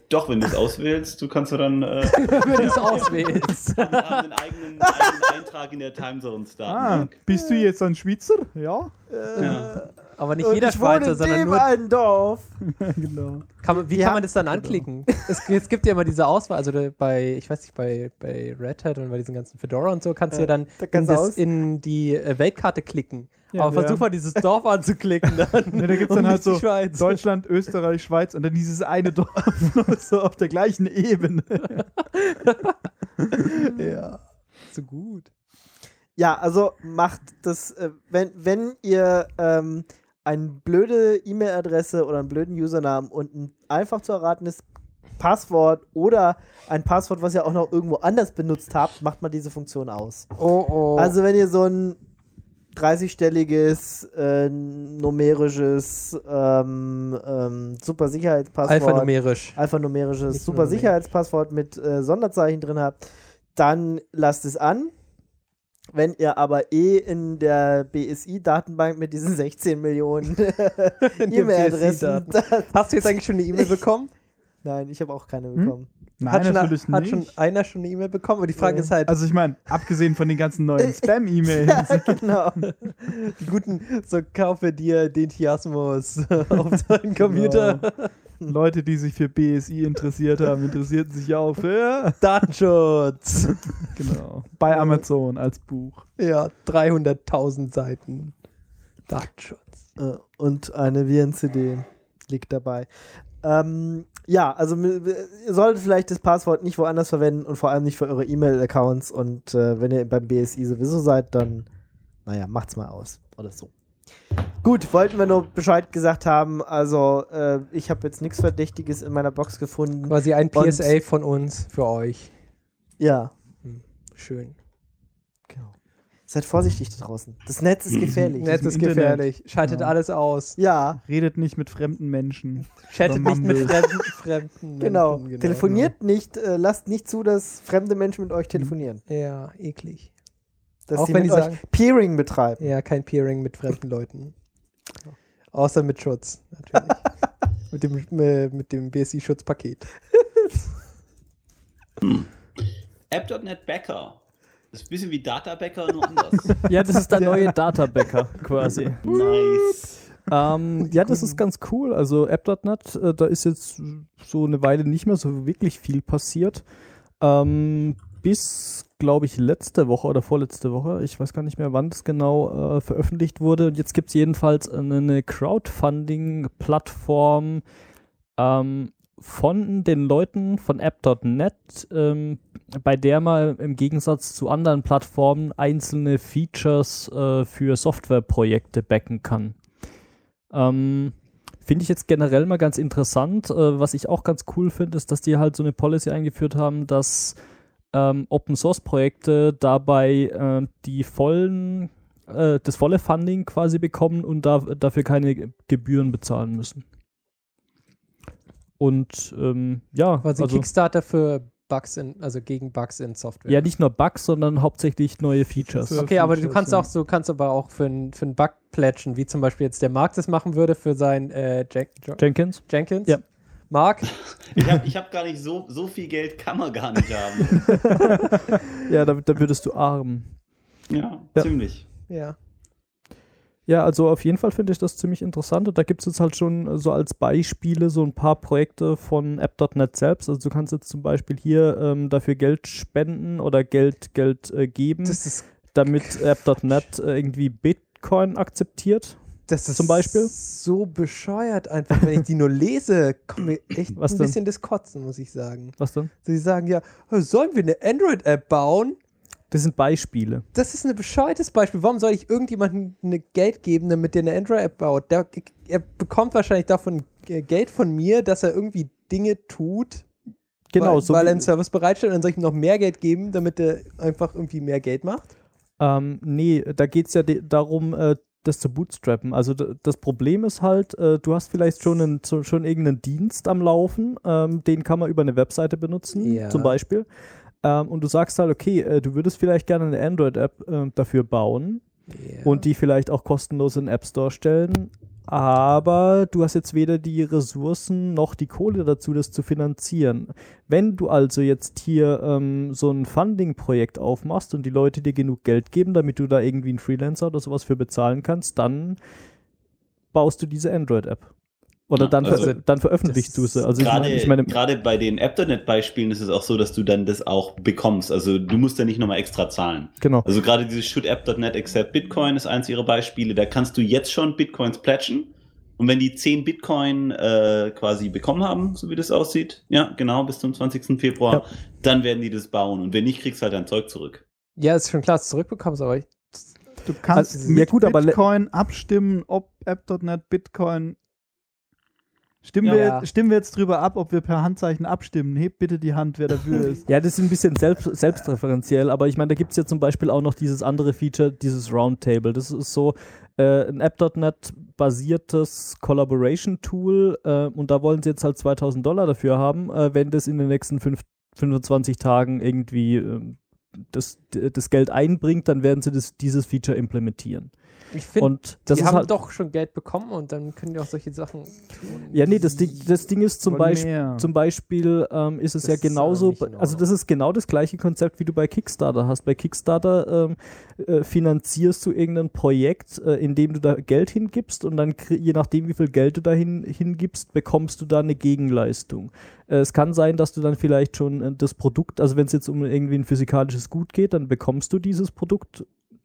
Doch, wenn du es auswählst, du kannst dann Wenn du es auswählst. haben einen eigenen Eintrag in der Timezone-Datenbank. Bist du jetzt ein Schweizer? Ja. Ja. Aber nicht Und jeder ich wohne Schweizer, in sondern dem nur. einen Dorf. Genau. Wie kann man das dann anklicken? Es gibt ja immer diese Auswahl, also ich weiß nicht, bei Red Hat und bei diesen ganzen Fedora und so kannst du ja dann da kannst du in die Weltkarte klicken. Ja, aber versuch mal dieses Dorf anzuklicken dann. Ja, da gibt es dann Und halt nicht die so Schweiz. Deutschland, Österreich, Schweiz und dann dieses eine Dorf so auf der gleichen Ebene. Ja, so gut. Ja, also macht das, wenn ihr eine blöde E-Mail-Adresse oder einen blöden Usernamen und ein einfach zu erratenes Passwort oder ein Passwort, was ihr auch noch irgendwo anders benutzt habt, macht mal diese Funktion aus. Oh. Also wenn ihr so ein 30-stelliges numerisches Super-Sicherheitspasswort Alphanumerisches. Nicht Super-Sicherheitspasswort mit Sonderzeichen drin habt, dann lasst es an. Wenn ihr aber in der BSI-Datenbank mit diesen 16 Millionen E-Mail-Adressen... Hast du jetzt eigentlich schon eine E-Mail bekommen? Nein, ich habe auch keine bekommen. Nein, natürlich Hat nicht. schon einer schon eine E-Mail bekommen? Und die Frage ist halt, Also ich meine, abgesehen von den ganzen neuen Spam-E-Mails. Ja, genau. die guten, so kaufe dir den Chiasmus auf deinen Computer. Leute, die sich für BSI interessiert haben, interessierten sich ja auch für Datenschutz. genau, bei Amazon als Buch. Ja, 300.000 Seiten. Datenschutz. Und eine Viren-CD liegt dabei. Ja, also ihr solltet vielleicht das Passwort nicht woanders verwenden und vor allem nicht für eure E-Mail-Accounts. Und wenn ihr beim BSI sowieso seid, dann, naja, macht's mal aus oder so. Gut, wollten wir nur Bescheid gesagt haben. Also, ich habe jetzt nichts Verdächtiges in meiner Box gefunden. Quasi ein PSA von uns für euch. Ja, Schön. genau. Seid vorsichtig da draußen. Das Netz ist gefährlich. Netz ist Internet. gefährlich. Schaltet Ja. alles aus. Ja, Redet nicht mit fremden Menschen. Chattet nicht mit Mumbles. fremden genau. Menschen. Telefoniert nicht, lasst nicht zu, dass fremde Menschen mit euch telefonieren. Ja, eklig. Dass Auch sie wenn mit die euch sagen- Peering betreiben. Ja, kein Peering mit fremden Leuten. Außer mit Schutz, natürlich. mit dem BSI-Schutzpaket. App.NET Backer. Das ist ein bisschen wie Data Backer, nur anders. Ja, das ist der neue Data-Backer quasi. Nice. Ja, das ist ganz cool. Also App.NET, da ist jetzt so eine Weile nicht mehr so wirklich viel passiert. Bis, glaube ich, letzte Woche oder vorletzte Woche, ich weiß gar nicht mehr, wann das genau veröffentlicht wurde. Und jetzt gibt es jedenfalls eine Crowdfunding-Plattform von den Leuten von App.NET, bei der man im Gegensatz zu anderen Plattformen einzelne Features für Softwareprojekte backen kann. Finde ich jetzt generell mal ganz interessant. Was ich auch ganz cool finde, ist, dass die halt so eine Policy eingeführt haben, dass Open-Source-Projekte dabei das volle Funding quasi bekommen und dafür keine Gebühren bezahlen müssen. Und ja, Quasi also, Kickstarter für Bugs gegen Bugs in Software. ja, nicht nur Bugs, sondern hauptsächlich neue Features. So. Okay, aber du Features, kannst kannst aber auch für einen Bug plätschen, wie zum Beispiel jetzt der Mark das machen würde für sein Jenkins? Jenkins. Ja. Mark, Ich hab gar nicht so viel Geld, kann man gar nicht haben. Ja, da würdest du arm. Ja, Ja. ziemlich. ja. Ja, also auf jeden Fall finde ich das ziemlich interessant und da gibt es jetzt halt schon so als Beispiele so ein paar Projekte von App.NET selbst. Also du kannst jetzt zum Beispiel hier dafür Geld spenden oder Geld geben, Das ist damit App.NET irgendwie Bitcoin akzeptiert. Das ist Zum Beispiel? so bescheuert einfach, wenn ich die nur lese, kommt mir echt Was ein denn? bisschen das Kotzen, muss ich sagen. Was denn? Sie sagen ja, sollen wir eine Android-App bauen? Das sind Beispiele. Das ist ein bescheuertes Beispiel. Warum soll ich irgendjemandem Geld geben, damit der eine Android-App baut? Er bekommt wahrscheinlich davon Geld von mir, dass er irgendwie Dinge tut, Genau, weil, so weil wie- er einen Service bereitstellt und dann soll ich ihm noch mehr Geld geben, damit er einfach irgendwie mehr Geld macht? Nee, da geht es ja darum, das zu bootstrappen. Also das Problem ist halt, du hast vielleicht schon irgendeinen Dienst am Laufen, den kann man über eine Webseite benutzen, Ja. zum Beispiel. Und du sagst halt, okay, du würdest vielleicht gerne eine Android-App dafür bauen und die vielleicht auch kostenlos in den App Store stellen. aber du hast jetzt weder die Ressourcen noch die Kohle dazu, das zu finanzieren. Wenn du also jetzt hier so ein Funding-Projekt aufmachst und die Leute dir genug Geld geben, damit du da irgendwie einen Freelancer oder sowas für bezahlen kannst, dann baust du diese Android-App. Oder Ja, dann, also dann veröffentlichst du sie. Also gerade bei den App.NET-Beispielen ist es auch so, dass du dann das auch bekommst. Also du musst ja nicht nochmal extra zahlen. Genau. Also gerade dieses Should App.NET Accept Bitcoin ist eins ihrer Beispiele. Da kannst du jetzt schon Bitcoins pledgen. Und wenn die 10 Bitcoin quasi bekommen haben, so wie das aussieht, ja, genau, bis zum 20. Februar, dann werden die das bauen. Und wenn nicht, kriegst du halt dein Zeug zurück. Ja, ist schon klar, dass du zurückbekommst, aber Du kannst Also, mit ja gut, aber Bitcoin abstimmen, ob App.NET Bitcoin. Stimmen wir jetzt drüber ab, ob wir per Handzeichen abstimmen? Hebt bitte die Hand, wer dafür ist. Ja, das ist ein bisschen selbstreferenziell, aber ich meine, da gibt es ja zum Beispiel auch noch dieses andere Feature, dieses Roundtable. Das ist so ein App.NET-basiertes Collaboration-Tool und da wollen sie jetzt halt $2.000 dafür haben, wenn das in den nächsten 25 Tagen irgendwie das Geld einbringt, dann werden sie dieses Feature implementieren. ich finde, Und das die ist haben halt, doch schon Geld bekommen und dann können die auch solche Sachen tun. ja, nee, das Ding ist zum Beispiel ist es Das ja ist genauso, nicht in Ordnung. also das ist genau das gleiche Konzept, wie du bei Kickstarter hast. Bei Kickstarter finanzierst du irgendein Projekt, in dem du da Geld hingibst und dann, je nachdem, wie viel Geld du da hingibst, bekommst du da eine Gegenleistung. Es kann sein, dass du dann vielleicht schon das Produkt, also wenn es jetzt um irgendwie ein physikalisches Gut geht, dann bekommst du dieses Produkt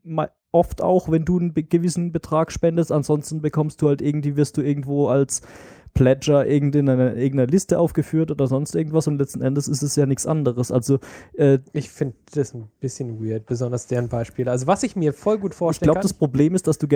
oft auch, wenn du einen gewissen Betrag spendest. Ansonsten wirst du irgendwo als Pledger in irgendeiner Liste aufgeführt oder sonst irgendwas und letzten Endes ist es ja nichts anderes. Also Ich finde das ein bisschen weird, besonders deren Beispiele. Also was ich mir voll gut ich vorstellen glaube, kann. das Problem ist, dass du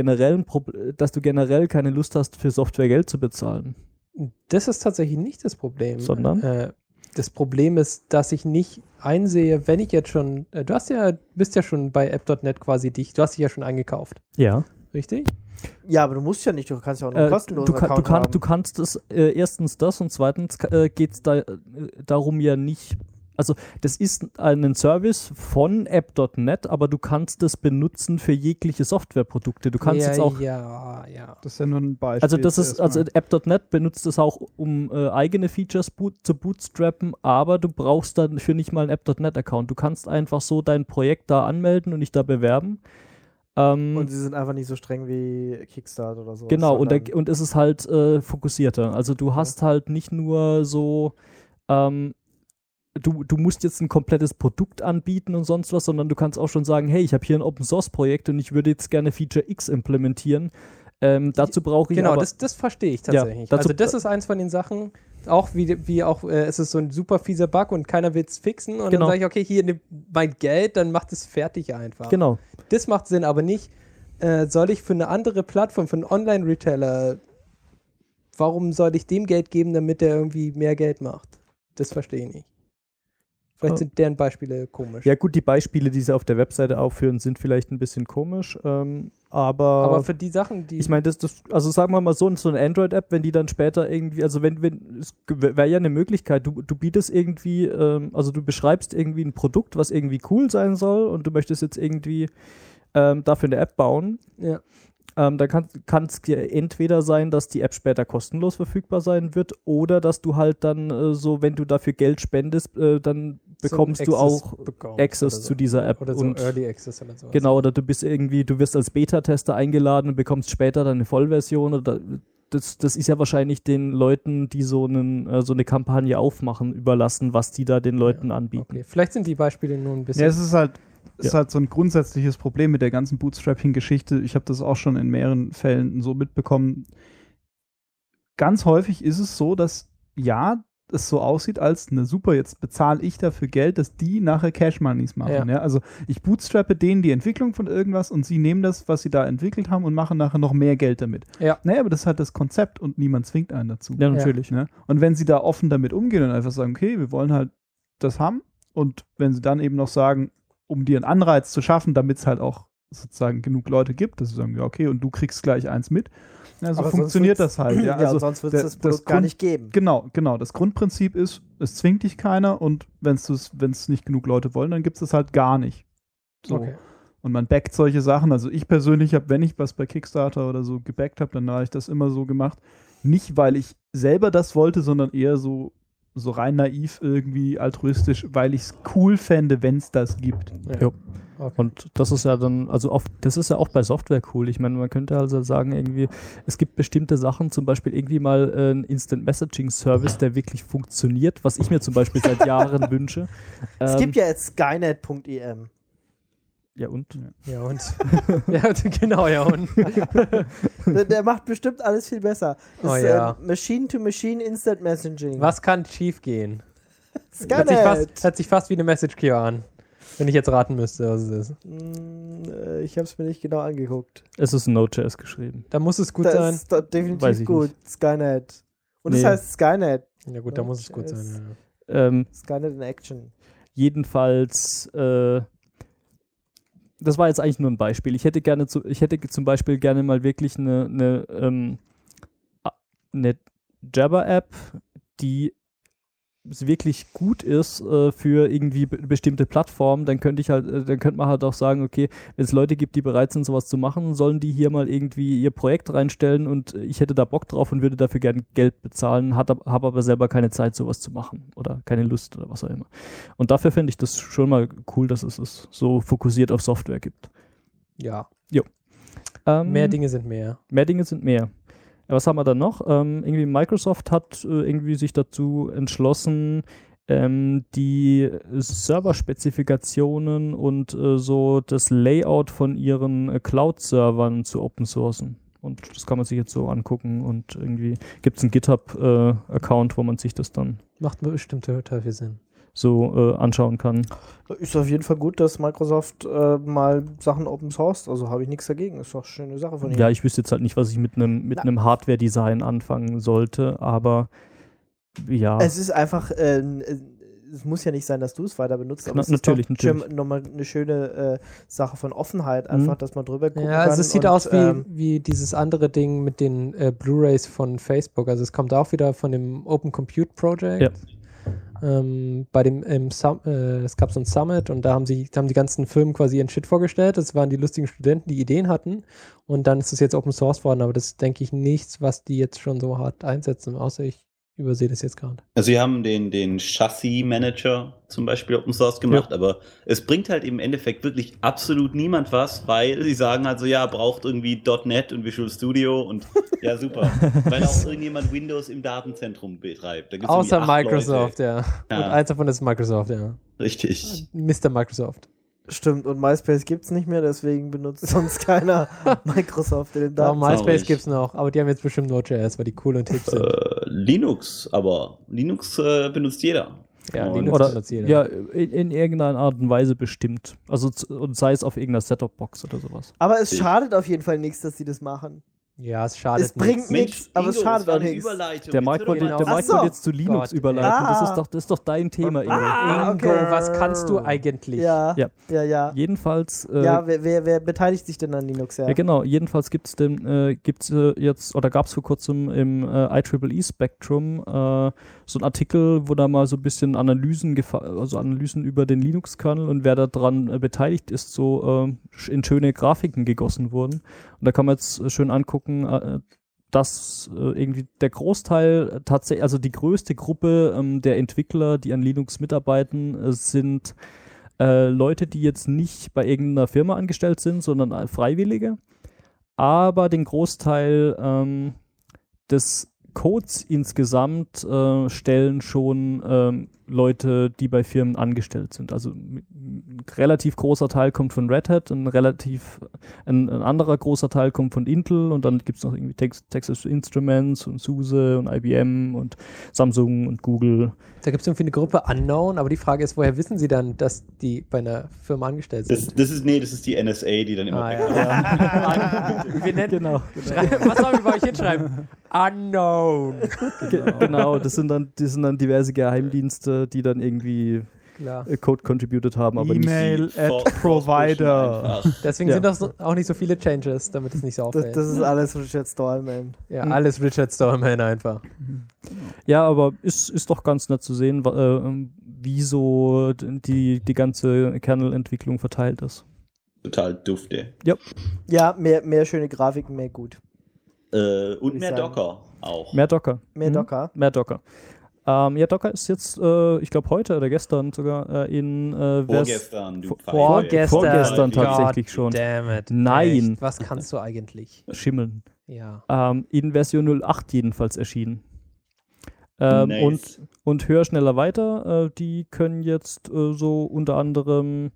generell keine Lust hast, für Software Geld zu bezahlen. Das ist tatsächlich nicht das Problem. Sondern? Das Problem ist, dass ich nicht einsehe, wenn ich jetzt schon, bist ja schon bei App.NET quasi du hast dich ja schon eingekauft, Ja. richtig? Ja, aber du musst ja nicht, du kannst ja auch nur einen kostenlosen Account haben. Du kannst das, erstens das und zweitens geht es darum ja nicht, also das ist ein Service von App.NET, aber du kannst das benutzen für jegliche Softwareprodukte. Du kannst jetzt auch, Ja. Das ist ja nur ein Beispiel. also das ist, also erstmal. App.NET benutzt das auch, um eigene Features zu bootstrappen, aber du brauchst dafür nicht mal einen App.NET-Account. Du kannst einfach so dein Projekt da anmelden und dich da bewerben. Und sie sind einfach nicht so streng wie Kickstarter oder so. Genau, und es ist halt fokussierter. Also du hast halt nicht nur so, du musst jetzt ein komplettes Produkt anbieten und sonst was, sondern du kannst auch schon sagen, hey, ich habe hier ein Open-Source-Projekt und ich würde jetzt gerne Feature X implementieren. Dazu brauche ich Genau, aber... das verstehe ich tatsächlich. dazu- Also das ist eins von den Sachen, auch wie auch, es ist so ein super fieser Bug und keiner will es fixen und Genau. dann sage ich, okay, hier nimm mein Geld, dann macht es fertig einfach. Genau. Das macht Sinn, aber nicht, soll ich für eine andere Plattform, für einen Online-Retailer, warum soll ich dem Geld geben, damit der irgendwie mehr Geld macht? Das verstehe ich nicht. Vielleicht sind deren Beispiele komisch. Ja gut, die Beispiele, die sie auf der Webseite aufführen, sind vielleicht ein bisschen komisch, Aber für die Sachen, die... ich meine, also sagen wir mal so eine Android-App, wenn die dann später irgendwie, also es wäre ja eine Möglichkeit, du bietest irgendwie, also du beschreibst irgendwie ein Produkt, was irgendwie cool sein soll und du möchtest jetzt irgendwie dafür eine App bauen. Ja. Dann kann es dir entweder sein, dass die App später kostenlos verfügbar sein wird oder dass du halt dann so, wenn du dafür Geld spendest, dann bekommst du auch Access zu dieser App. Oder so und Early Access oder sowas. genau, oder du wirst als Beta-Tester eingeladen und bekommst später dann eine Vollversion oder das ist ja wahrscheinlich den Leuten, die so eine Kampagne aufmachen, überlassen, was die da den Leuten anbieten. Okay, vielleicht sind die Beispiele nur ein bisschen... Ja, es ist halt so ein grundsätzliches Problem mit der ganzen Bootstrapping-Geschichte. Ich habe das auch schon in mehreren Fällen so mitbekommen. Ganz häufig ist es so, dass es so aussieht, als super, jetzt bezahle ich dafür Geld, dass die nachher Cash-Moneys machen. Ja. Also ich bootstrappe denen die Entwicklung von irgendwas und sie nehmen das, was sie da entwickelt haben und machen nachher noch mehr Geld damit. Ja. Naja, aber das ist halt das Konzept und niemand zwingt einen dazu. Ja, natürlich. Ne? Und wenn sie da offen damit umgehen und einfach sagen, okay, wir wollen halt das haben und wenn sie dann eben noch sagen, um dir einen Anreiz zu schaffen, damit es halt auch sozusagen genug Leute gibt, dass sie sagen, ja okay, und du kriegst gleich eins mit. Ja, so Aber funktioniert das halt. Ja, also sonst wird es das Produkt gar nicht geben. Genau. Das Grundprinzip ist, es zwingt dich keiner und wenn es nicht genug Leute wollen, dann gibt es das halt gar nicht. So. Okay. Und man backt solche Sachen. Also ich persönlich habe, wenn ich was bei Kickstarter oder so gebackt habe, dann habe ich das immer so gemacht. Nicht, weil ich selber das wollte, sondern eher so rein naiv irgendwie altruistisch, weil ich es cool fände, wenn es das gibt. Jo. Okay. Und das ist ja dann, also das ist ja auch bei Software cool. Ich meine, man könnte also sagen, irgendwie, es gibt bestimmte Sachen, zum Beispiel irgendwie mal ein Instant Messaging Service, der wirklich funktioniert, was ich mir zum Beispiel seit Jahren wünsche. Es gibt ja jetzt Skynet.em. Ja und? Ja, und? Ja, genau, ja, und? Der macht bestimmt alles viel besser. Das Oh ist ja. Machine-to-Machine Instant Messaging. Was kann schief gehen? Skynet! Hört sich fast wie eine Message Queue an. Wenn ich jetzt raten müsste, was es ist. Ich habe es mir nicht genau angeguckt. Es ist in Node.js geschrieben. Da muss es gut Das sein. ist doch definitiv Weiß ich gut. Skynet. Und Nee. das heißt Skynet. Ja gut, da muss es gut Node.js. sein. Ja. Skynet in Action. Jedenfalls, das war jetzt eigentlich nur ein Beispiel. Ich hätte zum Beispiel gerne mal wirklich eine Jabber-App, die wirklich gut ist für irgendwie bestimmte Plattformen, dann könnte man halt auch sagen, okay, wenn es Leute gibt, die bereit sind, sowas zu machen, sollen die hier mal irgendwie ihr Projekt reinstellen und ich hätte da Bock drauf und würde dafür gerne Geld bezahlen, habe aber selber keine Zeit, sowas zu machen oder keine Lust oder was auch immer. Und dafür finde ich das schon mal cool, dass es so fokussiert auf Software gibt. Ja. Mehr Dinge sind mehr. Mehr Dinge sind mehr. Ja, was haben wir dann noch? Irgendwie Microsoft hat irgendwie sich dazu entschlossen, die Serverspezifikationen und so das Layout von ihren Cloud-Servern zu open sourcen. Und das kann man sich jetzt so angucken und irgendwie gibt es einen GitHub-Account, wo man sich das dann Macht bestimmt total viel Sinn. so anschauen kann. Ist auf jeden Fall gut, dass Microsoft mal Sachen open sourced. Also habe ich nichts dagegen. Ist doch eine schöne Sache von ihnen. Ja, ich wüsste jetzt halt nicht, was ich mit einem Hardware-Design anfangen sollte, aber ja. Es ist einfach, es muss ja nicht sein, dass du es weiter benutzt, aber es Natürlich. ist doch nochmal eine schöne Sache von Offenheit, einfach, dass man drüber gucken kann. Ja, also es sieht und, aus wie dieses andere Ding mit den Blu-Rays von Facebook. Also es kommt auch wieder von dem Open Compute Project. Ja. Bei dem es gab so ein Summit und da haben die ganzen Firmen quasi ihren Shit vorgestellt. Das waren die lustigen Studenten, die Ideen hatten. Und dann ist es jetzt Open Source worden, aber das ist, denke ich, nichts, was die jetzt schon so hart einsetzen, außer ich übersehe das jetzt gerade. Also sie haben den Chassis-Manager zum Beispiel Open Source gemacht, aber es bringt halt im Endeffekt wirklich absolut niemand was, weil sie sagen halt so, ja, braucht irgendwie .NET und Visual Studio und ja, super. Weil auch irgendjemand Windows im Datenzentrum betreibt. Da gibt's Außer irgendwie 8 Microsoft, Leute. ja. Und eins davon ist Microsoft, ja. Richtig. Mr. Microsoft. Stimmt, und MySpace gibt es nicht mehr, deswegen benutzt sonst keiner Microsoft in den Doch, Daten. MySpace Traurig. gibt es noch, aber die haben jetzt bestimmt Node.js, weil die cool und hip sind. Linux, aber Linux benutzt jeder. Ja, Und- Linux Oder, benutzt jeder. ja, in irgendeiner Art und Weise bestimmt. Also und sei es auf irgendeiner Set-Top-Box oder sowas. Aber es schadet auf jeden Fall nichts, dass sie das machen. Ja, es schadet Es bringt nichts. nichts, aber es schadet auch nichts. Der Mike wollte Genau. der Mike wollte jetzt zu Linux Gott, überleiten. ey. Das ist doch dein Thema, Ingo. Ingo, okay. was kannst du eigentlich? Ja, Ja. ja. Jedenfalls Ja, wer beteiligt sich denn an Linux? ja, genau. Jedenfalls gibt's jetzt, oder gab es vor kurzem im IEEE Spectrum so einen Artikel, wo da mal so ein bisschen Analysen über den Linux-Kernel und wer daran beteiligt ist, so in schöne Grafiken gegossen wurden. Und da kann man jetzt schön angucken, dass irgendwie der Großteil tatsächlich, also die größte Gruppe der Entwickler, die an Linux mitarbeiten, sind Leute, die jetzt nicht bei irgendeiner Firma angestellt sind, sondern Freiwillige. Aber den Großteil des Codes insgesamt stellen schon Leute, die bei Firmen angestellt sind. Also ein relativ großer Teil kommt von Red Hat, ein anderer großer Teil kommt von Intel und dann gibt es noch irgendwie Texas Instruments und SUSE und IBM und Samsung und Google. Da gibt es irgendwie eine Gruppe Unknown, aber die Frage ist, woher wissen sie dann, dass die bei einer Firma angestellt sind? Das ist die NSA, die dann immer Wir nennen, Genau. was sollen wir bei euch hinschreiben? Unknown. Genau, das sind dann diverse Geheimdienste, die dann irgendwie Klar. Code contributed haben, aber nicht. E-Mail at Provider. Deswegen Ja. sind das auch nicht so viele Changes, damit es nicht so Das, auffällt. das ist alles Richard Stallman. Ja, alles Richard Stallman einfach. Ja, aber ist doch ganz nett zu sehen, wie so die ganze Kernel-Entwicklung verteilt ist. total dufte. Ja, mehr schöne Grafiken, mehr gut. Und ich mehr sagen. Docker auch. Mehr Docker. Mehr Docker. Mehr Docker. Ja, Docker ist jetzt, ich glaube heute oder gestern sogar in Vorgestern, du Vorgestern tatsächlich schon. Damn it. Nein. Echt? Was kannst du eigentlich? Schimmeln. Ja. In Version 08 jedenfalls erschienen. Nice. Und höher, schneller, weiter, die können jetzt so unter anderem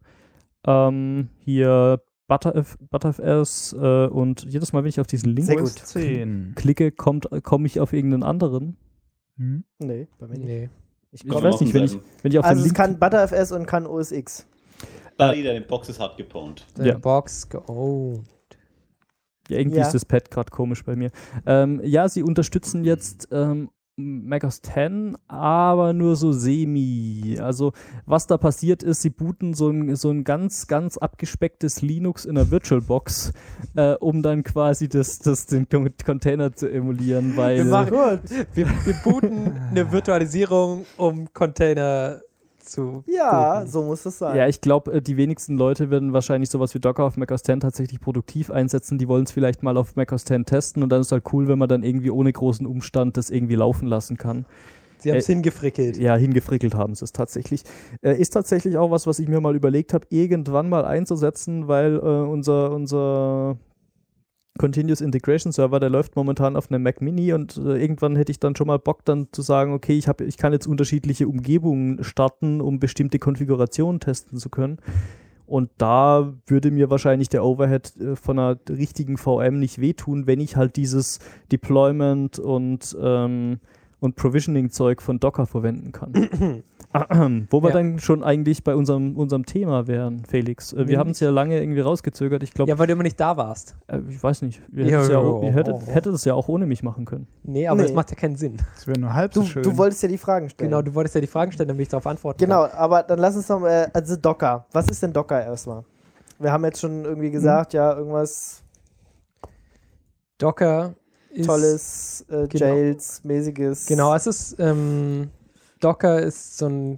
hier ButterFS und jedes Mal, wenn ich auf diesen Link Sehr gut. 10. klicke, komme ich auf irgendeinen anderen. Nee, bei mir nicht. Nee. Ich Ich komm- weiß nicht, wenn ich auf also den es Link... kann ButterFS und kann OS X. Buddy, deine Box ist hart gepwned. Deine Ja. Box. Oh. Ja, irgendwie Ja. ist das Pad gerade komisch bei mir. Ja, sie unterstützen jetzt macOS 10, aber nur so semi. Also was da passiert ist, sie booten so ein ganz, ganz abgespecktes Linux in einer VirtualBox, um dann quasi den Container zu emulieren, weil... Wir machen- Gut. Wir booten eine Virtualisierung, um Container zu Ja, booten. so muss es sein. Ja, ich glaube, die wenigsten Leute werden wahrscheinlich sowas wie Docker auf macOS 10 tatsächlich produktiv einsetzen. Die wollen es vielleicht mal auf macOS 10 testen und dann ist halt cool, wenn man dann irgendwie ohne großen Umstand das irgendwie laufen lassen kann. Sie haben es hingefrickelt. Ja, hingefrickelt haben sie es tatsächlich. Ist tatsächlich auch was ich mir mal überlegt habe, irgendwann mal einzusetzen, weil unser Continuous Integration Server, der läuft momentan auf einem Mac Mini und irgendwann hätte ich dann schon mal Bock dann zu sagen, okay, ich kann jetzt unterschiedliche Umgebungen starten, um bestimmte Konfigurationen testen zu können. Und da würde mir wahrscheinlich der Overhead von einer richtigen VM nicht wehtun, wenn ich halt dieses Deployment und Provisioning-Zeug von Docker verwenden kann. Wo wir Ja. dann schon eigentlich bei unserem Thema wären, Felix. Wir haben es ja lange irgendwie rausgezögert. Ich glaube, Ja, weil du immer nicht da warst. ich weiß nicht, Ja, ihr hättet es ja auch ohne mich machen können. Nee, aber Nee. das macht ja keinen Sinn. Das wäre nur halb so Du, schön. du wolltest ja die Fragen stellen. Genau, du wolltest ja die Fragen stellen, damit ich darauf antworten Genau, aber dann lass uns noch mal, also Docker. Was ist denn Docker erstmal? Wir haben jetzt schon irgendwie gesagt, ja, irgendwas kann. Docker ist... Tolles, Jails-mäßiges. Genau, es ist... Docker ist so ein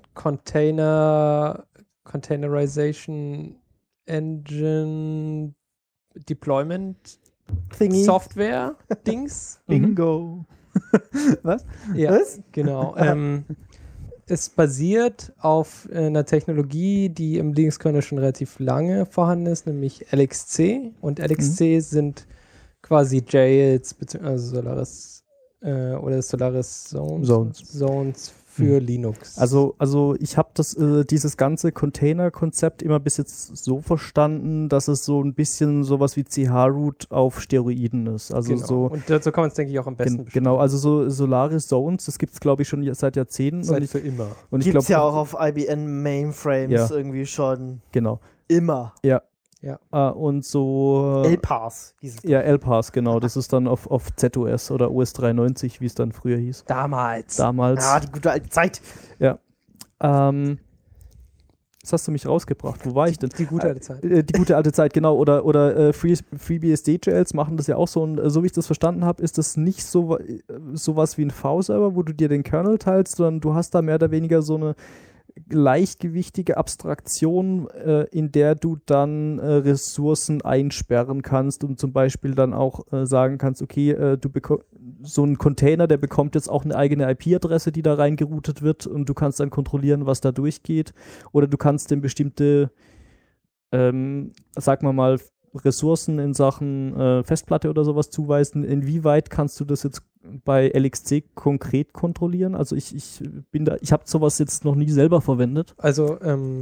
Containerization Engine Deployment Thingy. Software Dings. Bingo. Was? Ja, Was? genau. Es basiert auf einer Technologie, die im Linux-Kernel schon relativ lange vorhanden ist, nämlich LXC. Und LXC sind quasi Jails, also Solaris oder Solaris Zones für Linux. Also ich habe dieses ganze Container-Konzept immer bis jetzt so verstanden, dass es so ein bisschen sowas wie CH-Root auf Steroiden ist. Also genau. so Und dazu kann man es, denke ich, auch am besten genau, also so Solaris Zones, das gibt es, glaube ich, schon seit Jahrzehnten. Seit für immer. Und ich Gibt's glaube, ja auch auf IBM Mainframes Ja. irgendwie schon genau. immer. Und so LPAS hieß es. ja, LPAS, genau. Das ist dann auf ZOS oder OS 93, wie es dann früher hieß. Damals. Damals. Ah, die gute alte Zeit. Jetzt hast du mich rausgebracht. Wo war ich denn? Die gute alte Zeit. Die gute alte Zeit, genau. Oder FreeBSD-Jails machen das ja auch so. Und so wie ich das verstanden habe, ist das nicht sowas wie ein V-Server, wo du dir den Kernel teilst, sondern du hast da mehr oder weniger so eine leichtgewichtige Abstraktion, in der du dann Ressourcen einsperren kannst und zum Beispiel dann auch sagen kannst, okay, so ein Container, der bekommt jetzt auch eine eigene IP-Adresse, die da reingeroutet wird und du kannst dann kontrollieren, was da durchgeht. Oder du kannst dem bestimmte, sagen wir mal, Ressourcen in Sachen Festplatte oder sowas zuweisen. Inwieweit kannst du das jetzt bei LXC konkret kontrollieren? Also ich habe sowas jetzt noch nie selber verwendet. Also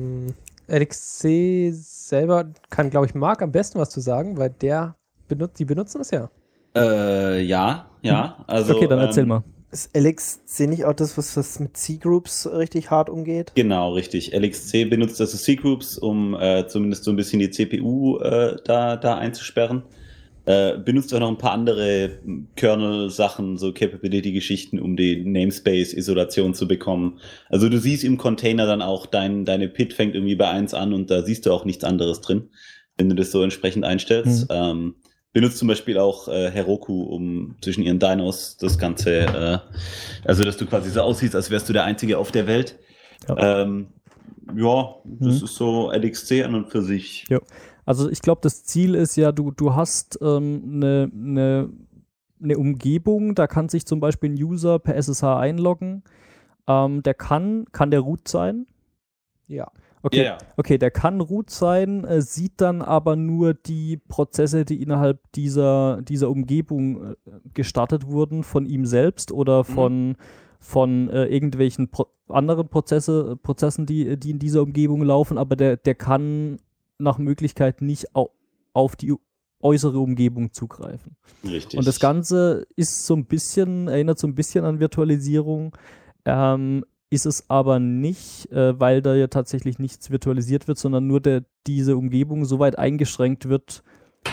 LXC selber kann, glaube ich, Marc am besten was zu sagen, weil die benutzen es ja. Ja. Also, Okay, dann erzähl mal. Ist LXC nicht auch das, was mit C-Groups richtig hart umgeht? Genau, richtig. LXC benutzt also C-Groups, um zumindest so ein bisschen die CPU da einzusperren. Benutzt auch noch ein paar andere Kernel-Sachen, so Capability-Geschichten, um die Namespace-Isolation zu bekommen. Also du siehst im Container dann auch, deine PID fängt irgendwie bei 1 an und da siehst du auch nichts anderes drin, wenn du das so entsprechend einstellst. Benutzt zum Beispiel auch Heroku, um zwischen ihren Dynos das Ganze, also dass du quasi so aussiehst, als wärst du der Einzige auf der Welt. Ja. Das ist so LXC an und für sich. Ja. Also ich glaube, das Ziel ist ja, du hast eine Umgebung, da kann sich zum Beispiel ein User per SSH einloggen. Der kann der Root sein? Ja. Okay, Ja. okay, der kann Root sein, sieht dann aber nur die Prozesse, die innerhalb dieser Umgebung gestartet wurden, von ihm selbst oder von irgendwelchen anderen Prozessen, die in dieser Umgebung laufen, aber der kann nach Möglichkeit nicht auf die äußere Umgebung zugreifen. Richtig. Und das Ganze ist erinnert so ein bisschen an Virtualisierung, ist es aber nicht, weil da ja tatsächlich nichts virtualisiert wird, sondern nur diese Umgebung so weit eingeschränkt wird,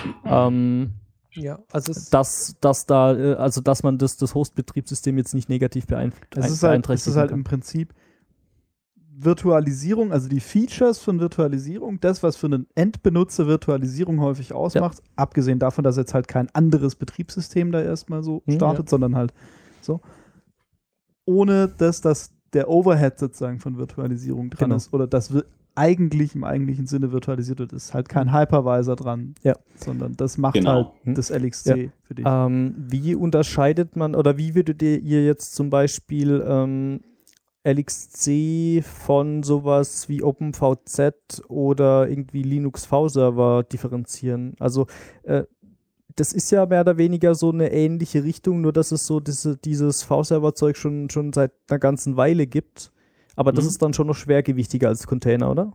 Ja, also dass man das Host-Betriebssystem jetzt nicht negativ beeinträchtigen Es ist halt kann. im Prinzip Virtualisierung, also die Features von Virtualisierung, das, was für einen Endbenutzer Virtualisierung häufig ausmacht, abgesehen davon, dass jetzt halt kein anderes Betriebssystem da erstmal so startet, sondern halt so, ohne dass der Overhead sozusagen von Virtualisierung dran ist oder das eigentlich im eigentlichen Sinne virtualisiert wird, ist halt kein Hypervisor dran, sondern das macht halt das LXC für dich. Wie unterscheidet man oder wie würdet ihr jetzt zum Beispiel LXC von sowas wie OpenVZ oder irgendwie Linux V-Server differenzieren? Also das ist ja mehr oder weniger so eine ähnliche Richtung, nur dass es so dieses V-Server-Zeug schon seit einer ganzen Weile gibt. Aber das ist dann schon noch schwergewichtiger als Container, oder?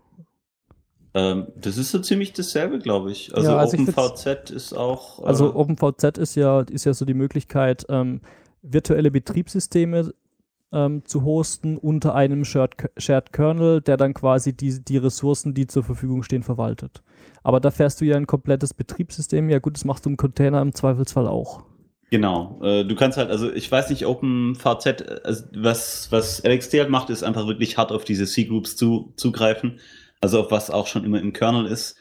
Das ist so ziemlich dasselbe, glaube ich. Also, Ja, also OpenVZ ist auch. Also OpenVZ ist ja so die Möglichkeit, virtuelle Betriebssysteme zu hosten unter einem Shared Kernel, der dann quasi die Ressourcen, die zur Verfügung stehen, verwaltet. Aber da fährst du ja ein komplettes Betriebssystem. Ja gut, das machst du im Container im Zweifelsfall auch. Genau. Du kannst halt, also ich weiß nicht, OpenVZ, also was LXC halt macht, ist einfach wirklich hart auf diese C-Groups zugreifen. Also auf was auch schon immer im Kernel ist.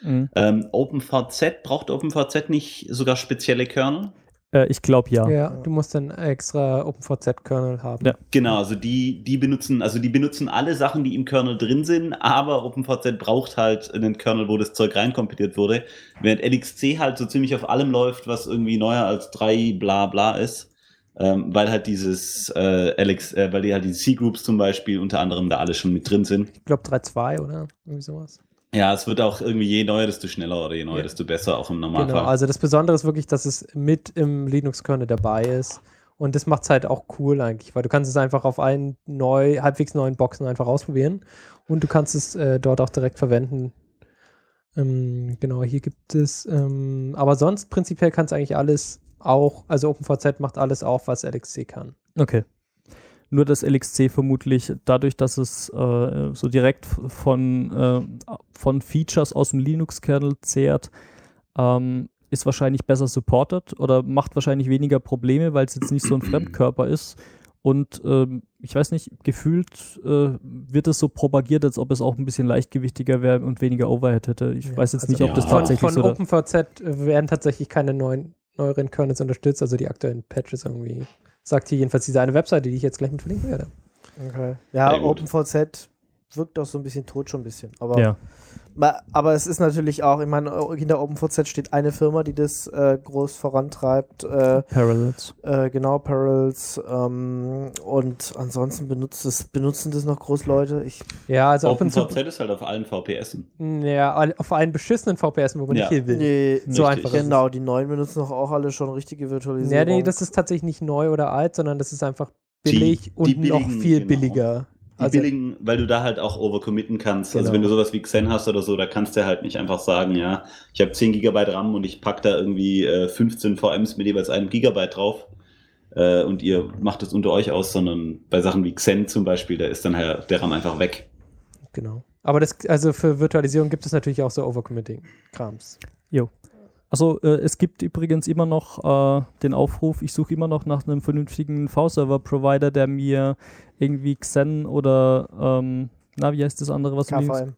Braucht OpenVZ nicht sogar spezielle Kernel? Ich glaube ja. Ja, du musst dann extra OpenVZ-Kernel haben. Ja. Genau, also die benutzen alle Sachen, die im Kernel drin sind, aber OpenVZ braucht halt einen Kernel, wo das Zeug reinkompiliert wurde, während LXC halt so ziemlich auf allem läuft, was irgendwie neuer als 3 bla bla ist, weil halt weil die halt die C-Groups zum Beispiel unter anderem da alle schon mit drin sind. Ich glaube 3.2 oder irgendwie sowas. Ja, es wird auch irgendwie je neuer, desto schneller oder je neuer, desto besser, auch im Normalfall. Genau, also das Besondere ist wirklich, dass es mit im Linux-Kernel dabei ist. Und das macht es halt auch cool eigentlich, weil du kannst es einfach auf einen halbwegs neuen Boxen einfach ausprobieren und du kannst es dort auch direkt verwenden. Genau, hier gibt es, aber sonst prinzipiell kannst du eigentlich alles auch, also OpenVZ macht alles auch, was LXC kann. Okay. Nur das LXC vermutlich dadurch, dass es so direkt von Features aus dem Linux-Kernel zehrt, ist wahrscheinlich besser supported oder macht wahrscheinlich weniger Probleme, weil es jetzt nicht so ein Fremdkörper ist. Und ich weiß nicht, gefühlt wird es so propagiert, als ob es auch ein bisschen leichtgewichtiger wäre und weniger Overhead hätte. Ich weiß jetzt nicht, ob das tatsächlich von so ist. Von OpenVZ werden tatsächlich keine neueren Kernels unterstützt, also die aktuellen Patches irgendwie. Sagt hier jedenfalls diese eine Webseite, die ich jetzt gleich mit verlinken werde. Okay. Ja, OpenVZ wirkt auch so ein bisschen tot schon ein bisschen. Aber, Ja. aber es ist natürlich auch, ich meine, hinter OpenVZ steht eine Firma, die das groß vorantreibt. Parallels. Genau, Parallels. Und ansonsten benutzen das noch groß Leute. Ja, also OpenVZ ist halt auf allen VPSen. Ja, auf allen beschissenen VPSen, wo man nicht viel will. Nee, so richtig. einfach ist genau, die neuen benutzen auch alle schon richtige Virtualisierung. Ja, nee, das ist tatsächlich nicht neu oder alt, sondern das ist einfach billig und billigen, noch viel genau. billiger. Die billigen, weil du da halt auch overcommitten kannst. Also Genau. wenn du sowas wie Xen hast oder so, da kannst du halt nicht einfach sagen, ja, ich habe 10 GB RAM und ich packe da irgendwie 15 VMs mit jeweils 1 GB drauf und ihr macht es unter euch aus, sondern bei Sachen wie Xen zum Beispiel, da ist dann halt der RAM einfach weg. Genau. Aber also für Virtualisierung gibt es natürlich auch so Overcommitting-Krams. Also es gibt übrigens immer noch den Aufruf, ich suche immer noch nach einem vernünftigen V-Server-Provider, der mir irgendwie Xen oder, wie heißt das andere, was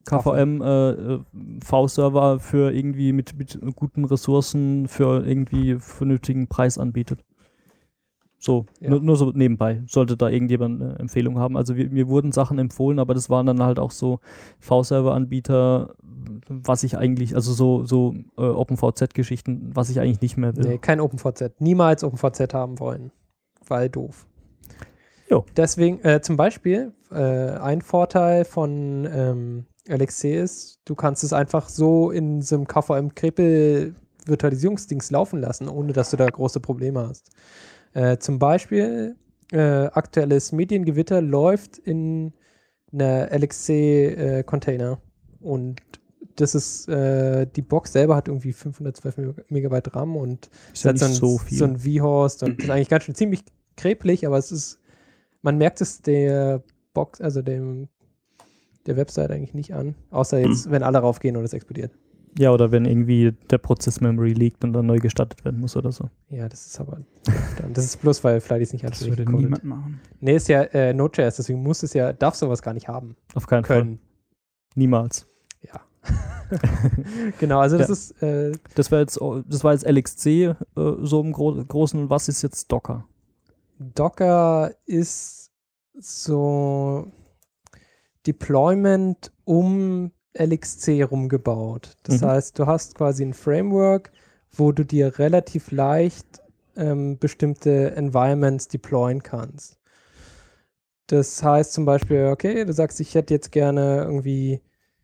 KVM V-Server für irgendwie mit guten Ressourcen für irgendwie vernünftigen Preis anbietet. So, Ja. nur so nebenbei. Sollte da irgendjemand eine Empfehlung haben. Also mir wurden Sachen empfohlen, aber das waren dann halt auch so V-Server-Anbieter, was ich eigentlich, also so OpenVZ-Geschichten, was ich eigentlich nicht mehr will. Nee, kein OpenVZ. Niemals OpenVZ haben wollen. Weil doof. Jo. Deswegen, zum Beispiel, ein Vorteil von LXC ist, du kannst es einfach so in so einem KVM-Krepel-Virtualisierungsdings laufen lassen, ohne dass du da große Probleme hast. Zum Beispiel, aktuelles Mediengewitter läuft in einer LXC-Container. Und das ist, die Box selber hat irgendwie 512 Megabyte RAM und Ist ja hat nicht so viel. so ein vHost und das ist eigentlich ganz schön ziemlich krepelig, aber es ist, man merkt es der Box, also der Website eigentlich nicht an, außer jetzt, wenn alle raufgehen und es explodiert. Ja, oder wenn irgendwie der Prozess-Memory liegt und dann neu gestartet werden muss oder so. Ja, das ist aber, das ist bloß, weil Flighty es nicht Das würde niemand machen. Nee, ist ja Node.js, deswegen muss es ja, darf sowas gar nicht haben Auf keinen können. Fall. Niemals. Ja. Genau, also das ist, Das war jetzt LXC so im Großen. Und was ist jetzt Docker? Docker ist so Deployment um LXC rumgebaut. Das heißt, du hast quasi ein Framework, wo du dir relativ leicht bestimmte Environments deployen kannst. Das heißt zum Beispiel, okay, du sagst, ich hätte jetzt gerne irgendwie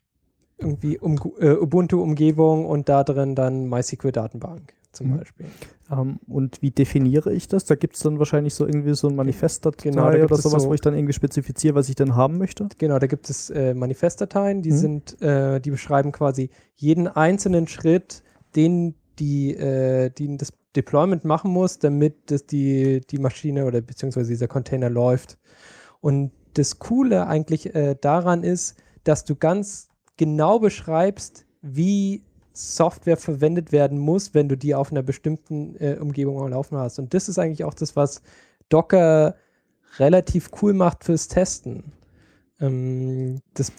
Ubuntu-Umgebung und da drin dann MySQL-Datenbank zum Beispiel. Und wie definiere ich das? Da gibt es dann wahrscheinlich so irgendwie so ein Manifestdatei Genau, da gibt oder es sowas, so- wo ich dann irgendwie spezifiziere, was ich denn haben möchte. Genau, da gibt es Manifestdateien, die die beschreiben quasi jeden einzelnen Schritt, den das Deployment machen muss, damit das die Maschine oder beziehungsweise dieser Container läuft. Und das Coole eigentlich daran ist, dass du ganz genau beschreibst, wie Software verwendet werden muss, wenn du die auf einer bestimmten Umgebung am Laufen hast. Und das ist eigentlich auch das, was Docker relativ cool macht fürs Testen. Das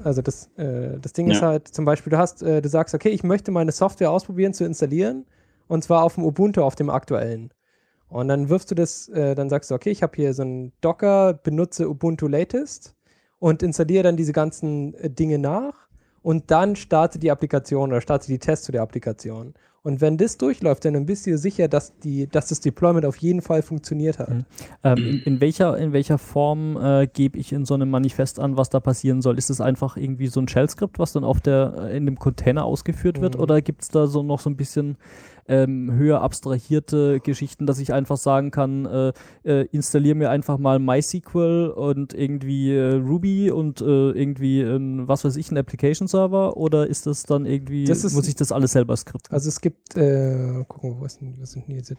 Ding ist halt zum Beispiel, du sagst, okay, ich möchte meine Software ausprobieren zu installieren und zwar auf dem Ubuntu, auf dem aktuellen. Und dann wirfst du das, dann sagst du, okay, ich habe hier so einen Docker, benutze Ubuntu Latest und installiere dann diese ganzen Dinge nach und dann starte die Applikation oder starte die Tests zu der Applikation. Und wenn das durchläuft, dann bist du dir sicher, dass das Deployment auf jeden Fall funktioniert hat. In welcher Form gebe ich in so einem Manifest an, was da passieren soll? Ist es einfach irgendwie so ein Shell-Skript, was dann in dem Container ausgeführt wird? Oder gibt es da so noch so ein bisschen höher abstrahierte Geschichten, dass ich einfach sagen kann, installiere mir einfach mal MySQL und irgendwie Ruby und irgendwie was weiß ich, einen Application-Server? Oder ist das dann irgendwie, muss ich das alles selber skripten? Also es gibt, gucken, was sind denn diese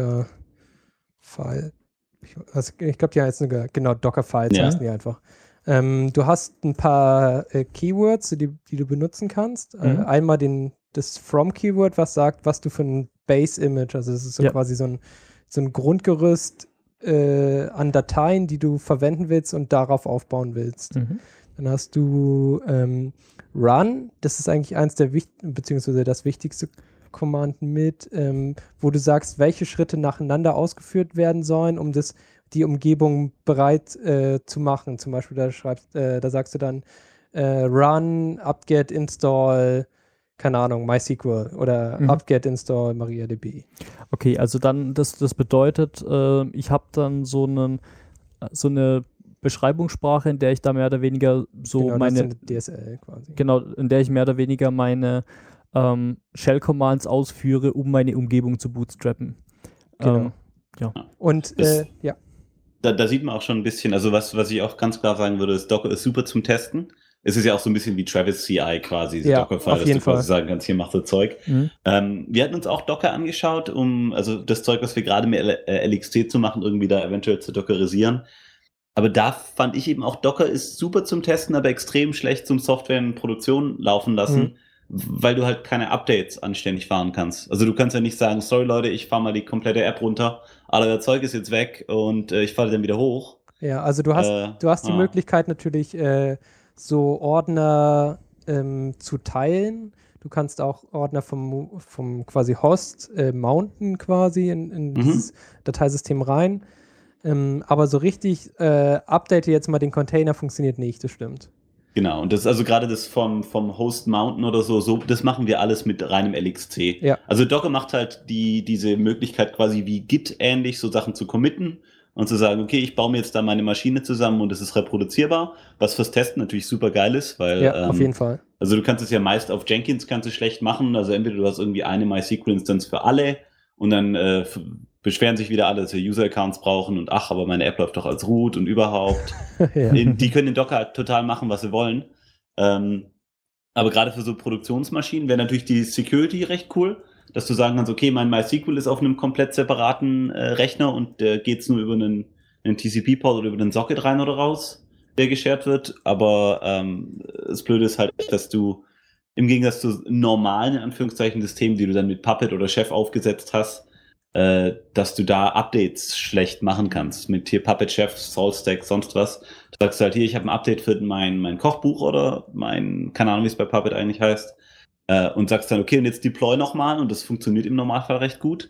Docker-File? Ich glaube, die heißen sogar, genau, Docker-Files heißen die einfach. Du hast ein paar Keywords, die du benutzen kannst. Einmal das From-Keyword, was sagt, was du für ein Base-Image, also es ist so quasi so ein Grundgerüst an Dateien, die du verwenden willst und darauf aufbauen willst. Dann hast du Run, das ist eigentlich beziehungsweise das wichtigste Command mit, wo du sagst, welche Schritte nacheinander ausgeführt werden sollen, um die Umgebung bereit zu machen. Zum Beispiel da sagst du dann Run, apt-get install, keine Ahnung, MySQL oder apt-get install MariaDB. Okay, also dann, das bedeutet, ich habe dann so eine Beschreibungssprache, in der ich da mehr oder weniger so genau, meine das ist eine DSL quasi. Genau, in der ich mehr oder weniger meine Shell-Commands ausführe, um meine Umgebung zu bootstrappen. Genau. Ja. Und ja. Da sieht man auch schon ein bisschen, also was ich auch ganz klar sagen würde, ist, Docker ist super zum Testen. Es ist ja auch so ein bisschen wie Travis CI quasi, diese Docker-File, dass du quasi sagen kannst, hier mach so Zeug. Wir hatten uns auch Docker angeschaut, also das Zeug, was wir gerade mit LXC zu machen, irgendwie da eventuell zu dockerisieren. Aber da fand ich eben auch, Docker ist super zum Testen, aber extrem schlecht zum Software in Produktion laufen lassen, weil du halt keine Updates anständig fahren kannst. Also du kannst ja nicht sagen, sorry Leute, ich fahre mal die komplette App runter, all euer Zeug ist jetzt weg und ich fahre dann wieder hoch. Ja, also du hast die Möglichkeit natürlich, so Ordner zu teilen. Du kannst auch Ordner vom quasi Host mounten quasi in dieses Dateisystem rein. Aber so richtig update jetzt mal den Container funktioniert nicht, das stimmt. Genau, und das ist also gerade das vom Host mounten oder so, das machen wir alles mit reinem LXC. Ja. Also Docker macht halt diese Möglichkeit quasi wie Git ähnlich so Sachen zu committen und zu sagen, okay, ich baue mir jetzt da meine Maschine zusammen und es ist reproduzierbar, was fürs Testen natürlich super geil ist, weil Ja, auf jeden Fall. also du kannst es ja meist auf Jenkins kannst du schlecht machen, also entweder du hast irgendwie eine MySQL-Instanz für alle und dann beschweren sich wieder alle, dass wir User-Accounts brauchen und ach, aber meine App läuft doch als Root und überhaupt. Ja. Die können in Docker halt total machen, was sie wollen. Aber gerade für so Produktionsmaschinen wäre natürlich die Security recht cool, dass du sagen kannst, okay, mein MySQL ist auf einem komplett separaten Rechner und geht's nur über einen TCP-Port oder über einen Socket rein oder raus, der geshared wird. Aber das Blöde ist halt, dass du im Gegensatz zu normalen, in Anführungszeichen, Systemen, die du dann mit Puppet oder Chef aufgesetzt hast, dass du da Updates schlecht machen kannst. Mit hier Puppet, Chef, SaltStack, sonst was. Du sagst halt hier, ich habe ein Update für mein Kochbuch oder keine Ahnung, wie es bei Puppet eigentlich heißt. Und sagst dann, okay, und jetzt deploy nochmal und das funktioniert im Normalfall recht gut.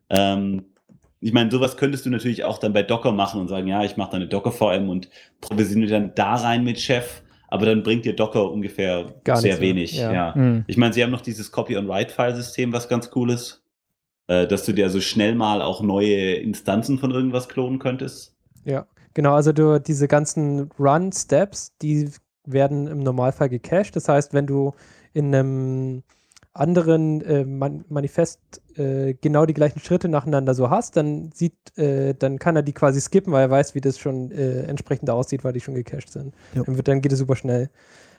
Ich meine, sowas könntest du natürlich auch dann bei Docker machen und sagen, ja, ich mache da eine Docker-VM und provisioniere dann da rein mit Chef, aber dann bringt dir Docker ungefähr Gar sehr nichts wenig. mehr. Ja. Mhm. Ich meine, sie haben noch dieses Copy-on-Write-File-System, was ganz cool ist, dass du dir also schnell mal auch neue Instanzen von irgendwas klonen könntest. Ja, genau, also diese ganzen Run-Steps, die werden im Normalfall gecached. Das heißt, wenn du in einem anderen Manifest genau die gleichen Schritte nacheinander so hast, dann kann er die quasi skippen, weil er weiß, wie das schon entsprechend aussieht, weil die schon gecached sind. Ja. Dann geht es super schnell.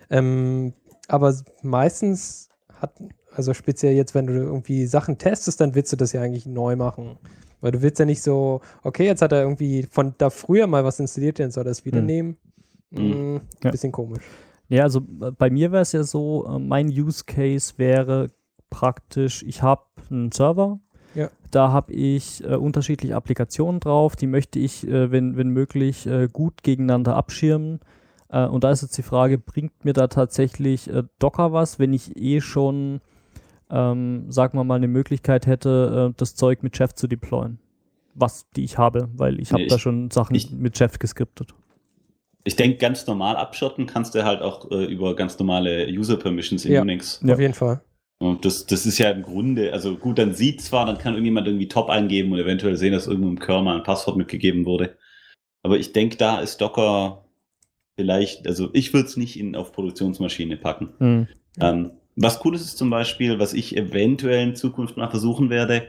Aber meistens also speziell jetzt, wenn du irgendwie Sachen testest, dann willst du das ja eigentlich neu machen. Weil du willst ja nicht so, okay, jetzt hat er irgendwie von da früher mal was installiert, dann soll er es wieder nehmen. Ja. Bisschen komisch. Ja, also bei mir wäre es ja so, mein Use Case wäre praktisch, ich habe einen Server, Ja. da habe ich unterschiedliche Applikationen drauf, die möchte ich, wenn möglich, gut gegeneinander abschirmen. Und da ist jetzt die Frage, bringt mir da tatsächlich Docker was, wenn ich schon, sagen wir mal, eine Möglichkeit hätte, das Zeug mit Chef zu deployen? Die ich habe, weil ich habe da schon Sachen mit Chef geskriptet. Ich denke, ganz normal abschotten kannst du halt auch über ganz normale User-Permissions in Unix. Auf jeden Fall. Und das ist ja im Grunde, also gut, dann sieht zwar, dann kann irgendjemand irgendwie Top eingeben und eventuell sehen, dass irgendwo im Kernel ein Passwort mitgegeben wurde. Aber ich denke, da ist Docker vielleicht, also ich würde es nicht auf Produktionsmaschine packen. Was cool ist zum Beispiel, was ich eventuell in Zukunft mal versuchen werde,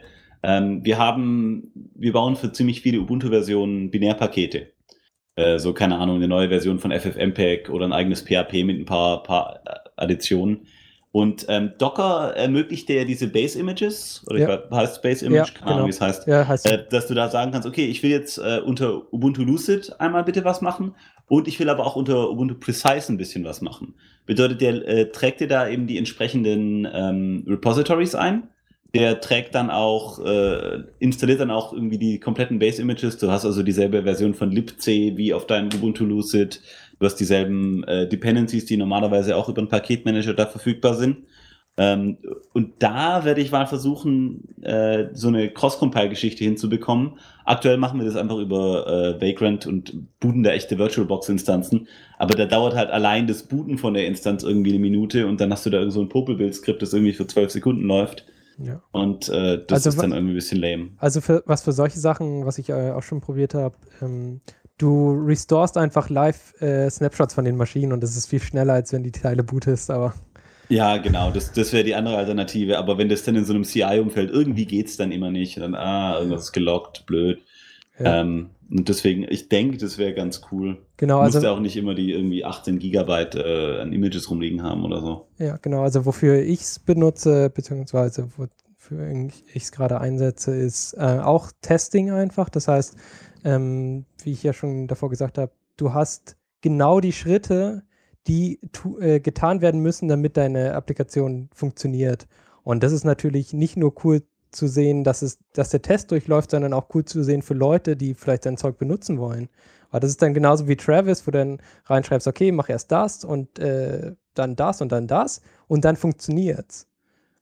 wir bauen für ziemlich viele Ubuntu-Versionen Binärpakete. So, keine Ahnung, eine neue Version von FFmpeg oder ein eigenes PHP mit ein paar Additionen. Und Docker ermöglicht dir ja diese Base-Images, oder heißt es Base-Image? Keine Ahnung, wie es heißt. Ja, heißt dass du da sagen kannst, okay, ich will jetzt unter Ubuntu Lucid einmal bitte was machen und ich will aber auch unter Ubuntu Precise ein bisschen was machen. Bedeutet, der trägt dir da eben die entsprechenden Repositories ein. Der trägt dann auch, installiert dann auch irgendwie die kompletten Base-Images. Du hast also dieselbe Version von libc wie auf deinem Ubuntu Lucid. Du hast dieselben Dependencies, die normalerweise auch über einen Paketmanager da verfügbar sind. Und da werde ich mal versuchen, so eine Cross-Compile-Geschichte hinzubekommen. Aktuell machen wir das einfach über Vagrant und booten da echte VirtualBox-Instanzen. Aber da dauert halt allein das Booten von der Instanz irgendwie eine Minute und dann hast du da irgend so ein Popelbild-Skript, das irgendwie für 12 Sekunden läuft. Ja. Und das ist dann irgendwie ein bisschen lame. Also für solche Sachen, was ich auch schon probiert habe, du restorest einfach live Snapshots von den Maschinen und das ist viel schneller, als wenn die Teile bootest, aber ja, genau, das wäre die andere Alternative, aber wenn das dann in so einem CI-Umfeld, irgendwie geht's dann immer nicht, dann, irgendwas ist gelockt, blöd. Ja. Und deswegen, ich denke, das wäre ganz cool. Genau, Du musst also ja auch nicht immer die irgendwie 18 Gigabyte an Images rumliegen haben oder so. ja, genau, also wofür ich es benutze, beziehungsweise wofür ich es gerade einsetze, ist auch Testing einfach. Das heißt, wie ich ja schon davor gesagt habe, du hast genau die Schritte, die getan werden müssen, damit deine Applikation funktioniert. Und das ist natürlich nicht nur cool zu sehen, dass der Test durchläuft, sondern auch cool zu sehen für Leute, die vielleicht dein Zeug benutzen wollen. Aber das ist dann genauso wie Travis, wo du dann reinschreibst, okay, mach erst das und dann das und dann das und dann funktioniert's.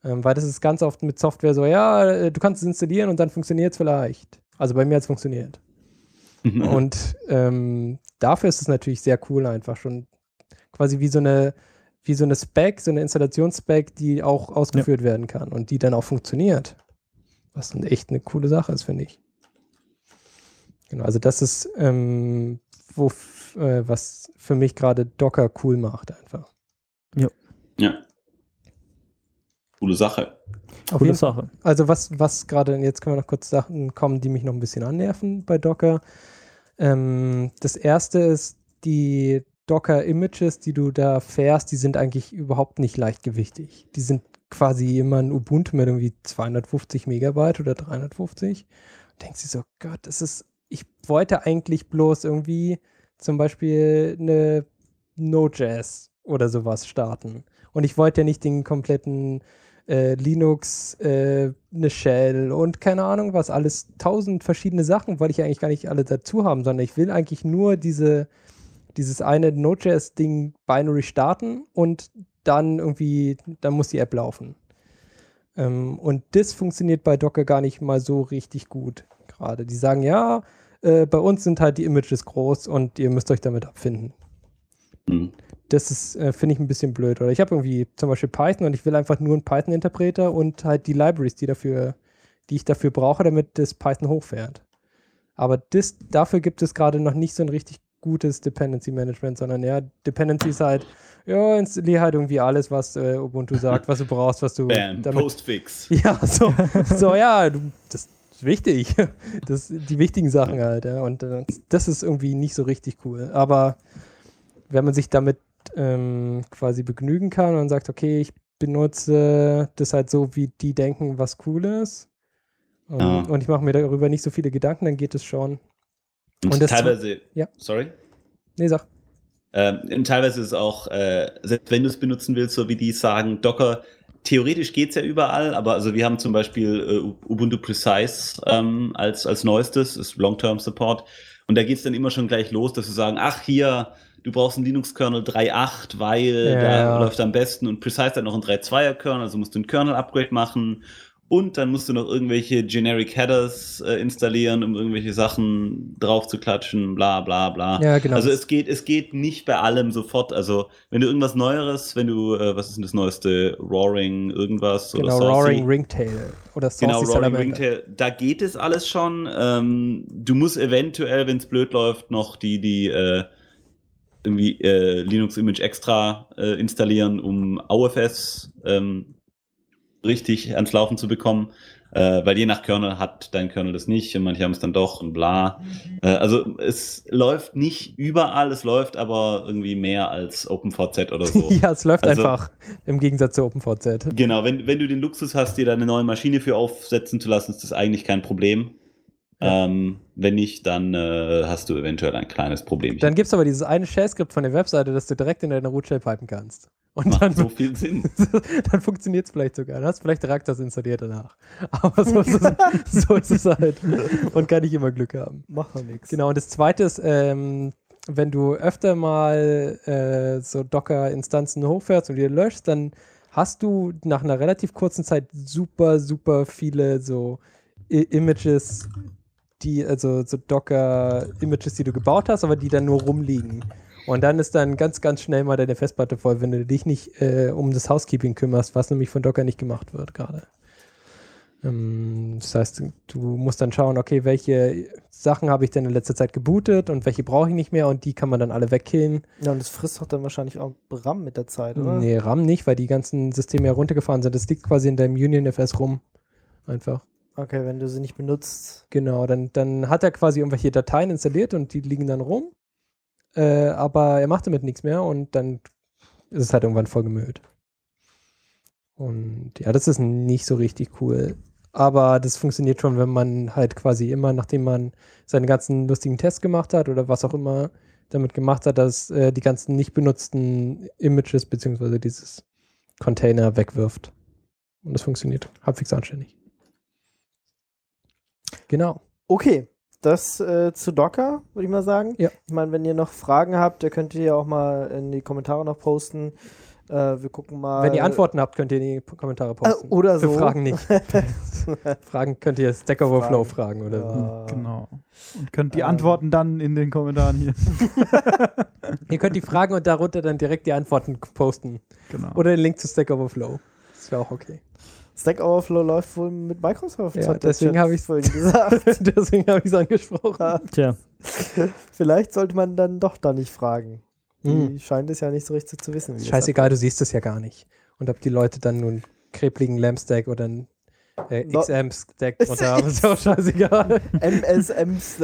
Weil das ist ganz oft mit Software so, ja, du kannst es installieren und dann funktioniert es vielleicht. Also bei mir hat es funktioniert. Und dafür ist es natürlich sehr cool einfach schon quasi wie so eine Spec, so eine Installationsspec, die auch ausgeführt werden kann und die dann auch funktioniert. Was dann echt eine coole Sache ist, finde ich. Genau, also das ist, was für mich gerade Docker cool macht einfach. Ja. Coole Sache. Coole Sache. Also was gerade, jetzt können wir noch kurz Sachen kommen, die mich noch ein bisschen annerven bei Docker. Das erste ist, die Docker-Images, die du da fährst, die sind eigentlich überhaupt nicht leichtgewichtig. Die sind quasi immer ein Ubuntu mit irgendwie 250 Megabyte oder 350. Und denkst du so, Gott, ich wollte eigentlich bloß irgendwie zum Beispiel eine Node.js oder sowas starten. Und ich wollte ja nicht den kompletten Linux, eine Shell und keine Ahnung was, alles 1000 verschiedene Sachen, wollte ich eigentlich gar nicht alle dazu haben, sondern ich will eigentlich nur dieses eine Node.js-Ding binary starten und dann muss die App laufen. Und das funktioniert bei Docker gar nicht mal so richtig gut gerade. Die sagen, ja, bei uns sind halt die Images groß und ihr müsst euch damit abfinden. Das ist, finde ich, ein bisschen blöd. Oder ich habe irgendwie zum Beispiel Python und ich will einfach nur einen Python-Interpreter und halt die Libraries, die ich dafür brauche, damit das Python hochfährt. Aber dafür gibt es gerade noch nicht so ein richtig gutes Dependency Management, sondern ja, Dependency ist halt, ja, installier halt irgendwie alles, was Ubuntu sagt, was du brauchst, was du Bam, Postfix. Ja, ja, das ist wichtig. Die wichtigen Sachen halt, ja. Und das ist irgendwie nicht so richtig cool. Aber wenn man sich damit quasi begnügen kann und sagt, okay, ich benutze das halt so, wie die denken, was cool ist. Und ich mache mir darüber nicht so viele Gedanken, dann geht es schon. Und das teilweise, ja. Sorry? Nee, sag. Und teilweise ist es auch, selbst wenn du es benutzen willst, so wie die sagen, Docker, theoretisch geht es ja überall, aber also wir haben zum Beispiel Ubuntu Precise als neuestes, ist Long-Term Support. Und da geht es dann immer schon gleich los, dass sie sagen, ach hier, du brauchst einen Linux-Kernel 3.8, weil läuft am besten und Precise hat noch einen 3.2er-Kernel, also musst du einen Kernel-Upgrade machen und dann musst du noch irgendwelche Generic Headers installieren, um irgendwelche Sachen drauf zu klatschen, bla bla bla. Ja, genau. Also es geht nicht bei allem sofort, also wenn du irgendwas Neueres, was ist denn das neueste, Roaring irgendwas genau, oder Saucy? Roaring Ringtail oder Saucy Genau, Roaring Salamander. Ringtail, da geht es alles schon. Du musst eventuell, wenn es blöd läuft, noch die Linux Image Extra installieren, um AUFS richtig ans Laufen zu bekommen, weil je nach Kernel hat dein Kernel das nicht und manche haben es dann doch und bla. Also es läuft nicht überall, es läuft aber irgendwie mehr als OpenVZ oder so. Ja, es läuft einfach im Gegensatz zu OpenVZ. Genau, wenn du den Luxus hast, dir da eine neue Maschine für aufsetzen zu lassen, ist das eigentlich kein Problem. Ja. Wenn nicht, dann hast du eventuell ein kleines Problem. Dann gibt es aber dieses eine Shell-Skript von der Webseite, das du direkt in deine Root-Shell pipen kannst. Und macht dann so viel Sinn. Dann funktioniert es vielleicht sogar. Dann hast du vielleicht Raktas installiert danach. Aber so ist es halt. Und kann nicht immer Glück haben. Macht doch nichts. Genau, und das Zweite ist, wenn du öfter mal so Docker-Instanzen hochfährst und die löschst, dann hast du nach einer relativ kurzen Zeit super, super viele so Images, also so Docker-Images, die du gebaut hast, aber die dann nur rumliegen. Und dann ist dann ganz, ganz schnell mal deine Festplatte voll, wenn du dich nicht um das Housekeeping kümmerst, was nämlich von Docker nicht gemacht wird gerade. Das heißt, du musst dann schauen, okay, welche Sachen habe ich denn in letzter Zeit gebootet und welche brauche ich nicht mehr und die kann man dann alle wegkillen. Ja, und das frisst doch dann wahrscheinlich auch RAM mit der Zeit, oder? Nee, RAM nicht, weil die ganzen Systeme ja runtergefahren sind. Das liegt quasi in deinem UnionFS rum. Einfach. Okay, wenn du sie nicht benutzt. Genau, dann hat er quasi irgendwelche Dateien installiert und die liegen dann rum. Aber er macht damit nichts mehr und dann ist es halt irgendwann vollgemüllt. Und ja, das ist nicht so richtig cool. Aber das funktioniert schon, wenn man halt quasi immer, nachdem man seine ganzen lustigen Tests gemacht hat oder was auch immer damit gemacht hat, dass die ganzen nicht benutzten Images bzw. dieses Container wegwirft. Und das funktioniert halbwegs anständig. Genau. Okay. Das zu Docker, würde ich mal sagen. Ja. Ich meine, wenn ihr noch Fragen habt, könnt ihr ja auch mal in die Kommentare noch posten. Wir gucken mal. Wenn ihr Antworten habt, könnt ihr in die Kommentare posten. Oder so. Für Fragen nicht. Fragen könnt ihr Stack Overflow fragen oder Genau. Und könnt die Antworten dann in den Kommentaren hier. Ihr könnt die Fragen und darunter dann direkt die Antworten posten. Genau. Oder den Link zu Stack Overflow. Das wäre auch okay. Stack Overflow läuft wohl mit Microsoft. Ja, hat der deswegen Chat habe ich es vorhin gesagt. deswegen habe ich es angesprochen. Tja. Vielleicht sollte man dann doch da nicht fragen. Die Hm. scheint es ja nicht so richtig zu wissen. wie das Scheißegal, du siehst es ja gar nicht. Und ob die Leute dann nun einen krepligen LAMP-Stack oder einen XAMP-Stack drunter haben, ist auch scheißegal. MSMs.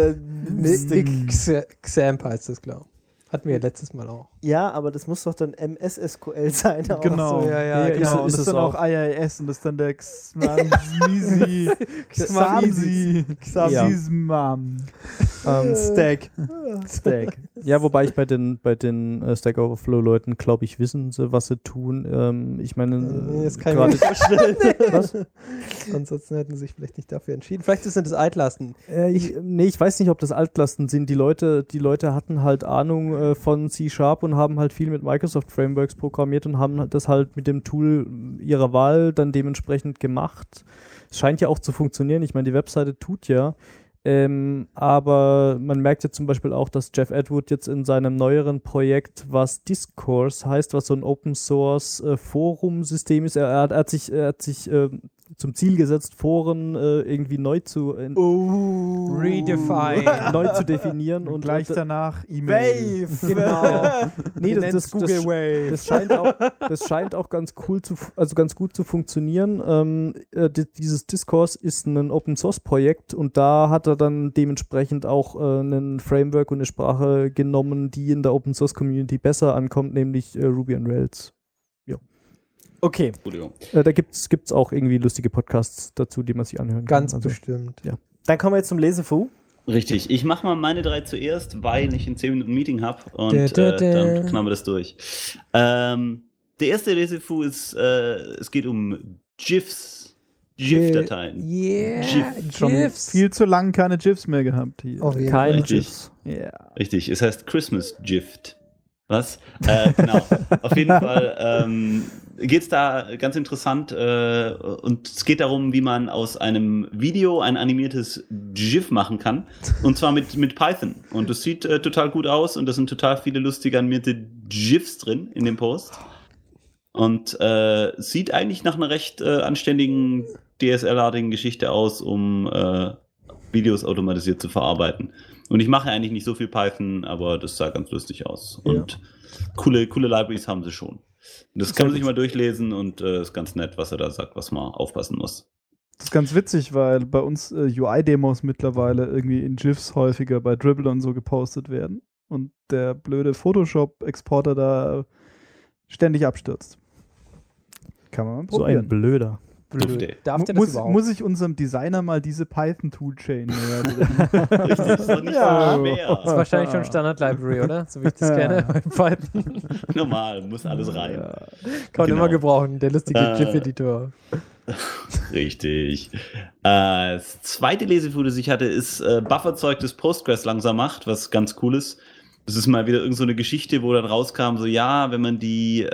XAMP heißt das, glaube ich. Hatten wir ja letztes Mal auch. Ja, aber das muss doch dann MS-SQL sein. auch. Genau. so, ja, genau. Und ist das es ist dann auch auch. IIS und das ist dann der Xmamsi. Xamam. Stack. Stack. Ja, wobei ich bei den Stack Overflow-Leuten glaube ich, wissen sie, was sie tun. Ich meine, Das kann ich mir gerade nicht vorstellen. was? Ansonsten hätten sie sich vielleicht nicht dafür entschieden. Vielleicht sind das Altlasten. Ich weiß nicht, ob das Altlasten sind. Die Leute hatten halt Ahnung von C# und haben halt viel mit Microsoft Frameworks programmiert und haben das halt mit dem Tool ihrer Wahl dann dementsprechend gemacht. Es scheint ja auch zu funktionieren. Ich meine, die Webseite tut ja. Aber man merkt ja zum Beispiel auch, dass Jeff Atwood jetzt in seinem neueren Projekt, was Discourse heißt, was so ein Open Source Forum-System ist, er hat sich zum Ziel gesetzt, Foren irgendwie neu zu Redefine. neu zu definieren Und und gleich danach E-Mail. genau. Nee, das Google Wave. das scheint auch ganz gut zu funktionieren. Dieses Discourse ist ein Open Source Projekt und da hat er dann dementsprechend auch einen Framework und eine Sprache genommen, die in der Open Source Community besser ankommt, nämlich Ruby on Rails. Okay. Entschuldigung. Da gibt's auch irgendwie lustige Podcasts dazu, die man sich anhören kann. Ganz bestimmt. Dann kommen wir jetzt zum Lesefu. Richtig. Ich mache mal meine 3 zuerst, weil ich in 10 Minuten ein Meeting habe und Da. dann knallen wir das durch. Der erste Lesefu ist, es geht um GIFs. GIF-Dateien. Yeah, Schon GIFs. viel zu lang keine GIFs mehr gehabt hier. Auf jeden Kein Richtig. GIFs. Ja. Richtig, es heißt Christmas GIFt. Was? Genau. Auf jeden Fall geht es da ganz interessant und es geht darum, wie man aus einem Video ein animiertes GIF machen kann. Und zwar mit Python. Und das sieht total gut aus und da sind total viele lustige animierte GIFs drin in dem Post. Und sieht eigentlich nach einer recht anständigen DSL-artigen Geschichte aus, um Videos automatisiert zu verarbeiten. Und ich mache eigentlich nicht so viel Python, aber das sah ganz lustig aus. Und coole Libraries haben sie schon. Und das kann man sich mal durchlesen und ist ganz nett, was er da sagt, was man aufpassen muss. Das ist ganz witzig, weil bei uns UI-Demos mittlerweile irgendwie in GIFs häufiger bei Dribbble und so gepostet werden. Und der blöde Photoshop-Exporter da ständig abstürzt. Kann man mal So ein probieren. Blöder. Blöd. Darf der das überhaupt? Muss ich unserem Designer mal diese Python-Toolchain näher Richtig, ist doch nicht Ja. so Das ist schwer. wahrscheinlich schon Standard-Library, oder? So wie ich das kenne bei Python. Normal, muss alles rein. Kann man Genau. immer gebrauchen, der lustige GIF-Editor. Richtig. Das zweite Lesefood, das ich hatte, ist Bufferzeug, das Postgres langsam macht, was ganz cool ist. Das ist mal wieder irgend so eine Geschichte, wo dann rauskam, so ja, wenn man die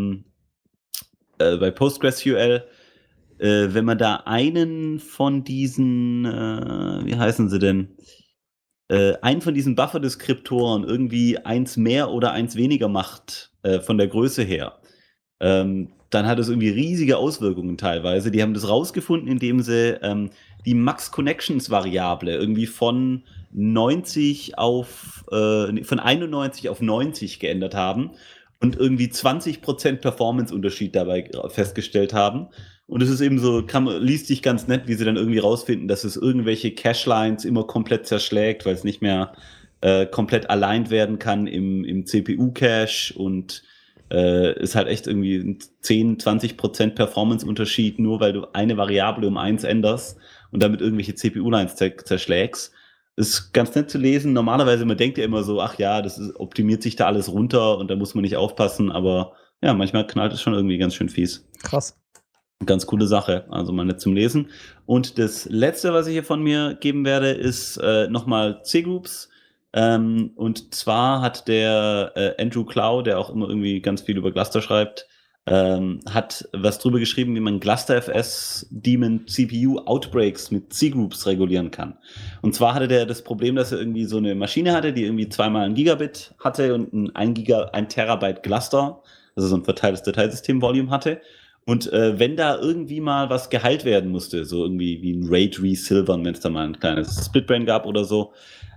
bei PostgreSQL, wenn man da einen von diesen, wie heißen sie denn, einen von diesen Buffer-Deskriptoren irgendwie eins mehr oder eins weniger macht, von der Größe her, dann hat es irgendwie riesige Auswirkungen teilweise. Die haben das rausgefunden, indem sie die Max-Connections-Variable irgendwie von 91 von 91 auf 90 geändert haben und irgendwie 20% Performance-Unterschied dabei festgestellt haben. Und es ist eben so, liest sich ganz nett, wie sie dann irgendwie rausfinden, dass es irgendwelche Cache-Lines immer komplett zerschlägt, weil es nicht mehr komplett aligned werden kann im CPU-Cache und ist halt echt irgendwie ein 10-20% Performance-Unterschied, nur weil du eine Variable um 1 änderst und damit irgendwelche CPU-Lines zerschlägst. Ist ganz nett zu lesen. Normalerweise, man denkt ja immer so, ach ja, optimiert sich da alles runter und da muss man nicht aufpassen, aber ja, manchmal knallt es schon irgendwie ganz schön fies. Krass. Ganz coole Sache, also mal nett zum Lesen. Und das letzte, was ich hier von mir geben werde, ist nochmal C-Groups. Und zwar hat der Andrew Clow, der auch immer irgendwie ganz viel über Cluster schreibt, hat was drüber geschrieben, wie man GlusterFS Daemon CPU Outbreaks mit C-Groups regulieren kann. Und zwar hatte der das Problem, dass er irgendwie so eine Maschine hatte, die irgendwie 2x ein Gigabit hatte und ein Terabyte Cluster, also so ein verteiltes Dateisystem-Volume hatte. Und wenn da irgendwie mal was geheilt werden musste, so irgendwie wie ein RAID resilvern, wenn es da mal ein kleines Splitbrain gab oder so,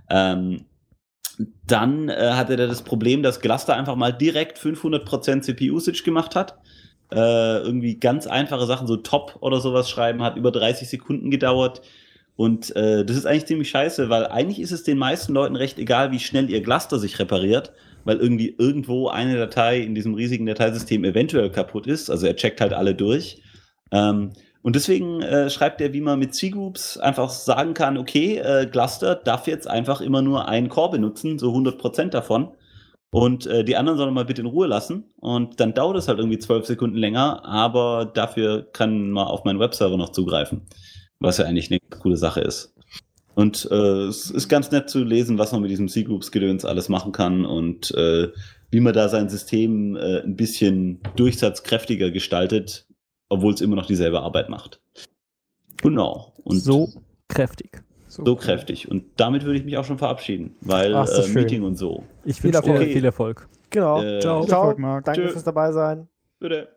dann hatte der das Problem, dass Gluster einfach mal direkt 500% CPU-Usage gemacht hat. Irgendwie ganz einfache Sachen, so Top oder sowas schreiben, hat über 30 Sekunden gedauert. Und das ist eigentlich ziemlich scheiße, weil eigentlich ist es den meisten Leuten recht egal, wie schnell ihr Gluster sich repariert, weil irgendwie irgendwo eine Datei in diesem riesigen Dateisystem eventuell kaputt ist. Also er checkt halt alle durch. Und deswegen schreibt er, wie man mit C-Groups einfach sagen kann, okay, Gluster darf jetzt einfach immer nur einen Core benutzen, so 100% davon. Und die anderen sollen mal bitte in Ruhe lassen. Und dann dauert es halt irgendwie 12 Sekunden länger, aber dafür kann man auf meinen Webserver noch zugreifen. Was ja eigentlich eine coole Sache ist. Und es ist ganz nett zu lesen, was man mit diesem C-Groups-Gedöns alles machen kann und wie man da sein System ein bisschen durchsatzkräftiger gestaltet, obwohl es immer noch dieselbe Arbeit macht. Genau. Und so kräftig. So kräftig. Und damit würde ich mich auch schon verabschieden, weil Meeting und so. Ich wünsche dir Okay. viel Erfolg. Genau. Ciao. Viel Erfolg, Marc. Danke Tschö. fürs dabei sein. Bitte.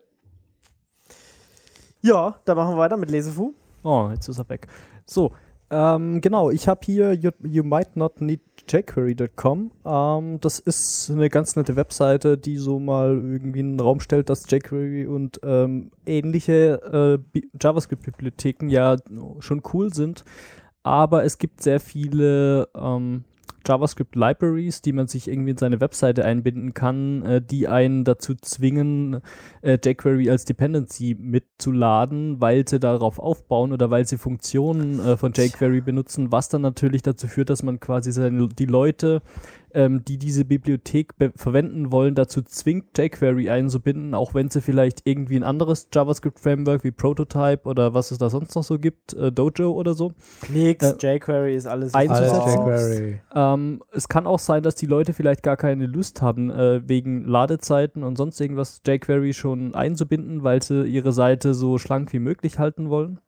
Ja, dann machen wir weiter mit Lesefu. Oh, jetzt ist er weg. So, genau, ich habe hier you might not need jQuery.com. Das ist eine ganz nette Webseite, die so mal irgendwie in den Raum stellt, dass jQuery und ähnliche JavaScript-Bibliotheken ja schon cool sind. Aber es gibt sehr viele JavaScript-Libraries, die man sich irgendwie in seine Webseite einbinden kann, die einen dazu zwingen, jQuery als Dependency mitzuladen, weil sie darauf aufbauen oder weil sie Funktionen von jQuery benutzen, was dann natürlich dazu führt, dass man quasi die Leute, die diese Bibliothek verwenden wollen, dazu zwingt, jQuery einzubinden, auch wenn sie vielleicht irgendwie ein anderes JavaScript-Framework wie Prototype oder was es da sonst noch so gibt, Dojo oder so. Nix, jQuery ist alles einzusetzen. Es kann auch sein, dass die Leute vielleicht gar keine Lust haben, wegen Ladezeiten und sonst irgendwas jQuery schon einzubinden, weil sie ihre Seite so schlank wie möglich halten wollen.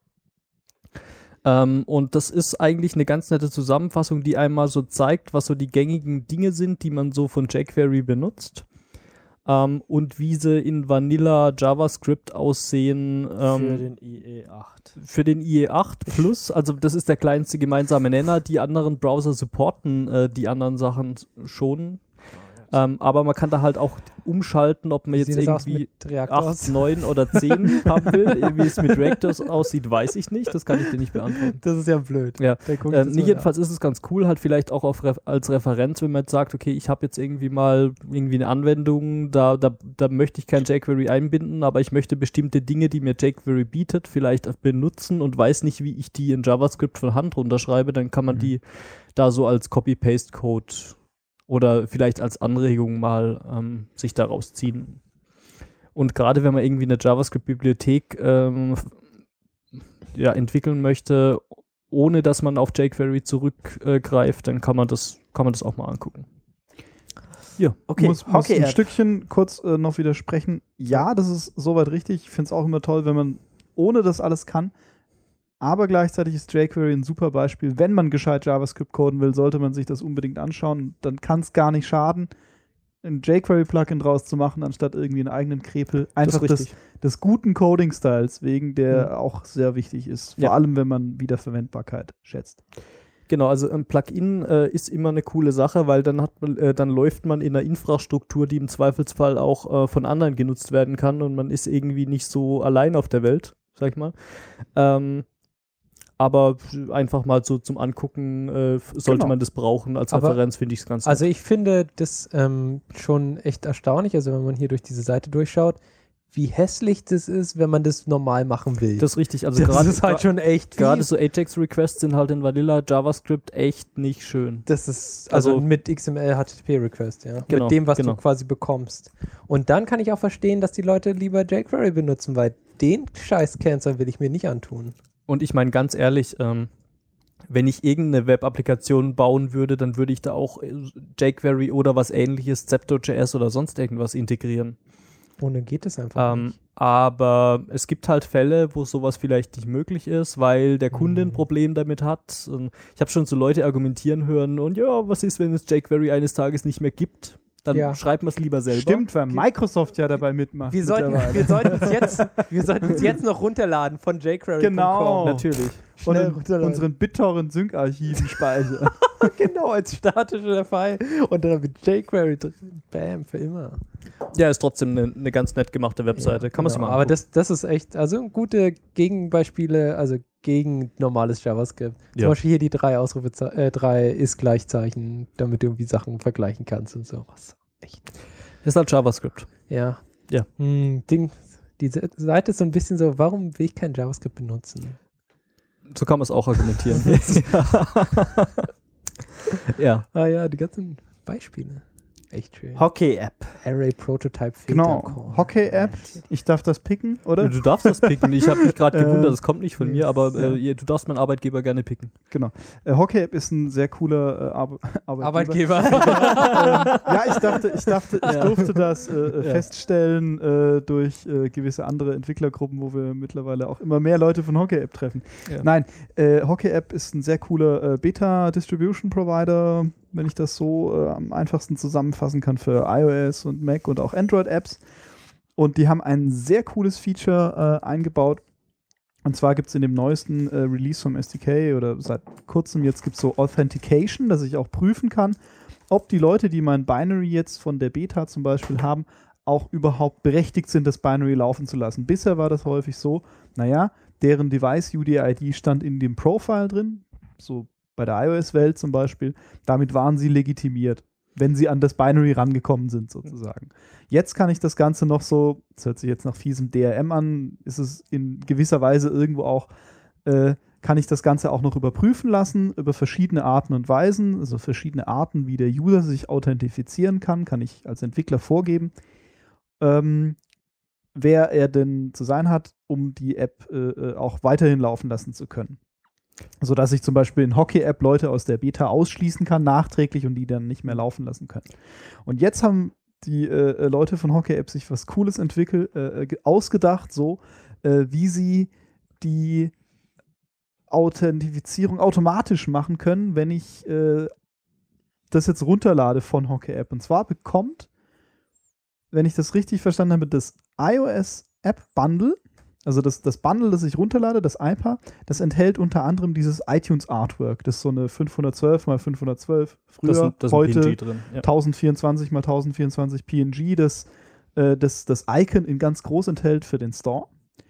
Und das ist eigentlich eine ganz nette Zusammenfassung, die einmal so zeigt, was so die gängigen Dinge sind, die man so von jQuery benutzt. Und wie sie in Vanilla JavaScript aussehen. für den IE8. Für den IE8 Plus, also das ist der kleinste gemeinsame Nenner. Die anderen Browser supporten die anderen Sachen schon. Aber man kann da halt auch umschalten, ob man jetzt irgendwie 8, 9 oder 10 haben will. Wie es mit Reactors aussieht, weiß ich nicht. Das kann ich dir nicht beantworten. Das ist ja blöd. Ja. Jedenfalls ist es ganz cool, halt vielleicht auch als Referenz, wenn man jetzt sagt, okay, ich habe jetzt irgendwie mal eine Anwendung, da möchte ich kein jQuery einbinden, aber ich möchte bestimmte Dinge, die mir jQuery bietet, vielleicht benutzen und weiß nicht, wie ich die in JavaScript von Hand runterschreibe, dann kann man die da so als Copy-Paste-Code oder vielleicht als Anregung mal sich daraus ziehen. Und gerade wenn man irgendwie eine JavaScript-Bibliothek entwickeln möchte, ohne dass man auf jQuery zurückgreift, dann kann man das auch mal angucken. Ja, Okay, muss ein Stückchen kurz noch widersprechen. Ja, das ist soweit richtig. Ich finde es auch immer toll, wenn man ohne das alles kann. Aber gleichzeitig ist jQuery ein super Beispiel. Wenn man gescheit JavaScript coden will, sollte man sich das unbedingt anschauen. Dann kann es gar nicht schaden, ein jQuery-Plugin draus zu machen, anstatt irgendwie einen eigenen Krepel. Einfach des guten Coding-Styles wegen, der auch sehr wichtig ist. Vor allem, wenn man Wiederverwendbarkeit schätzt. Genau, also ein Plugin ist immer eine coole Sache, weil dann läuft man in einer Infrastruktur, die im Zweifelsfall auch von anderen genutzt werden kann und man ist irgendwie nicht so allein auf der Welt, sag ich mal. Aber einfach mal so zum Angucken sollte man das brauchen. Als Referenz finde ich es ganz nett. Also ich finde das schon echt erstaunlich, also wenn man hier durch diese Seite durchschaut, wie hässlich das ist, wenn man das normal machen will. Das ist richtig. Also das ist halt schon echt gerade so Ajax-Requests sind halt in Vanilla JavaScript echt nicht schön. Das ist also mit XML HTTP-Request, ja. Genau, mit dem, was du quasi bekommst. Und dann kann ich auch verstehen, dass die Leute lieber jQuery benutzen, weil den Scheiß-Cancer will ich mir nicht antun. Und ich meine ganz ehrlich, wenn ich irgendeine Web-Applikation bauen würde, dann würde ich da auch jQuery oder was ähnliches, Zepto.js oder sonst irgendwas integrieren. Ohne geht es einfach nicht. Aber es gibt halt Fälle, wo sowas vielleicht nicht möglich ist, weil der Kunde ein Problem damit hat. Und ich habe schon so Leute argumentieren hören und ja, was ist, wenn es jQuery eines Tages nicht mehr gibt? Dann schreiben wir es lieber selber. Stimmt, weil Microsoft ja dabei mitmacht. Wir sollten es jetzt noch runterladen von jQuery.com. Genau. Natürlich. Und in unseren BitTorrent-Sync-Archiven speichern. Genau, als statischer File. Und dann mit jQuery drin. Bam, für immer. Ja, ist trotzdem eine ganz nett gemachte Webseite. Kann man sich mal Aber angucken. das ist echt, also gute Gegenbeispiele, also gegen normales JavaScript. Zum Ja. Beispiel hier die 3 Ist-Gleichzeichen, damit du irgendwie Sachen vergleichen kannst und so. Was echt. Ist halt JavaScript. Ja. Ja. Die Seite ist so ein bisschen so, warum will ich kein JavaScript benutzen? So kann man es auch argumentieren. Ja. Ah ja, die ganzen Beispiele. Echt schön. Hockey-App. Array Prototype Filter Genau. Call. Hockey-App. Ich darf das picken, oder? Du darfst das picken. Ich habe mich gerade gewundert, das kommt nicht von mir, aber ja. du darfst meinen Arbeitgeber gerne picken. Genau. Hockey-App ist ein sehr cooler Arbeitgeber. Ja, ich durfte das feststellen durch gewisse andere Entwicklergruppen, wo wir mittlerweile auch immer mehr Leute von Hockey-App treffen. Ja. Nein, Hockey-App ist ein sehr cooler Beta-Distribution-Provider, wenn ich das so am einfachsten zusammenfassen kann für iOS und Mac und auch Android-Apps. Und die haben ein sehr cooles Feature eingebaut. Und zwar gibt es in dem neuesten Release vom SDK oder seit kurzem jetzt gibt es so Authentication, dass ich auch prüfen kann, ob die Leute, die mein Binary jetzt von der Beta zum Beispiel haben, auch überhaupt berechtigt sind, das Binary laufen zu lassen. Bisher war das häufig so, naja, deren Device-UDID stand in dem Profile drin, so bei der iOS-Welt zum Beispiel, damit waren sie legitimiert, wenn sie an das Binary rangekommen sind sozusagen. Jetzt kann ich das Ganze noch so, das hört sich jetzt nach fiesem DRM an, ist es in gewisser Weise irgendwo auch, kann ich das Ganze auch noch überprüfen lassen, über verschiedene Arten und Weisen, also verschiedene Arten, wie der User sich authentifizieren kann ich als Entwickler vorgeben, wer er denn zu sein hat, um die App auch weiterhin laufen lassen zu können. Sodass ich zum Beispiel in Hockey-App Leute aus der Beta ausschließen kann, nachträglich, und die dann nicht mehr laufen lassen können. Und jetzt haben die Leute von Hockey-App sich was Cooles ausgedacht, so wie sie die Authentifizierung automatisch machen können, wenn ich das jetzt runterlade von Hockey-App. Und zwar bekommt, wenn ich das richtig verstanden habe, das iOS-App-Bundle, also das Bundle, das ich runterlade, das iPA, das enthält unter anderem dieses iTunes-Artwork. Das ist so eine 512 x 512, früher, das heute PNG drin. Ja. 1024 x 1024 PNG, das Icon in ganz groß enthält für den Store.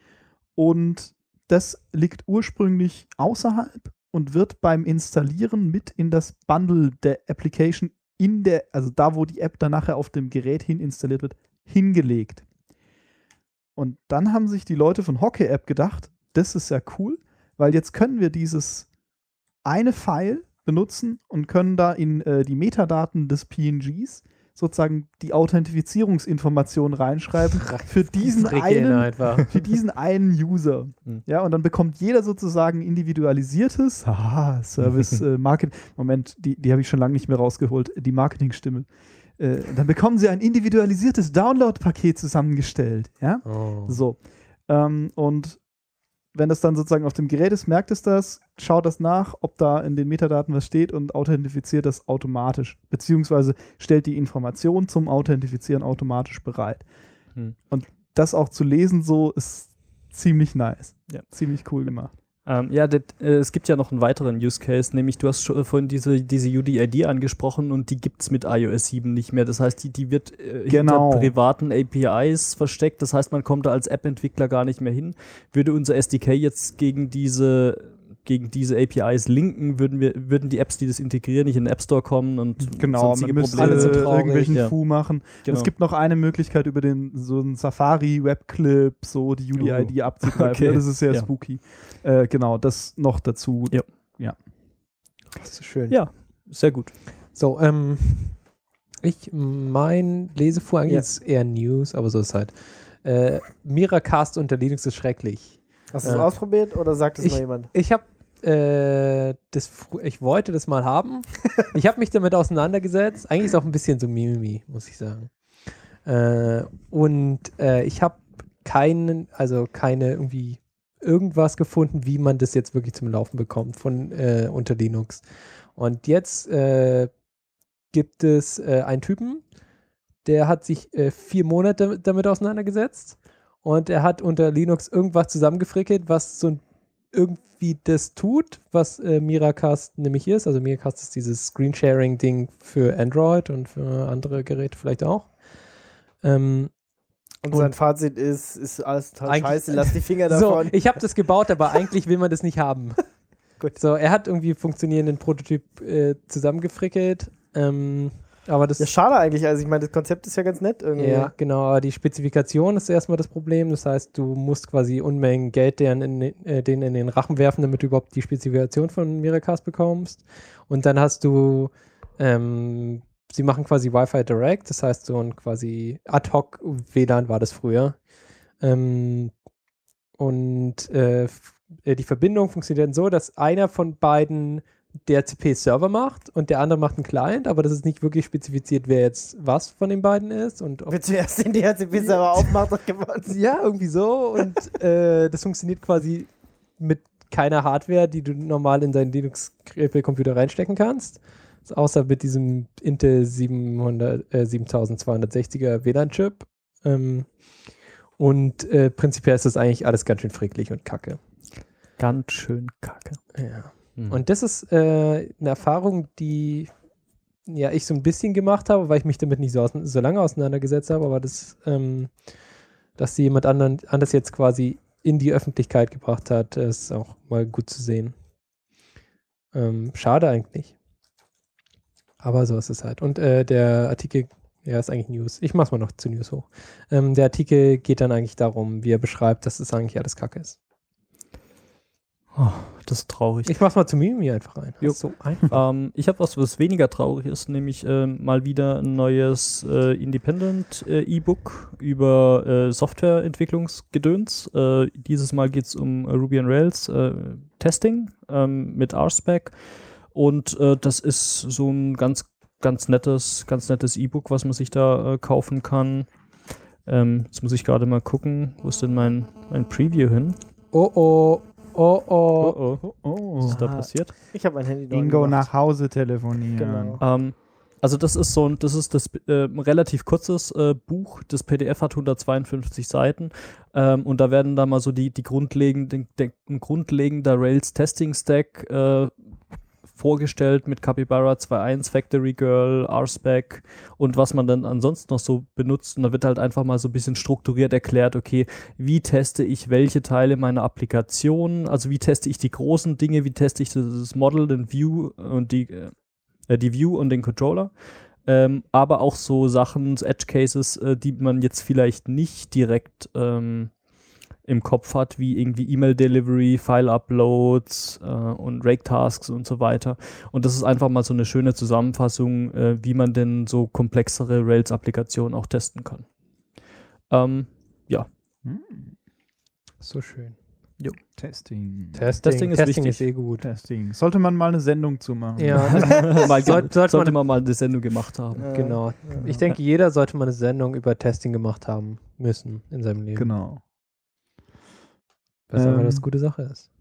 Und das liegt ursprünglich außerhalb und wird beim Installieren mit in das Bundle der Application also da, wo die App dann nachher auf dem Gerät hin installiert wird, hingelegt. Und dann haben sich die Leute von Hockey-App gedacht, das ist ja cool, weil jetzt können wir dieses eine File benutzen und können da in die Metadaten des PNGs sozusagen die Authentifizierungsinformation reinschreiben für diesen einen User. Ja, und dann bekommt jeder sozusagen individualisiertes Service Marketing. Moment, die habe ich schon lange nicht mehr rausgeholt, die Marketingstimme. Dann bekommen sie ein individualisiertes Download-Paket zusammengestellt. Ja? Oh. So. Und wenn das dann sozusagen auf dem Gerät ist, merkt es das, schaut das nach, ob da in den Metadaten was steht und authentifiziert das automatisch. Beziehungsweise stellt die Information zum Authentifizieren automatisch bereit. Und das auch zu lesen so ist ziemlich nice. Ja. Ziemlich cool gemacht. Es gibt ja noch einen weiteren Use Case, nämlich du hast schon vorhin diese UDID angesprochen und die gibt es mit iOS 7 nicht mehr. Das heißt, die wird hinter privaten APIs versteckt. Das heißt, man kommt da als App-Entwickler gar nicht mehr hin. Würde unser SDK jetzt gegen diese APIs linken, würden die Apps, die das integrieren, nicht in den App Store kommen und sonstige Probleme irgendwelchen Fu machen. Genau. Es gibt noch eine Möglichkeit, über so einen Safari-Webclip so die UDID abzugreifen. Okay. Ja, das ist sehr spooky. Genau, das noch dazu. Ja. Das ist schön. Ja, sehr gut. So, mein Lesefuhr eigentlich ist eher News, aber so ist halt. Miracast unter Linux ist schrecklich. Hast du es ausprobiert oder sagt es mal jemand? Ich habe ich wollte das mal haben. Ich habe mich damit auseinandergesetzt. Eigentlich ist es auch ein bisschen so Mimimi, muss ich sagen. Ich habe keine irgendwie irgendwas gefunden, wie man das jetzt wirklich zum Laufen bekommt unter Linux. Und jetzt gibt es einen Typen, der hat sich 4 Monate damit auseinandergesetzt und er hat unter Linux irgendwas zusammengefrickelt, was so irgendwie das tut, was Miracast nämlich ist. Also Miracast ist dieses Screensharing-Ding für Android und für andere Geräte vielleicht auch. Und sein Fazit ist alles total scheiße, lass die Finger davon. So, ich habe das gebaut, aber eigentlich will man das nicht haben. Gut. So, er hat irgendwie funktionierenden Prototyp zusammengefrickelt. Aber das ja, schade eigentlich. Also ich meine, das Konzept ist ja ganz nett irgendwie. Ja, genau. Aber die Spezifikation ist erstmal das Problem. Das heißt, du musst quasi Unmengen Geld denen in den Rachen werfen, damit du überhaupt die Spezifikation von Miracast bekommst. Und dann hast du sie machen quasi Wi-Fi Direct, das heißt so ein quasi Ad-Hoc-WLAN war das früher. Die Verbindung funktioniert dann so, dass einer von beiden DHCP-Server macht und der andere macht einen Client, aber das ist nicht wirklich spezifiziert, wer jetzt was von den beiden ist. Wer zuerst den DHCP-Server aufmacht, hat gewonnen. Ja, irgendwie so. Und das funktioniert quasi mit keiner Hardware, die du normal in deinen Linux-Computer reinstecken kannst. Außer mit diesem Intel 7260er WLAN-Chip. Prinzipiell ist das eigentlich alles ganz schön fricklich und kacke. Ganz schön kacke. Ja. Und das ist eine Erfahrung, die ja ich so ein bisschen gemacht habe, weil ich mich damit nicht so lange auseinandergesetzt habe, aber dass sie jemand anders jetzt quasi in die Öffentlichkeit gebracht hat, ist auch mal gut zu sehen. Schade eigentlich. Aber so ist es halt. Und der Artikel, ja, ist eigentlich News. Ich mach's mal noch zu News hoch. Der Artikel geht dann eigentlich darum, wie er beschreibt, dass es eigentlich alles Kacke ist. Oh, das ist traurig. Ich mach's mal zu Mimi einfach rein. Jo. So einfach. Ich habe was weniger traurig ist, nämlich mal wieder ein neues Independent E-Book über Softwareentwicklungsgedöns. Dieses Mal geht es um Ruby on Rails Testing mit RSpec. Und das ist so ein ganz nettes E-Book, was man sich da kaufen kann. Jetzt muss ich gerade mal gucken, wo ist denn mein Preview hin? Oh. Was ist da passiert? Ich habe mein Handy Ingo nach Hause telefonieren. Genau. Also das ist das relativ kurzes Buch. Das PDF hat 152 Seiten und da werden da mal so ein grundlegender Rails Testing Stack vorgestellt mit Capybara 2.1, Factory Girl, RSpec und was man dann ansonsten noch so benutzt. Und da wird halt einfach mal so ein bisschen strukturiert erklärt, okay, wie teste ich welche Teile meiner Applikation, also wie teste ich die großen Dinge, wie teste ich das Model, den View und die View und den Controller. Aber auch so Sachen, so Edge Cases, die man jetzt vielleicht nicht direkt im Kopf hat, wie irgendwie E-Mail-Delivery, File-Uploads und Rake-Tasks und so weiter. Und das ist einfach mal so eine schöne Zusammenfassung, wie man denn so komplexere Rails-Applikationen auch testen kann. Ja. So schön. Jo. Testing Testing ist eh gut. Testing. Sollte man mal eine Sendung zu machen. Ja. sollte man mal eine Sendung gemacht haben. Genau. Ich denke, jeder sollte mal eine Sendung über Testing gemacht haben müssen in seinem Leben. Genau. Was aber eine gute Sache ist.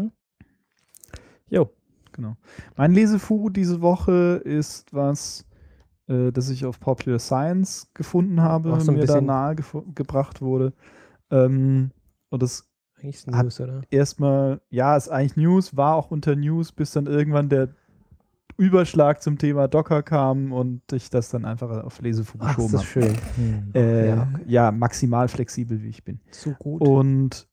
Jo. Genau. Mein Lesefu diese Woche ist was, das ich auf Popular Science gefunden habe, so mir da nahegebracht wurde. Und das eigentlich ist News, oder? Erstmal, ja, ist eigentlich News, war auch unter News, bis dann irgendwann der Überschlag zum Thema Docker kam und ich das dann einfach auf Lesefu geschoben habe. Das ist schön. Ja, maximal flexibel, wie ich bin. So gut. Und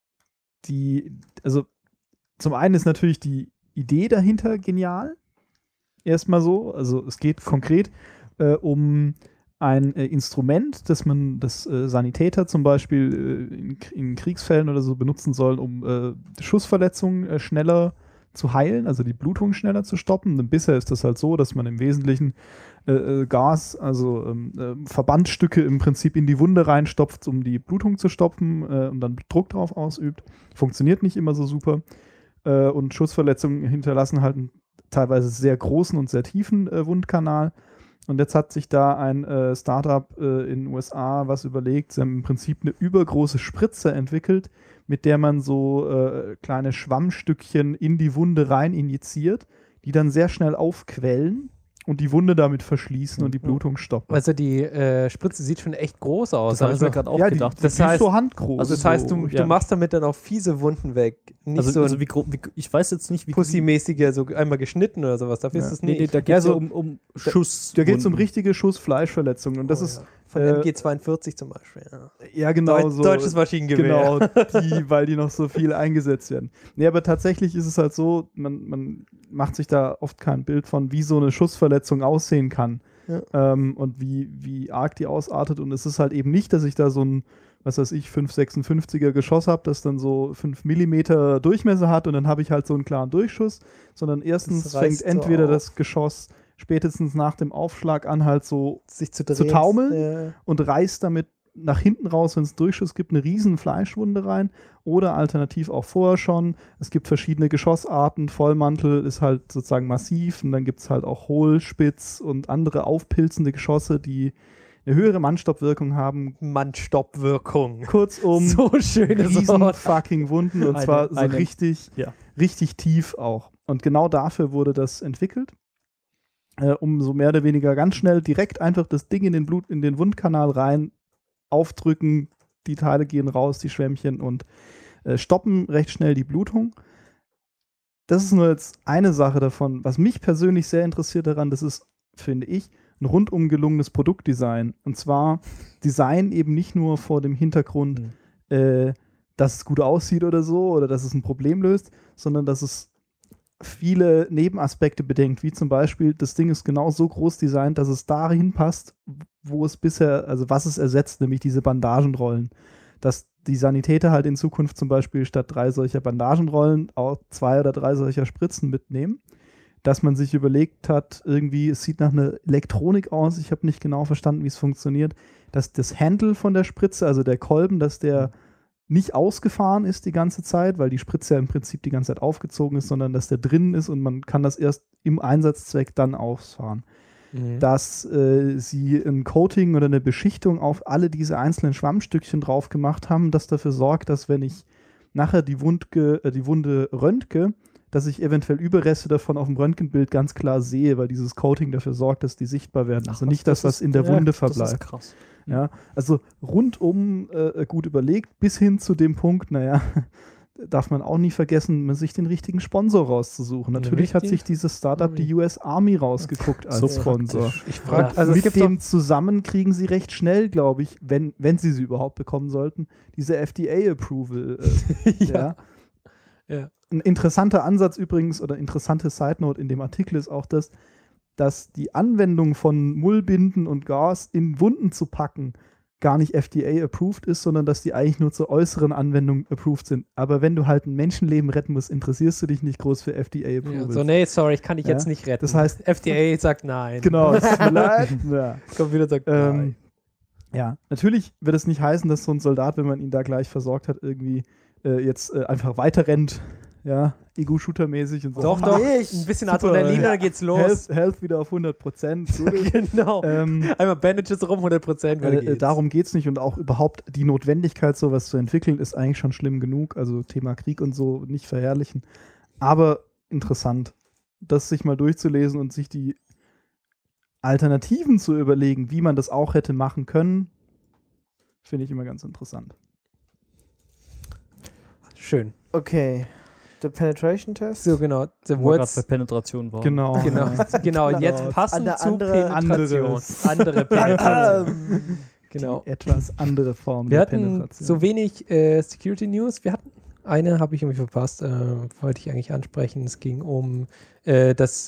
also zum einen ist natürlich die Idee dahinter genial. Erstmal so. Also es geht konkret um ein Instrument, das Sanitäter zum Beispiel in Kriegsfällen oder so benutzen soll, um Schussverletzungen schneller zu heilen, also die Blutung schneller zu stoppen. Denn bisher ist das halt so, dass man im Wesentlichen Gas, also Verbandsstücke im Prinzip in die Wunde reinstopft, um die Blutung zu stoppen und dann Druck drauf ausübt. Funktioniert nicht immer so super. Und Schussverletzungen hinterlassen halt einen teilweise sehr großen und sehr tiefen Wundkanal. Und jetzt hat sich da ein Startup in den USA was überlegt. Sie haben im Prinzip eine übergroße Spritze entwickelt, mit der man so kleine Schwammstückchen in die Wunde rein injiziert, die dann sehr schnell aufquellen und die Wunde damit verschließen und die Blutung stoppen. Also die Spritze sieht schon echt groß aus. Das habe ich Also, mir gerade auch ja, gedacht. das heißt so handgroß. also das heißt, so, du machst damit dann auch fiese Wunden weg. Nicht Also, so also ein wie ich weiß jetzt nicht, wie Pussy-mäßiger, so einmal geschnitten oder sowas. Dafür Ja. ist es Nee, nicht. da geht es Ja, so- um Schuss. Da geht es um richtige Schuss-Fleischverletzungen. Und das ist, ja. Von MG42 zum Beispiel. Ja. ja genau so. Deutsches Maschinengewehr. Genau, weil die noch so viel eingesetzt werden. Nee, aber tatsächlich ist es halt so, man macht sich da oft kein Bild von, wie so eine Schussverletzung aussehen kann. Ja. Und wie arg die ausartet. Und es ist halt eben nicht, dass ich da so ein, was weiß ich, 5,56er Geschoss habe, das dann so 5 Millimeter Durchmesser hat und dann habe ich halt so einen klaren Durchschuss, sondern erstens Das reißt fängt entweder so das Geschoss spätestens nach dem Aufschlag an halt so Sich zu zu drehen. taumeln und reißt damit nach hinten raus, wenn es Durchschuss gibt, eine riesen Fleischwunde rein oder alternativ auch vorher schon. Es gibt verschiedene Geschossarten. Vollmantel ist halt sozusagen massiv und dann gibt es halt auch Hohlspitz und andere aufpilzende Geschosse, die eine höhere Mannstoppwirkung haben. Mannstoppwirkung. Kurzum, So schönes riesen Wort. fucking Wunden und zwar so richtig, ja. richtig tief auch. Und genau dafür wurde das entwickelt. Um so mehr oder weniger ganz schnell direkt einfach das Ding in den Wundkanal rein aufdrücken, die Teile gehen raus, die Schwämmchen und stoppen recht schnell die Blutung. Das ist nur jetzt eine Sache davon. Was mich persönlich sehr interessiert daran, das ist, finde ich, ein rundum gelungenes Produktdesign. Und zwar Design eben nicht nur vor dem Hintergrund, dass es gut aussieht oder so, oder dass es ein Problem löst, sondern dass es viele Nebenaspekte bedenkt, wie zum Beispiel, das Ding ist genau so groß designt, dass es dahin passt, wo es bisher, also was es ersetzt, nämlich diese Bandagenrollen. Dass die Sanitäter halt in Zukunft zum Beispiel statt 3 solcher Bandagenrollen auch 2 oder 3 solcher Spritzen mitnehmen. Dass man sich überlegt hat, irgendwie, es sieht nach einer Elektronik aus, ich habe nicht genau verstanden, wie es funktioniert, dass das Handle von der Spritze, also der Kolben, dass der nicht ausgefahren ist die ganze Zeit, weil die Spritze ja im Prinzip die ganze Zeit aufgezogen ist, sondern dass der drin ist und man kann das erst im Einsatzzweck dann ausfahren. Dass sie ein Coating oder eine Beschichtung auf alle diese einzelnen Schwammstückchen drauf gemacht haben, das dafür sorgt, dass wenn ich nachher die Wunde röntge, dass ich eventuell Überreste davon auf dem Röntgenbild ganz klar sehe, weil dieses Coating dafür sorgt, dass die sichtbar werden. Also nicht das, was in der Wunde verbleibt. Das ist krass. Ja, also rundum gut überlegt, bis hin zu dem Punkt, naja, darf man auch nie vergessen, sich den richtigen Sponsor rauszusuchen. Natürlich hat sich dieses Startup die US Army rausgeguckt als So Sponsor. Ich frage, also Mit dem zusammen kriegen sie recht schnell, glaube ich, wenn sie überhaupt bekommen sollten, diese FDA-Approval. Ja. Ja. Ein interessanter Ansatz übrigens oder interessante Side-Note in dem Artikel ist auch das, dass die Anwendung von Mullbinden und Gas in Wunden zu packen gar nicht FDA-approved ist, sondern dass die eigentlich nur zur äußeren Anwendung approved sind. Aber wenn du halt ein Menschenleben retten musst, interessierst du dich nicht groß für FDA-Approval. Ja, so, nee, sorry, ich kann dich jetzt nicht retten. Das heißt, FDA sagt nein. genau, es tut mir leid. Ja. Kommt wieder und sagt nein. Ja, natürlich wird es nicht heißen, dass so ein Soldat, wenn man ihn da gleich versorgt hat, irgendwie jetzt einfach weiter rennt. Ja, Ego-Shooter-mäßig und so. Doch, ein bisschen Adrenalin, dann geht's los. Health wieder auf 100%. Genau. Einmal Bandages rum, 100%. Darum geht es nicht und auch überhaupt die Notwendigkeit, sowas zu entwickeln, ist eigentlich schon schlimm genug. Also Thema Krieg und so nicht verherrlichen. Aber interessant, das sich mal durchzulesen und sich die Alternativen zu überlegen, wie man das auch hätte machen können, finde ich immer ganz interessant. Schön. Okay. Der Penetration Test? So, genau. The Wo wir gerade words, bei Penetration waren. Genau. genau. Jetzt passend zu Penetration. Andere Penetration. Genau. Die etwas andere Form Wir der hatten Penetration. so wenig Security News. Wir hatten eine, habe ich irgendwie verpasst, wollte ich eigentlich ansprechen. Es ging um was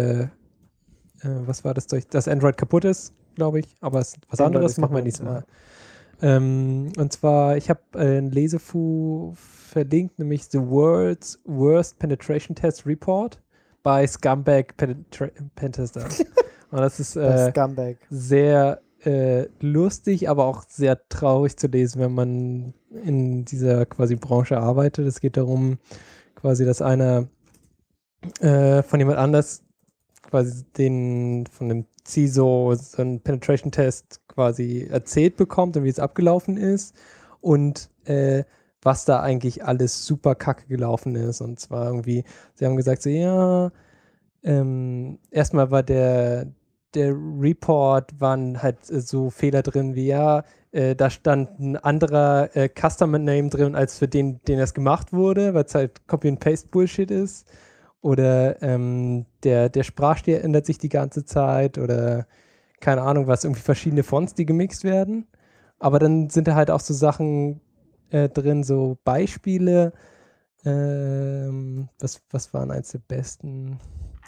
war das, das Android kaputt ist, glaube ich. Aber was anderes machen wir nächstes Mal. Und zwar, ich habe ein Lesefu verlinkt, nämlich The World's Worst Penetration Test Report bei Scumbag Pentester. Und das ist Scumbag. sehr lustig, aber auch sehr traurig zu lesen, wenn man in dieser quasi Branche arbeitet. Es geht darum, quasi, dass einer von jemand anders quasi von dem CISO so einen Penetration-Test quasi erzählt bekommt und wie es abgelaufen ist und was da eigentlich alles super kacke gelaufen ist. Und zwar irgendwie, sie haben gesagt, so ja, erstmal war der Report, waren halt so Fehler drin wie, ja, da stand ein anderer Customer Name drin, als für den das gemacht wurde, weil es halt Copy-and-Paste-Bullshit ist. Oder der Sprachstil ändert sich die ganze Zeit oder keine Ahnung was, irgendwie verschiedene Fonts, die gemixt werden. Aber dann sind da halt auch so Sachen drin, so Beispiele. Was waren eins der besten?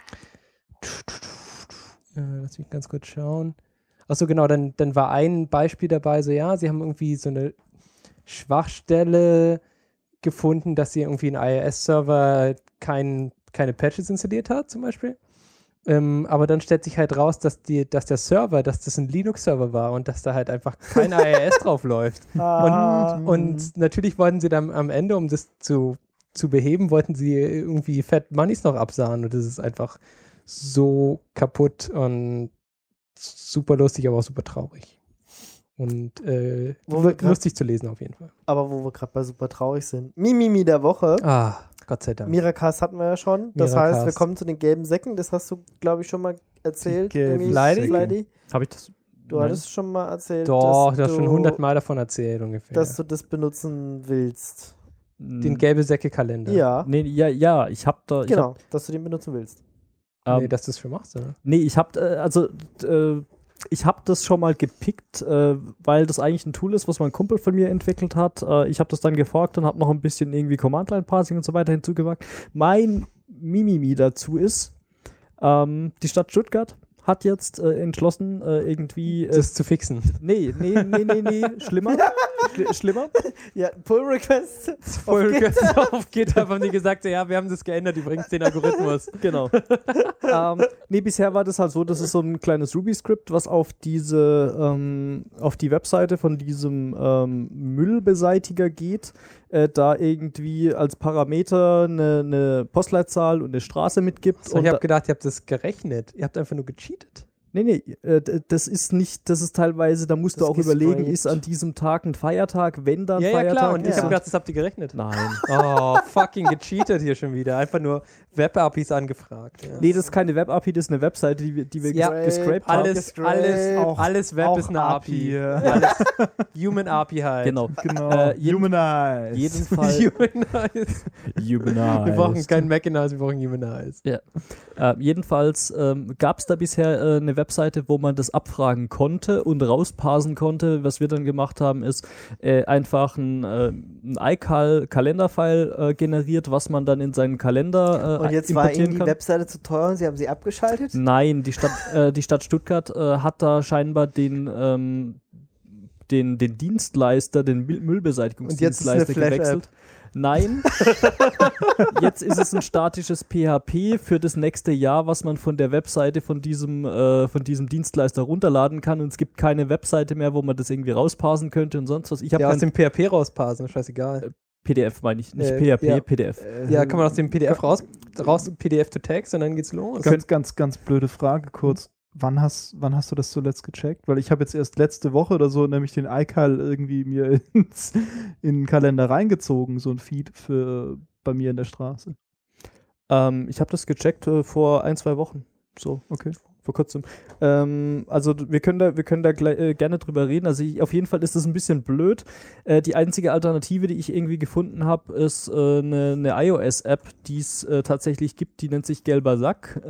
Lass mich ganz kurz schauen. Achso, genau, dann war ein Beispiel dabei, so ja, sie haben irgendwie so eine Schwachstelle gefunden, dass sie irgendwie ein IIS-Server keine Patches installiert hat, zum Beispiel. Aber dann stellt sich halt raus, dass der Server, dass das ein Linux-Server war und dass da halt einfach kein IIS drauf läuft. Und natürlich wollten sie dann am Ende, um das zu beheben, wollten sie irgendwie Fat Moneys noch absahen und das ist einfach so kaputt und super lustig, aber auch super traurig. Und lustig zu lesen auf jeden Fall. Aber wo wir gerade bei super traurig sind. Mimimi der Woche. Ah, Gott sei Dank. Miracast hatten wir ja schon. Das Miracast. heißt, wir kommen zu den gelben Säcken. Das hast du, glaube ich, schon mal erzählt. Gelben Fleidy. Habe ich das? Du hattest schon mal erzählt, Doch, du hast schon 100 Mal davon erzählt ungefähr. dass du das benutzen willst. Den gelbe Säcke-Kalender. Ja, Nee, ja, ich habe da. genau, dass du den benutzen willst. Nee, dass du es für machst, oder? Nee, ich habe das schon mal gepickt, weil das eigentlich ein Tool ist, was mein Kumpel von mir entwickelt hat. Ich habe das dann geforkt und habe noch ein bisschen irgendwie Command-Line-Parsing und so weiter hinzugewagt. Mein Mimimi dazu ist, die Stadt Stuttgart hat jetzt entschlossen, irgendwie... das zu fixen. Nee, schlimmer. Schlimmer. Ja, Pull-Request. Auf GitHub haben die gesagt, ja, wir haben das geändert, übrigens den Algorithmus. Genau. Nee, bisher war das halt so, das ist so ein kleines Ruby-Skript, was auf die Webseite von diesem Müllbeseitiger geht, da irgendwie als Parameter eine Postleitzahl und eine Straße mitgibt. So, ich habe gedacht, ihr habt das gerechnet. Ihr habt einfach nur gecheatet. Nee, das ist nicht, das ist teilweise, da musst Das du auch ist überlegen, gescraped. ist an diesem Tag ein Feiertag, wenn dann Ja, Feiertag klar. Und ich ist. habe gedacht, das habt ihr gerechnet. Nein. Oh, fucking gecheatet hier schon wieder. Einfach nur Web-APIs angefragt. Ja. Nee, das ist keine Web-API, das ist eine Webseite, die wir Ja, gescraped haben. Alles Web ist eine API. Alles Human API halt. Genau. Genau. Humanize. Jedenfalls. Humanize. Wir brauchen kein Mechanize, wir brauchen Humanize. Jedenfalls gab es da bisher eine Webseite, wo man das abfragen konnte und rausparsen konnte. Was wir dann gemacht haben, ist einfach ein iCal-Kalenderfile generiert, was man dann in seinen Kalender Und jetzt war importieren Ihnen die kann. Webseite zu teuer und Sie haben sie abgeschaltet? Nein, die Stadt Stuttgart hat da scheinbar den Dienstleister, den Müllbeseitigungsdienstleister gewechselt. Nein. Jetzt ist es ein statisches PHP für das nächste Jahr, was man von der Webseite von diesem Dienstleister runterladen kann. Und es gibt keine Webseite mehr, wo man das irgendwie rausparsen könnte und sonst was. Ich habe Ja, aus dem PHP rausparsen, scheißegal. PDF meine ich, nicht PHP, ja. PDF. Ja, kann man aus dem PDF raus PDF to Text und dann geht's los. Ganz blöde Frage kurz. Wann hast du das zuletzt gecheckt? Weil ich habe jetzt erst letzte Woche oder so nämlich den iCal irgendwie mir in den Kalender reingezogen, so ein Feed bei mir in der Straße. Ich habe das gecheckt vor 1-2 Wochen. So, Okay. vor kurzem. Also wir können da gerne drüber reden. Also auf jeden Fall ist das ein bisschen blöd. Die einzige Alternative, die ich irgendwie gefunden habe, ist eine iOS-App, die es tatsächlich gibt. Die nennt sich Gelber Sack.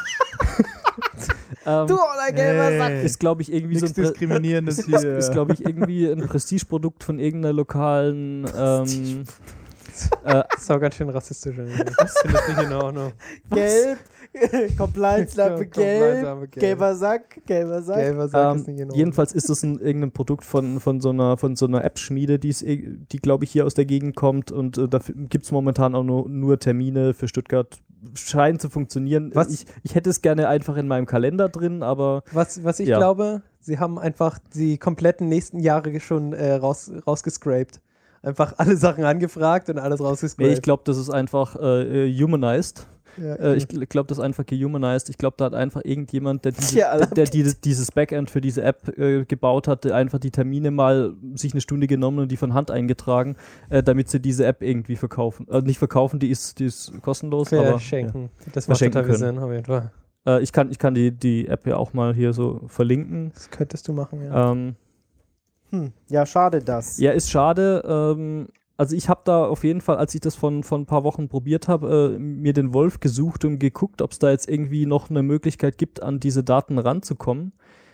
Du oder gelber Sack! Ist, glaube ich, irgendwie Nichts so ein Diskriminierendes hier. ist, glaube ich, irgendwie ein Prestigeprodukt von irgendeiner lokalen Das ist auch ganz schön rassistisch. Das finde ich nicht in Ordnung. Gelb, Compliance-Lampe gelb, Compliance-Lampe gelb. gelber Sack. Gelber Sack ist nicht in Ordnung. jedenfalls ist das irgendein Produkt von so einer App-Schmiede, die glaube ich, hier aus der Gegend kommt und da gibt es momentan auch nur Termine für Stuttgart. Scheint zu funktionieren. Was? Ich hätte es gerne einfach in meinem Kalender drin, aber Was ich Ja. glaube, sie haben einfach die kompletten nächsten Jahre schon rausgescraped. Einfach alle Sachen angefragt und alles rausgescraped. nee, ich glaube, das ist einfach humanized. Ich glaube, das ist einfach gehumanized. Ich glaube, da hat einfach irgendjemand, der Ja, dieses Backend für diese App gebaut hat, einfach die Termine mal sich eine Stunde genommen und die von Hand eingetragen, damit sie diese App irgendwie verkaufen. Nicht verkaufen, die ist kostenlos, aber Verschenken. Ja. Das macht Verschenken total können. Sinn, auf jeden Fall. Ich kann die App ja auch mal hier so verlinken. Das könntest du machen, ja. Ja, schade das. Ja, ist schade. Also ich habe da auf jeden Fall, als ich das von ein paar Wochen probiert habe, mir den Wolf gesucht und geguckt, ob es da jetzt irgendwie noch eine Möglichkeit gibt, an diese Daten ranzukommen.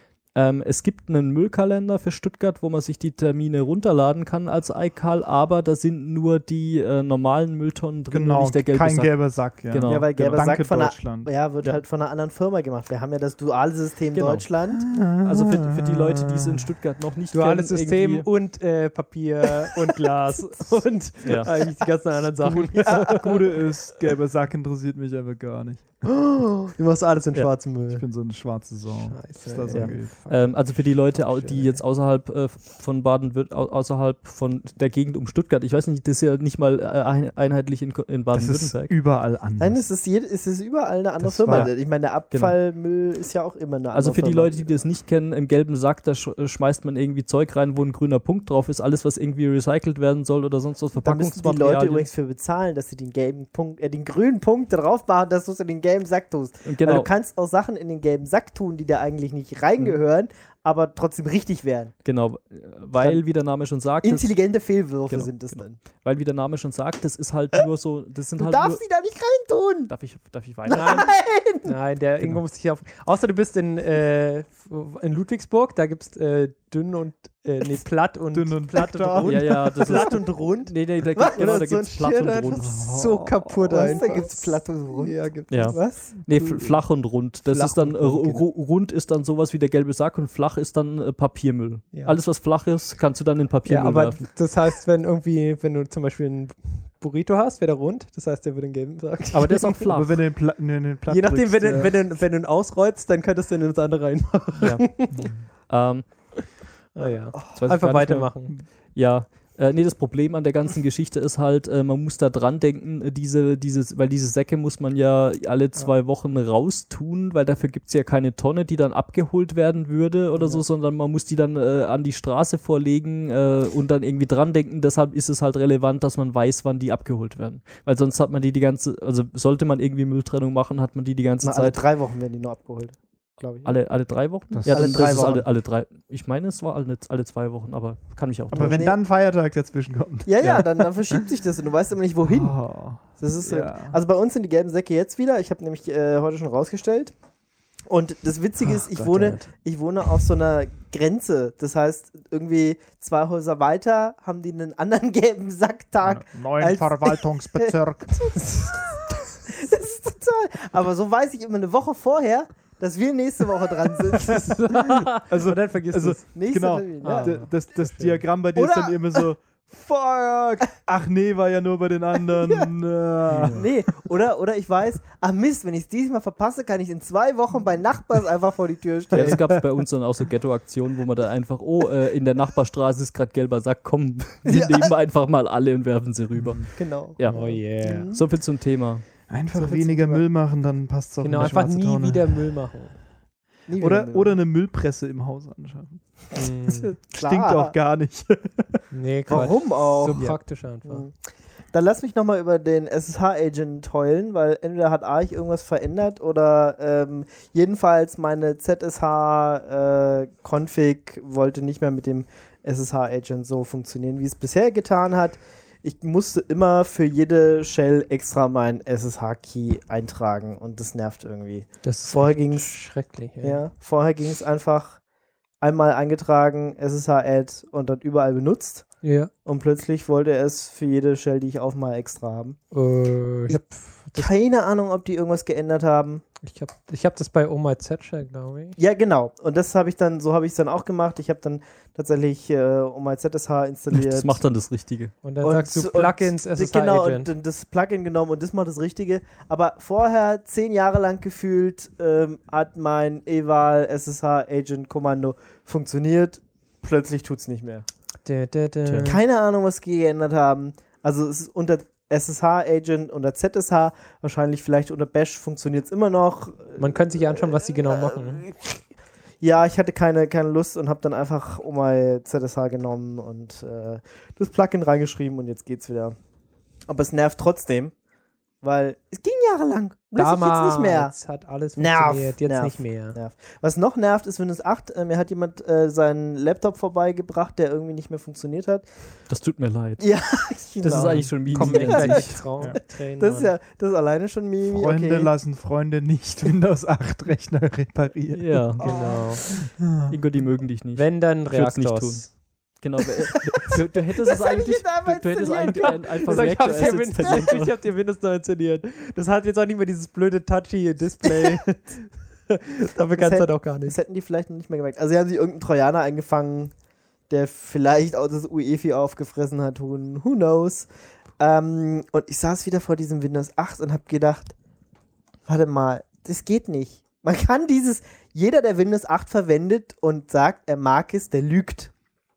Es gibt einen Müllkalender für Stuttgart, wo man sich die Termine runterladen kann als iCal, aber da sind nur die normalen Mülltonnen drin, und Genau, nicht der gelbe kein Sack. gelber Sack. Ja, Genau. Ja, weil gelber Danke, Sack Deutschland. wird halt von einer anderen Firma gemacht. Wir haben ja das duale System Genau. Deutschland. Also für die Leute, die es in Stuttgart noch nicht Duales kennen, System irgendwie- und Papier und Glas und Ja. eigentlich die ganzen anderen Sachen. Das Gute ist, gelber Sack interessiert mich aber gar nicht. Du machst alles in Ja. schwarzem Ich Müll. bin so eine schwarze Sau, was Scheiße. das Ja. angeht. Also für die Leute, die jetzt außerhalb von außerhalb von der Gegend um Stuttgart, ich weiß nicht, das ist ja nicht mal einheitlich in Das ist Baden-Württemberg. überall anders. Nein, es ist überall eine andere Das Firma. war- Ich meine, der Abfallmüll ist ja auch immer eine andere Also für die Firma. Leute, die das nicht kennen, im gelben Sack, da schmeißt man irgendwie Zeug rein, wo ein grüner Punkt drauf ist, alles, was irgendwie recycelt werden soll oder sonst was, Da müssen die Leute Verpackungsmaterialien. übrigens für bezahlen, dass sie den gelben Punkt, den grünen Punkt drauf machen, dass du es in den gelben Sack tust. Genau. Weil du kannst auch Sachen in den gelben Sack tun, die da eigentlich nicht reingehören, aber trotzdem richtig wären. Genau, weil, wie der Name schon sagt, Intelligente Fehlwürfe Genau, sind es genau. dann. weil, wie der Name schon sagt, das ist halt nur so, das sind Du halt darfst nur, die da nicht reintun! darf ich weiter? Nein, der Genau. Ingo muss sich auf. Außer du bist in Ludwigsburg, da gibt es dünn und platt und Dünn und platt und dicker. rund. Ja, das Platt ist, und rund. nee, da Was? gibt es So ein platt Shit und einfach rund. so kaputt Was? einfach. Da gibt's platt und rund. Ja, gibt's. Ja. Was? Nee, flach und rund. Das Flach ist dann, und rund, genau. rund ist dann sowas wie der gelbe Sack und flach ist dann Papiermüll. Ja. Alles, was flach ist, kannst du dann in Ja, Papiermüll aber werfen. das heißt, wenn du zum Beispiel einen Burrito hast, wäre der rund. Das heißt, der würde den gelben sagen. Aber der ist auch flach. Aber wenn du den Platt Je nachdem, drückst, wenn du ihn ausrollst, dann könntest du ihn ins andere reinmachen. Ja. Ah, ja. Jetzt weiß ich gar Einfach nicht weitermachen. Ja, nee, das Problem an der ganzen Geschichte ist halt, man muss da dran denken, weil diese Säcke muss man ja alle 2 Wochen raustun, weil dafür gibt es ja keine Tonne, die dann abgeholt werden würde oder so, sondern man muss die dann an die Straße vorlegen und dann irgendwie dran denken. Deshalb ist es halt relevant, dass man weiß, wann die abgeholt werden. Weil sonst hat man die ganze, also sollte man irgendwie Mülltrennung machen, hat man die ganze Alle Zeit. 3 Wochen werden die nur abgeholt, glaube ich. Alle 3 Wochen? Das- Ja, Alle dann, 3 das ist Wochen. alle 3. Ich meine, es war alle 2 Wochen, aber kann mich auch aber wenn Nee. dann ein Feiertag dazwischen kommt. Ja, dann verschiebt sich das und du weißt immer nicht, wohin. Oh. Das ist Ja. Also bei uns sind die gelben Säcke jetzt wieder. Ich habe nämlich heute schon rausgestellt. Und das Witzige ist, ich wohne auf so einer Grenze. Das heißt, irgendwie 2 Häuser weiter haben die einen anderen gelben Sacktag. Neuen als- Verwaltungsbezirk. Das ist total. Aber so weiß ich immer eine Woche vorher, dass wir nächste Woche dran sind. Also, Und dann vergisst also du es. Nächste genau. Termin, ja. Das Diagramm bei dir ist Oder- dann immer so, fuck, ach nee, war ja nur bei den anderen. Nee, oder ich weiß, ach Mist, wenn ich es dieses Mal verpasse, kann ich in 2 Wochen bei Nachbars einfach vor die Tür Ja, stellen. es gab bei uns dann auch so Ghetto-Aktionen, wo man da einfach, in der Nachbarstraße ist gerade gelber Sack, komm, wir nehmen einfach mal alle und werfen sie rüber. Genau. Ja, Oh yeah. so viel zum Thema. Einfach So viel weniger zum Thema. Müll machen, dann passt es auch Genau, in die einfach schwarze nie Tonne. wieder Müll machen. Nie wieder Müll. Oder eine Müllpresse im Haus anschaffen. Klar. Stinkt auch gar nicht. Nee, Quatsch. Warum auch? So praktisch einfach. Mhm. Dann lass mich nochmal über den SSH-Agent heulen, weil entweder hat Arch irgendwas verändert oder jedenfalls meine ZSH-Config wollte nicht mehr mit dem SSH-Agent so funktionieren, wie es bisher getan hat. Ich musste immer für jede Shell extra meinen SSH-Key eintragen und das nervt irgendwie. Das ist Vorher ging's- schrecklich. Ja, vorher ging es einfach einmal eingetragen, SSH-Add und dann überall benutzt. Ja. Und plötzlich wollte er es für jede Shell, die ich aufmache, extra haben. Ich hab Keine Ahnung, ob die irgendwas geändert haben. Ich hab das bei Oh My Z-Shell, glaube ich. Ja, genau. Und das habe ich dann, so habe ich es dann auch gemacht. Ich habe dann tatsächlich OMyZSH installiert. Das macht dann das Richtige. Und dann sagst du Plugins und, SSH genau, Agent. und das Plugin genommen und das macht das Richtige. Aber vorher, 10 Jahre lang gefühlt, hat mein eval SSH Agent Kommando funktioniert. Plötzlich tut es nicht mehr. Keine Ahnung, was die geändert haben. Also es ist unter SSH-Agent unter ZSH, wahrscheinlich vielleicht unter Bash funktioniert es immer noch. Man könnte sich anschauen, was die genau machen. Ja, ich hatte keine Lust und habe dann einfach mal ZSH genommen und das Plugin reingeschrieben und jetzt geht's wieder. Aber es nervt trotzdem, weil es ging jahrelang. Damals Jetzt nicht mehr. hat alles funktioniert, jetzt Nerv. nicht mehr. Nerv. Was noch nervt, ist Windows 8. Mir hat jemand seinen Laptop vorbeigebracht, der irgendwie nicht mehr funktioniert hat. Das tut mir leid. Ja, Das ist eigentlich schon Komm, Mimi. das ist alleine schon Mimi. Freunde Okay. lassen Freunde nicht Windows 8 Rechner reparieren. Ja, Genau. Ingo, die mögen dich nicht. Wenn dann Ich würd's nicht Reactors. Genau. Du hättest es eigentlich, du hättest eigentlich einfach Also ich Reactor hab Assets installieren dir, hab dir Windows neu installiert. Das hat jetzt auch nicht mehr dieses blöde touchy Display. Dafür kannst du halt auch gar Das nicht. hätten die vielleicht noch nicht mehr gemerkt. Also sie haben sich irgendeinen Trojaner eingefangen, der vielleicht auch das UEFI aufgefressen hat. Who knows? Und ich saß wieder vor diesem Windows 8 und habe gedacht, warte mal, das geht nicht. Man kann jeder, der Windows 8 verwendet und sagt, er mag es, der lügt.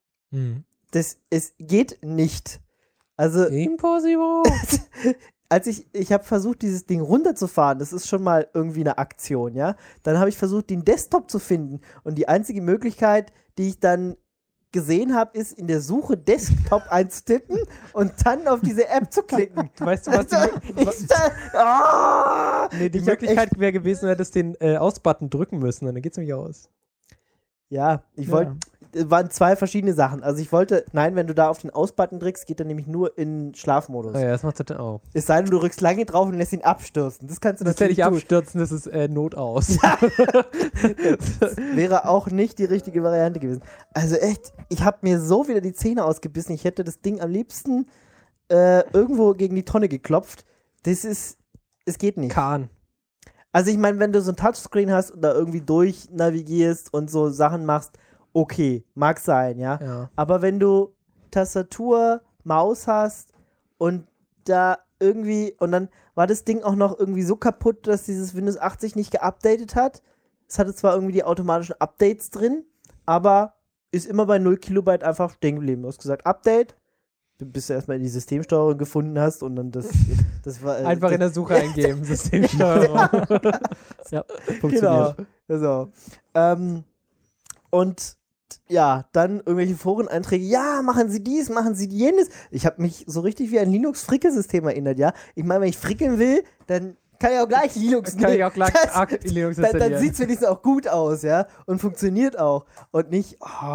Es geht nicht. Also, Impossible. ich habe versucht, dieses Ding runterzufahren, das ist schon mal irgendwie eine Aktion, ja. Dann habe ich versucht, den Desktop zu finden und die einzige Möglichkeit, die ich dann gesehen habe, ist in der Suche Desktop einzutippen und dann auf diese App zu klicken. Weißt du, was die Möglichkeit wäre gewesen, du hättest den Aus-Button drücken müssen, dann geht's nämlich aus. Ja, es waren zwei verschiedene Sachen. Also ich wollte, wenn du da auf den Aus-Button drückst, geht er nämlich nur in Schlafmodus. Ja, das macht das auch. Es sei denn, du drückst lange drauf und lässt ihn abstürzen. Das kannst du Das werde natürlich ich tun. abstürzen, das ist Not aus. Wäre auch nicht die richtige Variante gewesen. Also echt, ich habe mir so wieder die Zähne ausgebissen. Ich hätte das Ding am liebsten irgendwo gegen die Tonne geklopft. Es geht nicht. Kahn. Also ich meine, wenn du so ein Touchscreen hast und da irgendwie durch navigierst und so Sachen machst, okay, mag sein, ja. Ja. Aber wenn du Tastatur, Maus hast und da irgendwie, und dann war das Ding auch noch irgendwie so kaputt, dass dieses Windows 8 sich nicht geupdatet hat. Es hatte zwar irgendwie die automatischen Updates drin, aber ist immer bei 0 Kilobyte einfach stehen geblieben. Du hast gesagt, Update, bis du erstmal in die Systemsteuerung gefunden hast und dann das war... Einfach in der Suche eingeben, Systemsteuerung. Ja, Genau. funktioniert. So. Und ja, dann irgendwelche Foreneinträge, ja, machen Sie dies, machen Sie jenes. Ich habe mich so richtig wie ein Linux-Frickelsystem erinnert, ja. Ich meine, wenn ich frickeln will, dann kann ich auch gleich Linux Kann ich auch gleich Linux Dann installieren. sieht es wenigstens auch gut aus, ja. Und funktioniert auch. Und nicht,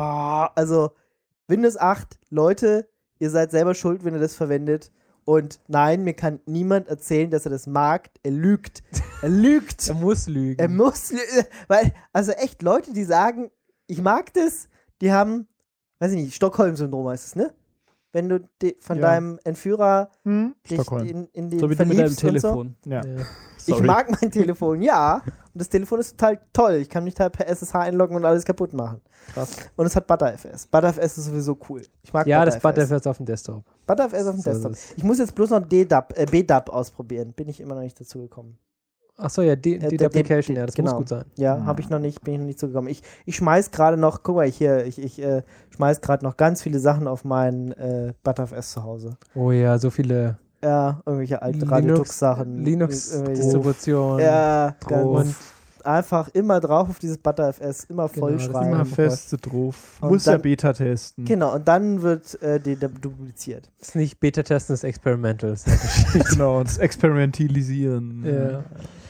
also Windows 8, Leute, ihr seid selber schuld, wenn ihr das verwendet. Und nein, mir kann niemand erzählen, dass er das mag. Er lügt. Er lügt. Er muss lügen. Er muss, weil, also echt, Leute, die sagen, ich mag das, die haben, weiß ich nicht, Stockholm-Syndrom heißt es, ne? Wenn du von deinem Entführer dich Stockholm. in den So wie du mit deinem verliebst und so. Telefon. Ja. Ich mag mein Telefon, ja. Und das Telefon ist total toll. Ich kann mich da per SSH einloggen und alles kaputt machen. Krass. Und es hat ButterFS. ButterFS ist sowieso cool. Ich mag Ja, das ButterFS. ButterFS auf dem Desktop. ButterFS auf dem So ist Desktop. es. Ich muss jetzt bloß noch BDAP ausprobieren. Bin ich immer noch nicht dazu gekommen. Achso, ja, die Application, ja, das genau. muss gut sein. Ja, bin ich noch nicht zugekommen. Ich schmeiß gerade noch, guck mal, ich schmeiß gerade noch ganz viele Sachen auf mein ButterFS zu Hause. Oh ja, so viele Ja, irgendwelche alte Radio-Tux-Sachen. Linux-Distributionen. Ja, Und ganz einfach immer drauf auf dieses ButterFS, immer voll Genau, das schreiben. Immer feste drauf. Und Muss ja dann- Beta testen. Genau, und dann wird die dupliziert. ist nicht Beta-Testen, ist Experimental. Genau, das Experimentalisieren. Ja.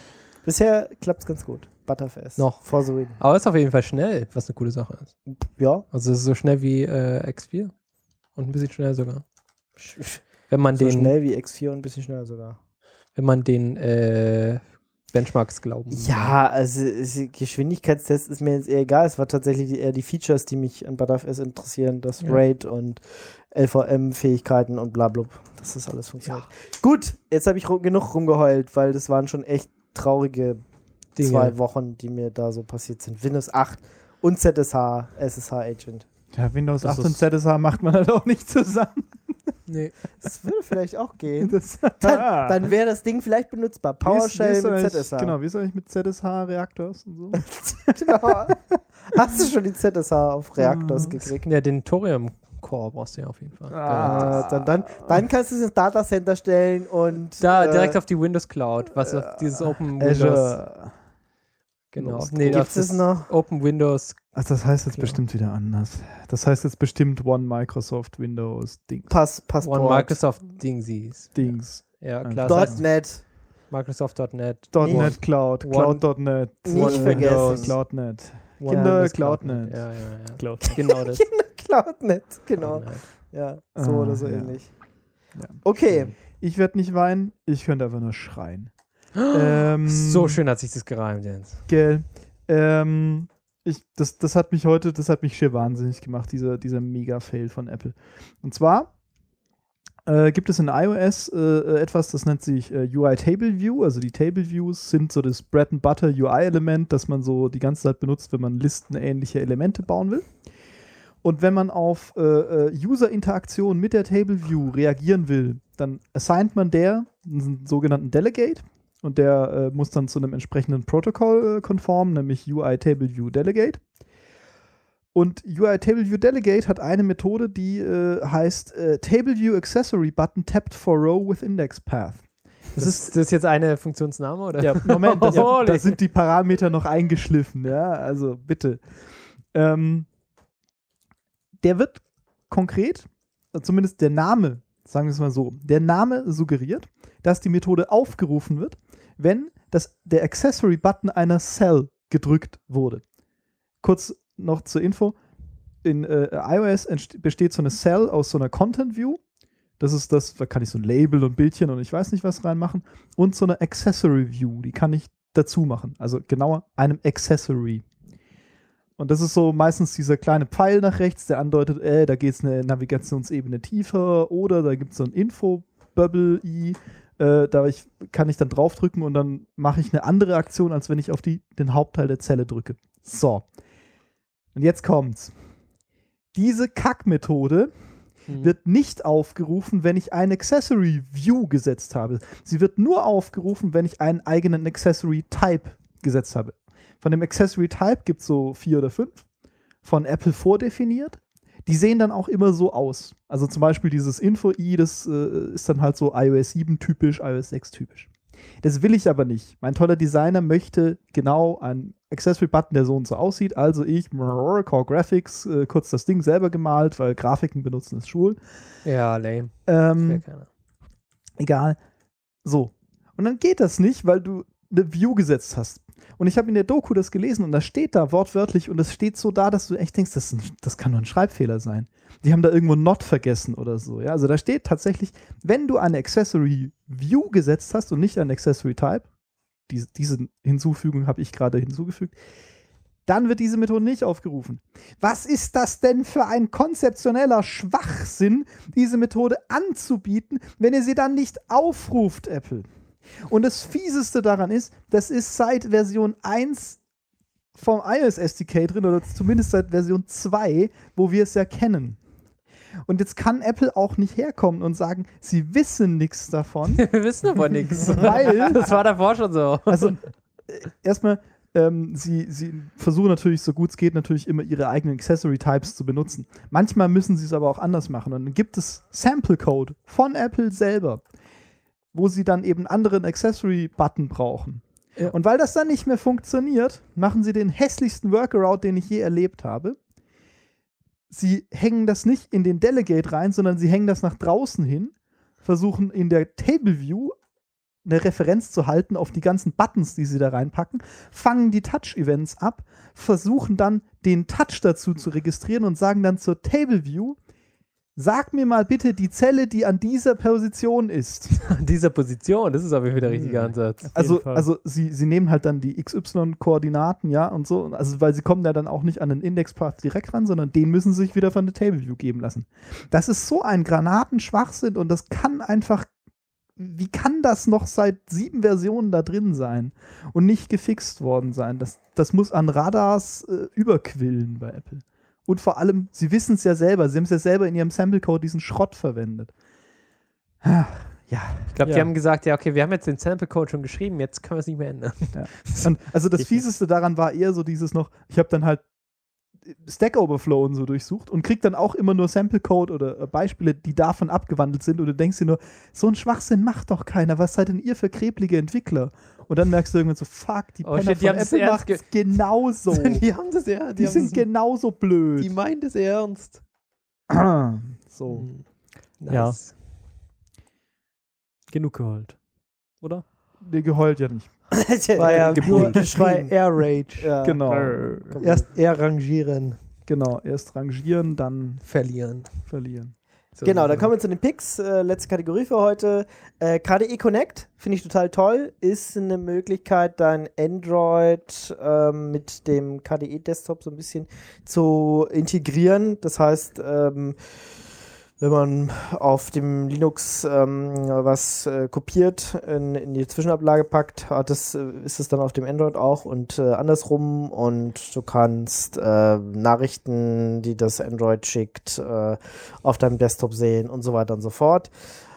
Bisher klappt es ganz gut. ButterFS. Noch. For the win. Aber ist auf jeden Fall schnell, was eine coole Sache ist. Ja. Also es ist so schnell wie X4 und ein bisschen schneller sogar. Wenn man So den, schnell wie X4 und ein bisschen schneller sogar. wenn man den Benchmarks glauben. Ja, also Geschwindigkeitstest ist mir jetzt eher egal. Es war tatsächlich eher die Features, die mich an ButterFS interessieren. Das Ja. RAID und LVM-Fähigkeiten und blablub. Das ist alles funktioniert. Gut, jetzt habe ich genug rumgeheult, weil das waren schon echt traurige Dinge. 2 Wochen, die mir da so passiert sind. Windows 8 und ZSH, SSH-Agent. Ja, Windows Das 8 und ist- ZSH macht man halt auch nicht zusammen. Nee. Das würde vielleicht auch gehen. Das, Dann wäre das Ding vielleicht benutzbar. PowerShell mit ZSH. Genau, wie ist eigentlich mit ZSH-Reaktors und so? Genau. Hast du schon die ZSH auf Reaktors gekriegt? Ja, den Thorium Core brauchst du ja auf jeden Fall. Dann kannst du es ins Datacenter stellen und Da direkt auf die Windows Cloud, was auf dieses Open Windows. Azure. Genau. Gibt es noch? Open Windows. Ach, das heißt jetzt Klar. bestimmt wieder anders. Das heißt jetzt bestimmt One Microsoft Windows Passport. One Microsoft Dingsies. Dings. Ja, klar. das heißt .NET. Microsoft.net. .NET Cloud, One- Cloud.net, Nicht vergessen. Cloud.net. One Kinder Windows Cloud.net. Ja. Cloud. Genau das. Cloud.net, genau. Cloud.net. Ja, so oder so ja. ähnlich. Ja. Okay. Ich werde nicht weinen, ich könnte einfach nur schreien. So schön hat sich das gereimt, Jens. Gell. Das hat mich schier wahnsinnig gemacht, dieser Mega-Fail von Apple. Und zwar gibt es in iOS etwas, das nennt sich UI Table View. Also die Table Views sind so das Bread-and-Butter UI-Element, das man so die ganze Zeit benutzt, wenn man listenähnliche Elemente bauen will. Und wenn man auf User-Interaktion mit der Table View reagieren will, dann assignt man der einen sogenannten Delegate. Und der muss dann zu einem entsprechenden Protokoll konform, nämlich UI Table View Delegate. Und UI Table View Delegate hat eine Methode, die heißt Table View Accessory Button tapped for row with index path. Das ist jetzt eine Funktionsname, oder? Ja, Moment, da Holy. sind die Parameter noch eingeschliffen, ja, also bitte. Der wird konkret, zumindest der Name, sagen wir es mal so, der Name suggeriert, dass die Methode aufgerufen wird, wenn der Accessory-Button einer Cell gedrückt wurde. Kurz noch zur Info, in iOS besteht so eine Cell aus so einer Content-View, das ist das, da kann ich so ein Label und Bildchen und ich weiß nicht was reinmachen, und so eine Accessory-View, die kann ich dazu machen, also genauer einem Accessory. Und das ist so meistens dieser kleine Pfeil nach rechts, der andeutet, da geht es eine Navigationsebene tiefer oder da gibt es so ein Info-Bubble-I, kann ich dann draufdrücken und dann mache ich eine andere Aktion, als wenn ich auf den Hauptteil der Zelle drücke. So. Und jetzt kommt's. Diese Kack-Methode wird nicht aufgerufen, wenn ich ein Accessory View gesetzt habe. Sie wird nur aufgerufen, wenn ich einen eigenen Accessory Type gesetzt habe. Von dem Accessory Type gibt es so 4 oder 5 von Apple vordefiniert. Die sehen dann auch immer so aus. Also zum Beispiel dieses Info-I, das ist dann halt so iOS 7 typisch, iOS 6 typisch. Das will ich aber nicht. Mein toller Designer möchte genau einen Accessory-Button, der so und so aussieht. Also ich, Core Graphics, kurz das Ding selber gemalt, weil Grafiken benutzen ist schwul. Ja, lame. Will keiner. Egal. So. Und dann geht das nicht, weil du eine View gesetzt hast. Und ich habe in der Doku das gelesen und das steht da wortwörtlich und es steht so da, dass du echt denkst, das kann nur ein Schreibfehler sein. Die haben da irgendwo Not vergessen oder so. Ja? Also da steht tatsächlich, wenn du eine Accessory View gesetzt hast und nicht ein Accessory Type, diese Hinzufügung habe ich gerade hinzugefügt, dann wird diese Methode nicht aufgerufen. Was ist das denn für ein konzeptioneller Schwachsinn, diese Methode anzubieten, wenn ihr sie dann nicht aufruft, Apple? Und das Fieseste daran ist, das ist seit Version 1 vom iOS SDK drin, oder zumindest seit Version 2, wo wir es ja kennen. Und jetzt kann Apple auch nicht herkommen und sagen, sie wissen nichts davon. Wir wissen aber nichts. Weil, das war davor schon so. also erstmal, sie versuchen natürlich, so gut es geht, natürlich immer ihre eigenen Accessory-Types zu benutzen. Manchmal müssen sie es aber auch anders machen. Und dann gibt es Sample-Code von Apple selber, wo sie dann eben einen anderen Accessory-Button brauchen. Ja. Und weil das dann nicht mehr funktioniert, machen sie den hässlichsten Workaround, den ich je erlebt habe. Sie hängen das nicht in den Delegate rein, sondern sie hängen das nach draußen hin, versuchen in der Table View eine Referenz zu halten auf die ganzen Buttons, die sie da reinpacken, fangen die Touch-Events ab, versuchen dann den Touch dazu zu registrieren und sagen dann zur Table View, sag mir mal bitte die Zelle, die an dieser Position ist. An dieser Position, das ist aber wieder der richtige Ansatz. Also sie nehmen halt dann die XY-Koordinaten, ja, und so, also weil sie kommen ja dann auch nicht an den Index-Path direkt ran, sondern den müssen sie sich wieder von der Table View geben lassen. Das ist so ein Granatenschwachsinn und das kann einfach, wie kann das noch seit 7 Versionen da drin sein und nicht gefixt worden sein? Das muss an Radars überquillen bei Apple. Und vor allem, sie wissen es ja selber, sie haben es ja selber in ihrem Sample-Code diesen Schrott verwendet. Ja. Ich glaube, die haben gesagt, ja, okay, wir haben jetzt den Sample-Code schon geschrieben, jetzt können wir es nicht mehr ändern. Ja. Und also das Fieseste daran war eher so dieses noch, ich habe dann halt Stack Overflow und so durchsucht und kriegt dann auch immer nur Sample-Code oder Beispiele, die davon abgewandelt sind und du denkst dir nur, so einen Schwachsinn macht doch keiner, was seid denn ihr für kreblige Entwickler? Und dann merkst du irgendwann so, fuck, die Penner shit, die von haben das Apple ernst macht's genauso. Die haben das ja. Die sind genauso blöd. Die meinen das ernst. So. Nice. Genug geheult. Oder? Nee, geheult ja nicht. War ja nur geschrien. Air Rage. Ja. Genau. Erst eher rangieren, Genau, erst rangieren, dann verlieren. verlieren. So Genau, ist dann es. kommen wir zu den Picks. Letzte Kategorie für heute. KDE Connect, finde ich total toll. Ist eine Möglichkeit, dein Android mit dem KDE Desktop so ein bisschen zu integrieren. Das heißt, wenn man auf dem Linux was kopiert, in die Zwischenablage packt, ist es dann auf dem Android auch und andersrum. Und du kannst Nachrichten, die das Android schickt, auf deinem Desktop sehen und so weiter und so fort.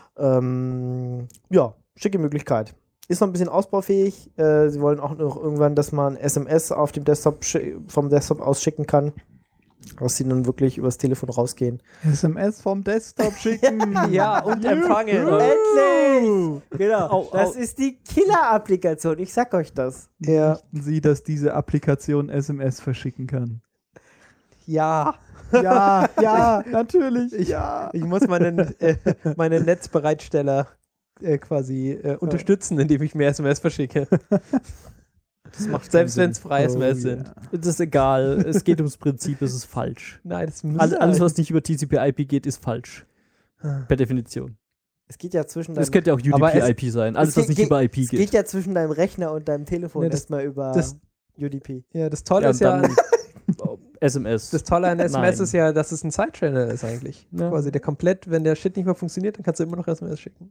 Ja, schicke Möglichkeit. Ist noch ein bisschen ausbaufähig. Sie wollen auch noch irgendwann, dass man SMS auf dem Desktop vom Desktop aus schicken kann. Dass sie dann wirklich übers Telefon rausgehen. SMS vom Desktop schicken. Ja, und empfangen. Endlich! Genau. Au, Das ist die Killer-Applikation. Ich sag euch das. Ja. Wussten Sie, dass diese Applikation SMS verschicken kann? Ja. Ja, ja, natürlich. Ja. Ich muss meine Netzbereitsteller quasi unterstützen, indem ich mir SMS verschicke. Das macht Selbst wenn es freie SMS yeah. sind. Das ist egal. Es geht ums Prinzip, es ist falsch. Nein, das muss Alles, was nicht über TCP/IP geht, ist falsch. Per Definition. Es geht ja zwischen Das könnte auch Aber UDP/IP sein. Alles, was nicht über IP es geht. geht ja zwischen deinem Rechner und deinem Telefon Nee, das- erstmal über das- UDP. Ja, das Tolle Ja, ist ja, dann SMS. das Tolle an SMS Nein. ist ja, dass es ein Side-Channel ist eigentlich. Ja. Quasi der komplett, wenn der Shit nicht mehr funktioniert, dann kannst du immer noch SMS schicken.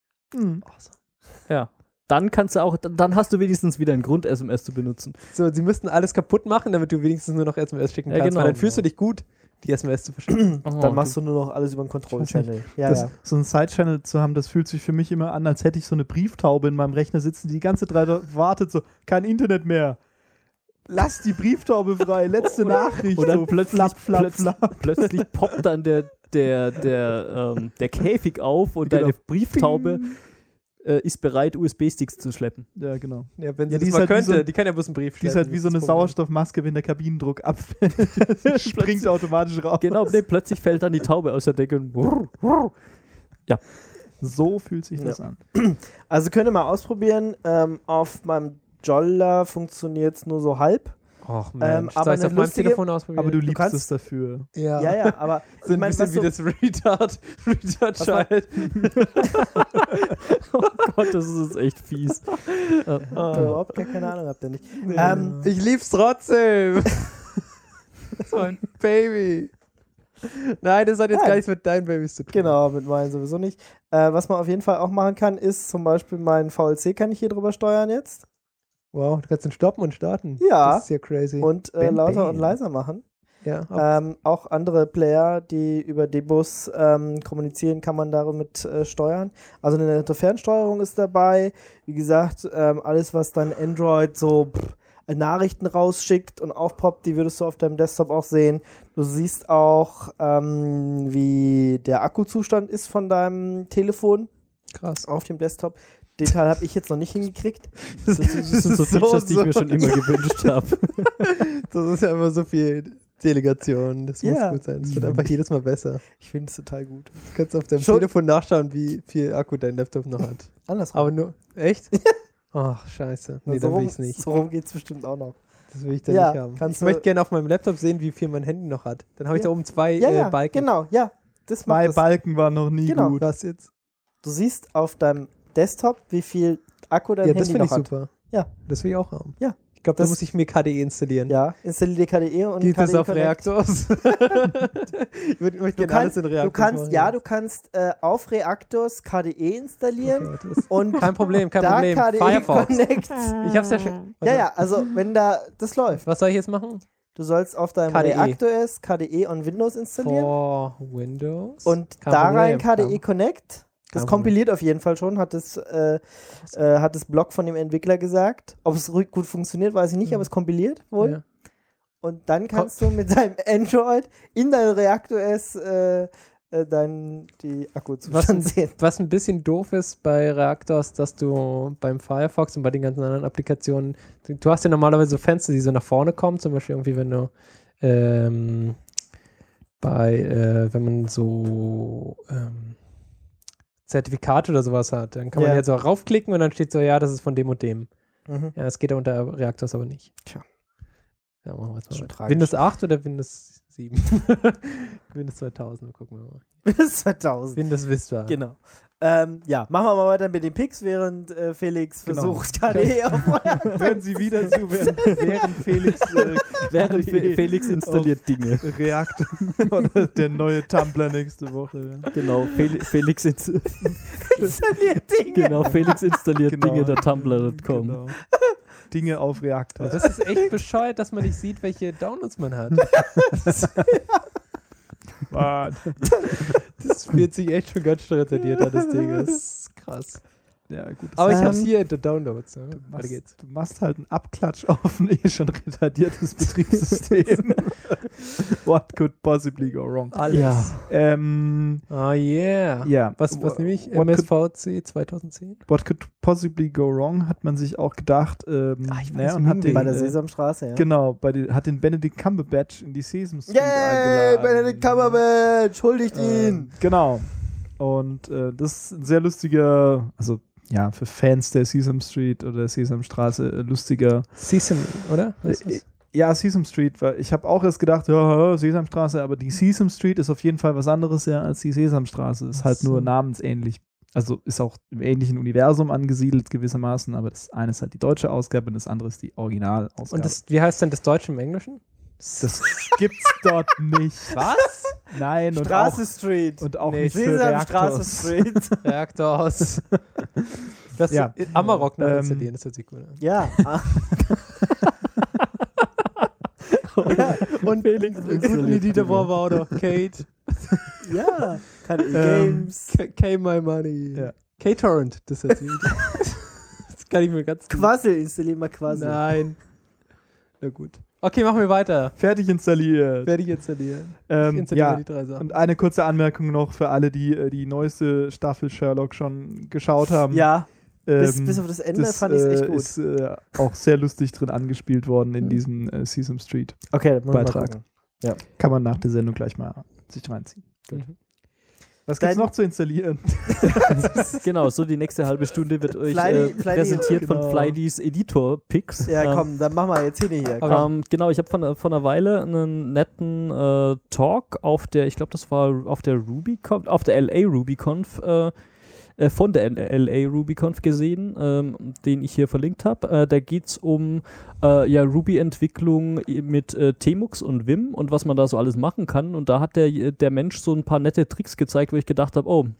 Ja. Dann kannst du auch, dann hast du wenigstens wieder einen Grund, SMS zu benutzen. So, sie müssten alles kaputt machen, damit du wenigstens nur noch SMS schicken Ja, kannst. genau. Weil dann fühlst du dich gut, die SMS zu verschicken. Dann machst du nur noch alles über einen Control-Channel. Ja, Das, ja. so ein Side-Channel zu haben, das fühlt sich für mich immer an, als hätte ich so eine Brieftaube in meinem Rechner sitzen, die ganze Zeit wartet, so, kein Internet mehr. Lass die Brieftaube frei, letzte Nachricht. Und dann so, plötzlich, flap, flap. plötzlich poppt dann der Käfig auf und Genau. deine Brieftaube ist bereit, USB-Sticks zu schleppen. Ja, genau. Ja, wenn sie Ja, die das ist mal halt wie könnte, so- die kann ja bloß einen Brief Die ist schleppen, halt wie das so ist eine das Problem. Sauerstoffmaske, wenn der Kabinendruck abfällt. Springt automatisch raus. Genau, nee, plötzlich fällt dann die Taube aus der Decke und So fühlt sich das an. Also könnt ihr mal ausprobieren. Auf meinem Jolla funktioniert es nur so halb. Och Mensch, aber soll ich eine auf meinem lustige- Telefon ausprobieren? Aber du liebst kannst- es dafür. ja. Ja, ja, aber So ein bisschen wie das Retard-Child. oh Gott, das ist jetzt echt fies. überhaupt gar keine Ahnung habt ihr nicht. Ich lieb's trotzdem. So ein Baby. Nein, das hat jetzt Nein. gar nichts mit deinen Babys zu tun. Genau, mit meinen sowieso nicht. Was man auf jeden Fall auch machen kann, ist zum Beispiel meinen VLC kann ich hier drüber steuern jetzt. Wow, du kannst ihn stoppen und starten. Ja. Das ist ja crazy. Und Bam, lauter bam. und leiser machen. ja, Auch andere Player, die über D-Bus kommunizieren, kann man damit steuern. Also eine nette Fernsteuerung ist dabei. Wie gesagt, alles, was dein Android so Nachrichten rausschickt und aufpoppt, die würdest du auf deinem Desktop auch sehen. Du siehst auch, wie der Akkuzustand ist von deinem Telefon krass. auf dem Desktop. Den Teil habe ich jetzt noch nicht hingekriegt. Das sind so Features, die ich mir schon immer gewünscht habe. Das ist ja immer so viel Delegation. Das muss Ja. gut sein. Es wird einfach jedes Mal besser. Ich finde es total gut. Du kannst auf deinem Schon- Telefon nachschauen, wie viel Akku dein Laptop noch hat. Andersrum. Aber nur, echt? Ach, scheiße. Nee, dann will ich es nicht. So rum geht es bestimmt auch noch. Das will ich dann Ja, nicht haben. kannst Ich du- möchte gerne auf meinem Laptop sehen, wie viel mein Handy noch hat. Dann habe ich Ja. da oben zwei Ja, Balken. genau, ja. Das macht Zwei das. Balken waren noch nie Genau. gut. Was jetzt? Du siehst auf deinem Desktop, wie viel Akku dein Ja, das Handy finde noch ich hat. super. Ja. Das will ich auch haben. Ja. Ich glaube, da Das- muss ich mir KDE installieren. Ja, installiere dir KDE und Geht das KDE auf Connect. Reaktors? Ich möchte Du gerne alles kannst, in Reaktors machen. du kannst auf Reactors KDE installieren Okay, das und kein Problem, kein da Problem. KDE Firefox. Connect. Ich hab's ja schon. Ja, ja, also wenn da das läuft. Was soll ich jetzt machen? Du sollst auf deinem KDE. ReactOS KDE und Windows installieren For Windows. und Kein da rein Problem, KDE Connect. Das Kein kompiliert auf jeden Fall schon, hat das Blog von dem Entwickler gesagt. Ob es gut funktioniert, weiß ich nicht, aber es kompiliert wohl. Ja. und dann kannst du mit deinem Android in deinem ReactOS dann die Akkuzustand sehen. Was ein bisschen doof ist bei ReactOS, dass du beim Firefox und bei den ganzen anderen Applikationen, du hast ja normalerweise so Fenster, die so nach vorne kommen, zum Beispiel irgendwie, wenn du wenn man so Zertifikate oder sowas hat, dann kann man jetzt auch raufklicken und dann steht so, ja, das ist von dem und dem. Ja, das geht ja unter ReactOS aber nicht. Tja. Ja, machen wir jetzt mal. Tragisch. Windows 8 oder Windows 7? Windows 2000, gucken wir mal. Windows 2000. Windows Vista. Genau. Machen wir mal weiter mit den Picks, während Felix versucht, KDE auf Hören Sie wieder zu, während Felix installiert Dinge. React oder der neue Tumblr nächste Woche. Genau, Felix installiert Dinge. Genau, Felix installiert Dinge der Tumblr.com. Genau. Dinge auf React. Das ist echt bescheuert, dass man nicht sieht, welche Downloads man hat. Mann. Das fühlt sich echt schon ganz schön retardiert an, das Ding. Das ist krass. Ja, gut. Aber ich hab's hier in den Downloads. Ne? Du machst halt einen Abklatsch auf ein schon retardiertes Betriebssystem. What could possibly go wrong? Alles. Ja. Oh yeah. Ja. Was nehme ich? MSVC 2010? What could possibly go wrong, hat man sich auch gedacht. Ich weiß, und hat den, bei der Sesamstraße, ja. Genau, hat den Benedict Cumberbatch in die Sesam Street Yay, eingeladen. Benedict Cumberbatch, huldigt ihn. Genau. Und das ist ein sehr lustiger, also ja, für Fans der Sesam Street oder Sesamstraße lustiger. Sesam, oder? Ja, Sesam Street, weil ich habe auch erst gedacht, ja, Sesamstraße, aber die Sesam Street ist auf jeden Fall was anderes ja als die Sesamstraße. Ist halt nur namensähnlich. Also ist auch im ähnlichen Universum angesiedelt gewissermaßen, aber das eine ist halt die deutsche Ausgabe und das andere ist die Originalausgabe. Und wie heißt denn das Deutsche im Englischen? Das gibt's dort nicht. Was? Nein, und Straße auch, Street. und auch Nee, nicht für Sesamstraße Reactors. Street. Reactors. Das Ja. Amarok noch installieren, das hört sich gut an. Ja. Und guten Editor war auch noch Kate. Ja. KDE Games. K-My Money. Ja. K-Torrent, das hört sich gut an. Das kann ich mir ganz gut. Quassel, installieren wir Quassel. Nein. Na gut. Okay, machen wir weiter. Fertig installiert. Fertig installieren. Ich installiere Ja, die 3 Sachen. und eine kurze Anmerkung noch für alle, die die neueste Staffel Sherlock schon geschaut haben. Ja. Bis auf das Ende fand ich es echt gut. Ist auch sehr lustig drin angespielt worden in diesem Sesam Street Okay, das muss man mal Beitrag. gucken. Kann man nach der Sendung gleich mal sich reinziehen. Was Dann- gibt's noch zu installieren? Genau, so die nächste halbe Stunde wird euch Flydy, präsentiert genau. von Flydys Editor-Picks. Ja, komm, dann machen wir jetzt hier. Genau, ich habe von einer Weile einen netten Talk auf der, ich glaube, das war auf der RubyConf, auf der LA RubyConf, von der LA RubyConf gesehen, den ich hier verlinkt habe. Da geht es um Ruby-Entwicklung mit Tmux und Vim und was man da so alles machen kann. Und da hat der Mensch so ein paar nette Tricks gezeigt, wo ich gedacht habe,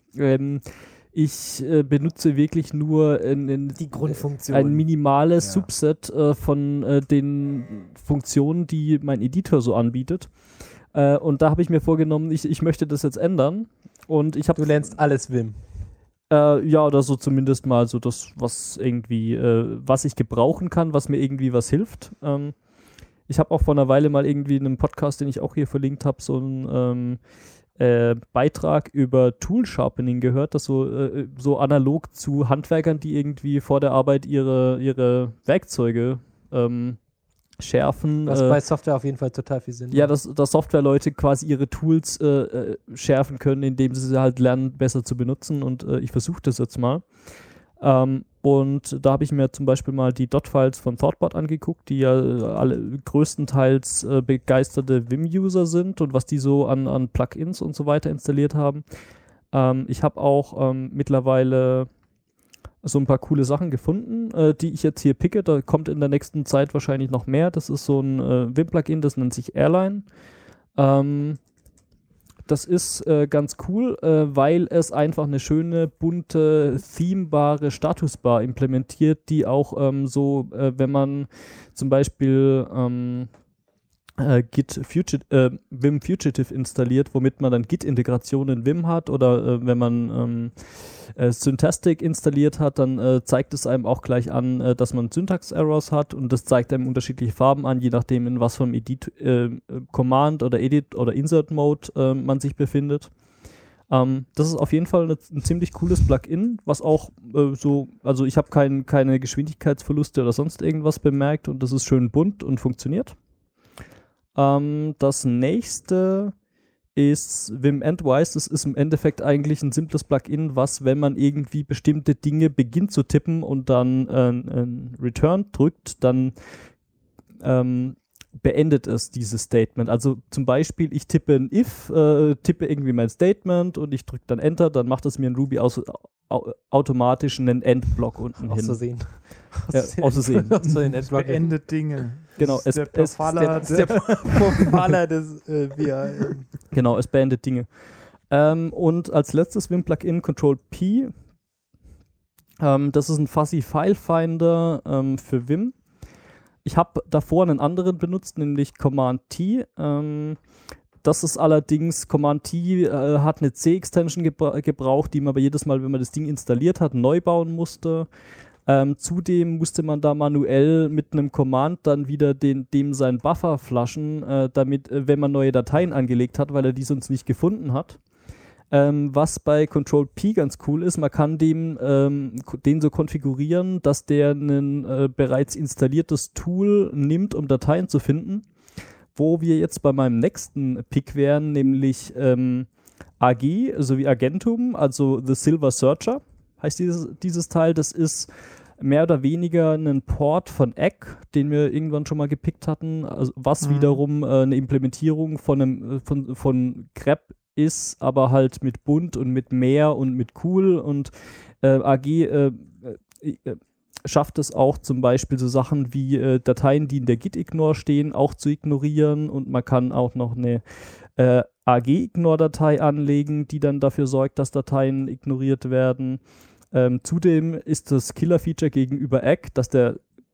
ich benutze wirklich nur Die Grundfunktion. ein minimales Subset von den Funktionen, die mein Editor so anbietet. Und da habe ich mir vorgenommen, ich möchte das jetzt ändern. Und ich habe Du lernst alles Vim. ja, oder so zumindest mal so das, was irgendwie, was ich gebrauchen kann, was mir irgendwie was hilft. Ich habe auch vor einer Weile mal irgendwie in einem Podcast, den ich auch hier verlinkt habe, so einen Beitrag über Tool Sharpening gehört, das so analog zu Handwerkern, die irgendwie vor der Arbeit ihre Werkzeuge schärfen. Was bei Software auf jeden Fall total viel Sinn Ja, macht. dass Softwareleute quasi ihre Tools schärfen können, indem sie halt lernen, besser zu benutzen. Und ich versuche das jetzt mal. Und da habe ich mir zum Beispiel mal die .files von Thoughtbot angeguckt, die ja alle größtenteils begeisterte Vim-User sind und was die so an Plugins und so weiter installiert haben. Ich habe auch mittlerweile so ein paar coole Sachen gefunden, die ich jetzt hier picke. Da kommt in der nächsten Zeit wahrscheinlich noch mehr. Das ist so ein Vim-Plugin, das nennt sich Airline. Das ist ganz cool, weil es einfach eine schöne, bunte, themebare Statusbar implementiert, die auch wenn man zum Beispiel Vim Fugitive installiert, womit man dann Git-Integration in Vim hat, oder wenn man Syntastic installiert hat, dann zeigt es einem auch gleich an, dass man Syntax-Errors hat und das zeigt einem unterschiedliche Farben an, je nachdem in was vom Command oder Edit oder Insert-Mode man sich befindet. Das ist auf jeden Fall ein ziemlich cooles Plugin, was auch also ich habe keine Geschwindigkeitsverluste oder sonst irgendwas bemerkt und das ist schön bunt und funktioniert. Das nächste ist Vim Endwise. Das ist im Endeffekt eigentlich ein simples Plugin, was, wenn man irgendwie bestimmte Dinge beginnt zu tippen und dann Return drückt, dann beendet es dieses Statement. Also zum Beispiel, ich tippe ein If, tippe irgendwie mein Statement und ich drücke dann Enter, dann macht es mir in Ruby automatisch einen Endblock unten hin. Auszusehen. Ja, auszusehen. Beendet Dinge. Genau, das ist der Profiler des VRM. Genau, es beendet Dinge. Und als letztes Vim-Plugin Control P. Das ist ein Fuzzy File Finder für Vim. Ich habe davor einen anderen benutzt, nämlich Command T. Das ist allerdings, Command T hat eine C-Extension gebraucht, die man aber jedes Mal, wenn man das Ding installiert hat, neu bauen musste. Zudem musste man da manuell mit einem Command dann wieder dem seinen Buffer flashen, damit, wenn man neue Dateien angelegt hat, weil er die sonst nicht gefunden hat. Was bei Control P ganz cool ist, man kann den so konfigurieren, dass der ein bereits installiertes Tool nimmt, um Dateien zu finden. Wo wir jetzt bei meinem nächsten Pick wären, nämlich AG sowie Agentum, also The Silver Searcher heißt dieses Teil. Das ist mehr oder weniger ein Port von Egg, den wir irgendwann schon mal gepickt hatten, also was wiederum eine Implementierung von grep ist, aber halt mit bunt und mit mehr und mit cool und AG schafft es auch zum Beispiel so Sachen wie Dateien, die in der Git-Ignore stehen, auch zu ignorieren und man kann auch noch eine AG-Ignore-Datei anlegen, die dann dafür sorgt, dass Dateien ignoriert werden. Zudem ist das Killer-Feature gegenüber Egg, dass der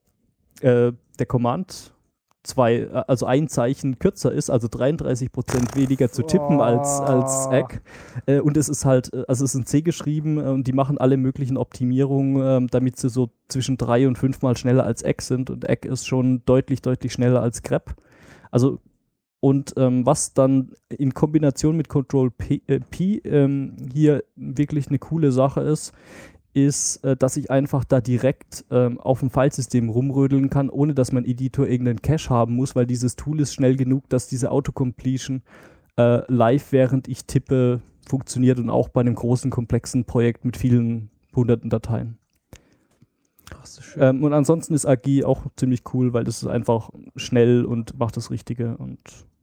Command also ein Zeichen kürzer ist, also 33% weniger zu tippen als Egg. Und es ist halt, also es ist in C geschrieben und die machen alle möglichen Optimierungen, damit sie so zwischen 3 und 5 Mal schneller als Egg sind und Egg ist schon deutlich, deutlich schneller als grep. Also und was dann in Kombination mit Control P hier wirklich eine coole Sache ist, dass ich einfach da direkt auf dem Filesystem rumrödeln kann, ohne dass mein Editor irgendeinen Cache haben muss, weil dieses Tool ist schnell genug, dass diese Autocompletion live, während ich tippe, funktioniert und auch bei einem großen, komplexen Projekt mit vielen hunderten Dateien. Ach, so schön. Und ansonsten ist AG auch ziemlich cool, weil das ist einfach schnell und macht das Richtige. Und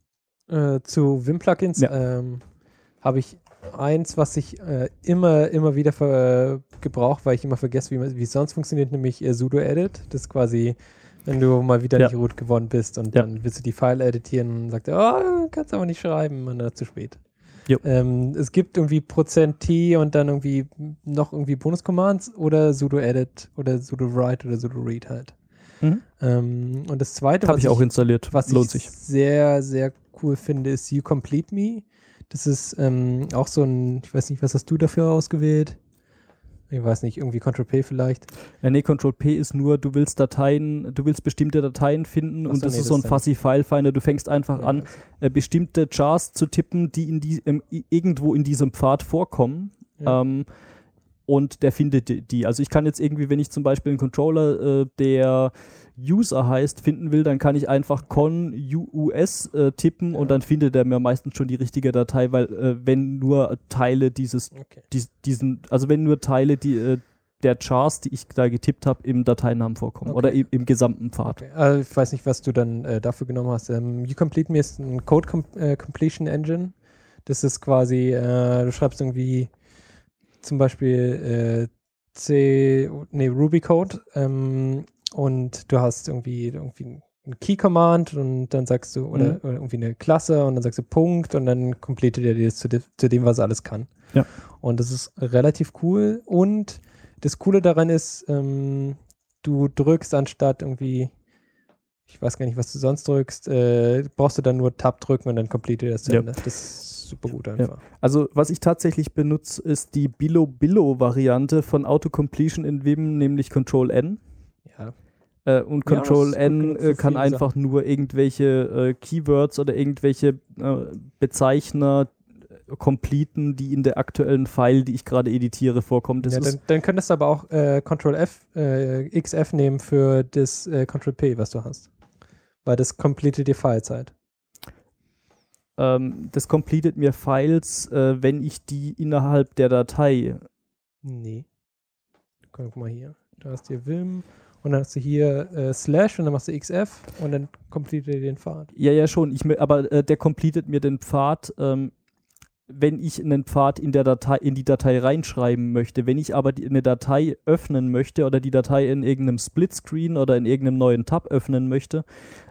zu Vim-Plugins habe ich eins, was ich immer wieder gebrauche, weil ich immer vergesse, wie es sonst funktioniert, nämlich sudo-edit. Das ist quasi, wenn du mal wieder nicht root geworden bist und dann willst du die File editieren und sagt er, kannst aber nicht schreiben, und dann zu spät. Es gibt irgendwie %t und dann irgendwie noch irgendwie Bonus-Commands oder sudo-edit oder sudo-write oder sudo-read halt. Und das zweite, habe ich auch installiert, was lohnt sich sich. sehr, sehr cool finde, ist You Complete Me. Das ist auch so ein, ich weiß nicht, was hast du dafür ausgewählt? Ich weiß nicht, irgendwie Ctrl-P vielleicht. Ja, nee, Ctrl-P ist nur, du willst bestimmte Dateien finden und das ist so ein Fuzzy File Finder. Du fängst einfach an, bestimmte Chars zu tippen, die irgendwo in diesem Pfad vorkommen. Ja. Und der findet die. Also ich kann jetzt irgendwie, wenn ich zum Beispiel einen Controller, der User heißt, finden will, dann kann ich einfach con-us tippen und dann findet er mir meistens schon die richtige Datei, weil wenn nur Teile der Chars, die ich da getippt habe, im Dateinamen vorkommen oder im gesamten Pfad. Okay. Ich weiß nicht, was du dann dafür genommen hast. You Complete Me ist ein Code Completion Engine. Das ist quasi, du schreibst irgendwie zum Beispiel Ruby Code und du hast irgendwie ein Key-Command und dann sagst du, oder irgendwie eine Klasse und dann sagst du Punkt und dann completet er dir das zu dem, was er alles kann. Ja. Und das ist relativ cool und das Coole daran ist, du drückst anstatt irgendwie, ich weiß gar nicht, was du sonst drückst, brauchst du dann nur Tab drücken und dann complete das zu Ja. Ende. Das ist super gut einfach. Also was ich tatsächlich benutze, ist die Billo-Variante von Autocompletion in Vim, nämlich Control-N. Ja. Und Ja, das ist Control-N gut genug für kann viele einfach nur irgendwelche Keywords oder irgendwelche Bezeichner completen, die in der aktuellen File, die ich gerade editiere, vorkommt. Das Ja, ist, dann könntest du aber auch XF nehmen für das Ctrl-P, was du hast. Weil das completet die Filezeit. das completet mir Files, wenn ich die innerhalb der Datei. Nee. Guck mal hier. Da hast du hier Vim und dann hast du hier Slash und dann machst du XF und dann completet den Pfad. Ja, schon. Aber der completet mir den Pfad, wenn ich einen Pfad in die Datei reinschreiben möchte. Wenn ich aber eine Datei öffnen möchte oder die Datei in irgendeinem Splitscreen oder in irgendeinem neuen Tab öffnen möchte,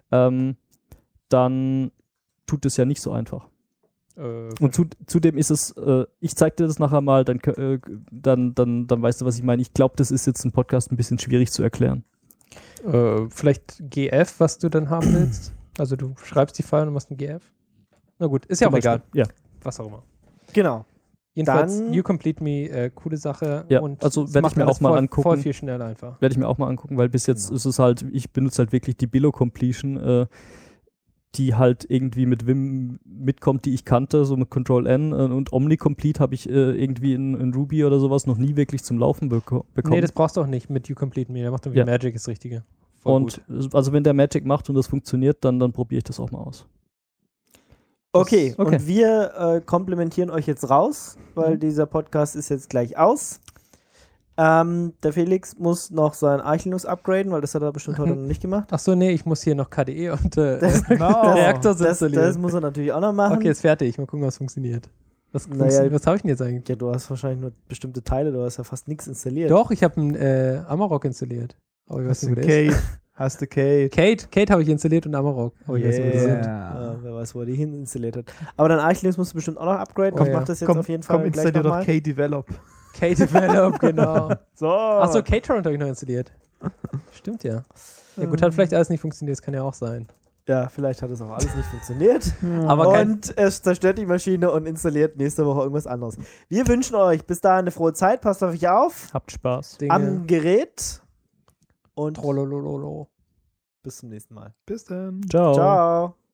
dann tut es ja nicht so einfach. Und zudem ist es, ich zeig dir das nachher mal, dann weißt du, was ich meine. Ich glaube, das ist jetzt im Podcast ein bisschen schwierig zu erklären. vielleicht GF, was du dann haben willst. Also du schreibst die File und machst ein GF. Na gut, ist ja auch Zum egal. Beispiel. Ja. Was auch immer. Genau. Jedenfalls, Dann- You Complete Me, coole Sache. Ja, und also es werd macht ich mir alles auch mal voll, angucken. voll viel schneller einfach. Werde ich mir auch mal angucken, weil bis jetzt ist es halt, ich benutze halt wirklich die Billo-Completion, die halt irgendwie mit Vim mitkommt, die ich kannte, so mit Control-N und Omni-Complete habe ich irgendwie in Ruby oder sowas noch nie wirklich zum Laufen bekommen. Nee, das brauchst du auch nicht mit You Complete Me. Der macht dann wie Ja. Magic das Richtige. Voll Und gut. also wenn der Magic macht und das funktioniert, dann probiere ich das auch mal aus. Okay, Okay. und wir komplementieren euch jetzt raus, weil dieser Podcast ist jetzt gleich aus. Der Felix muss noch sein Arch Linux upgraden, weil das hat er bestimmt heute noch nicht gemacht. Achso, nee, ich muss hier noch KDE und Genau. Reactors Das installieren. muss er natürlich auch noch machen. Okay, ist fertig. Mal gucken, was funktioniert. Was Naja, was habe ich denn jetzt eigentlich? Ja, du hast wahrscheinlich nur bestimmte Teile, du hast ja fast nichts installiert. Doch, ich habe einen Amarok installiert. Aber ich weiß Hast nicht, du wo der ist. Kate? Hast du Kate? Kate habe ich installiert und Amarok. Aber ich weiß nicht, wo die sind. Wer weiß, wo er die hin installiert hat. Aber dein Arch Linux musst du bestimmt auch noch upgraden. Oh Ich ja. mach das jetzt Komm, auf jeden Fall komm, gleich installier doch nochmal. Kate Develop. Kate Develop, genau. So. Achso, Kate-Torrent habe ich noch installiert. Stimmt ja. Ja gut, hat vielleicht alles nicht funktioniert, das kann ja auch sein. Ja, vielleicht hat es auch alles nicht funktioniert. Aber Und es zerstört die Maschine und installiert nächste Woche irgendwas anderes. Wir wünschen euch bis dahin eine frohe Zeit. Passt auf euch auf. Habt Spaß. Dinge. Am Gerät. Und Trollolololo. bis zum nächsten Mal. Bis dann. Ciao. Ciao.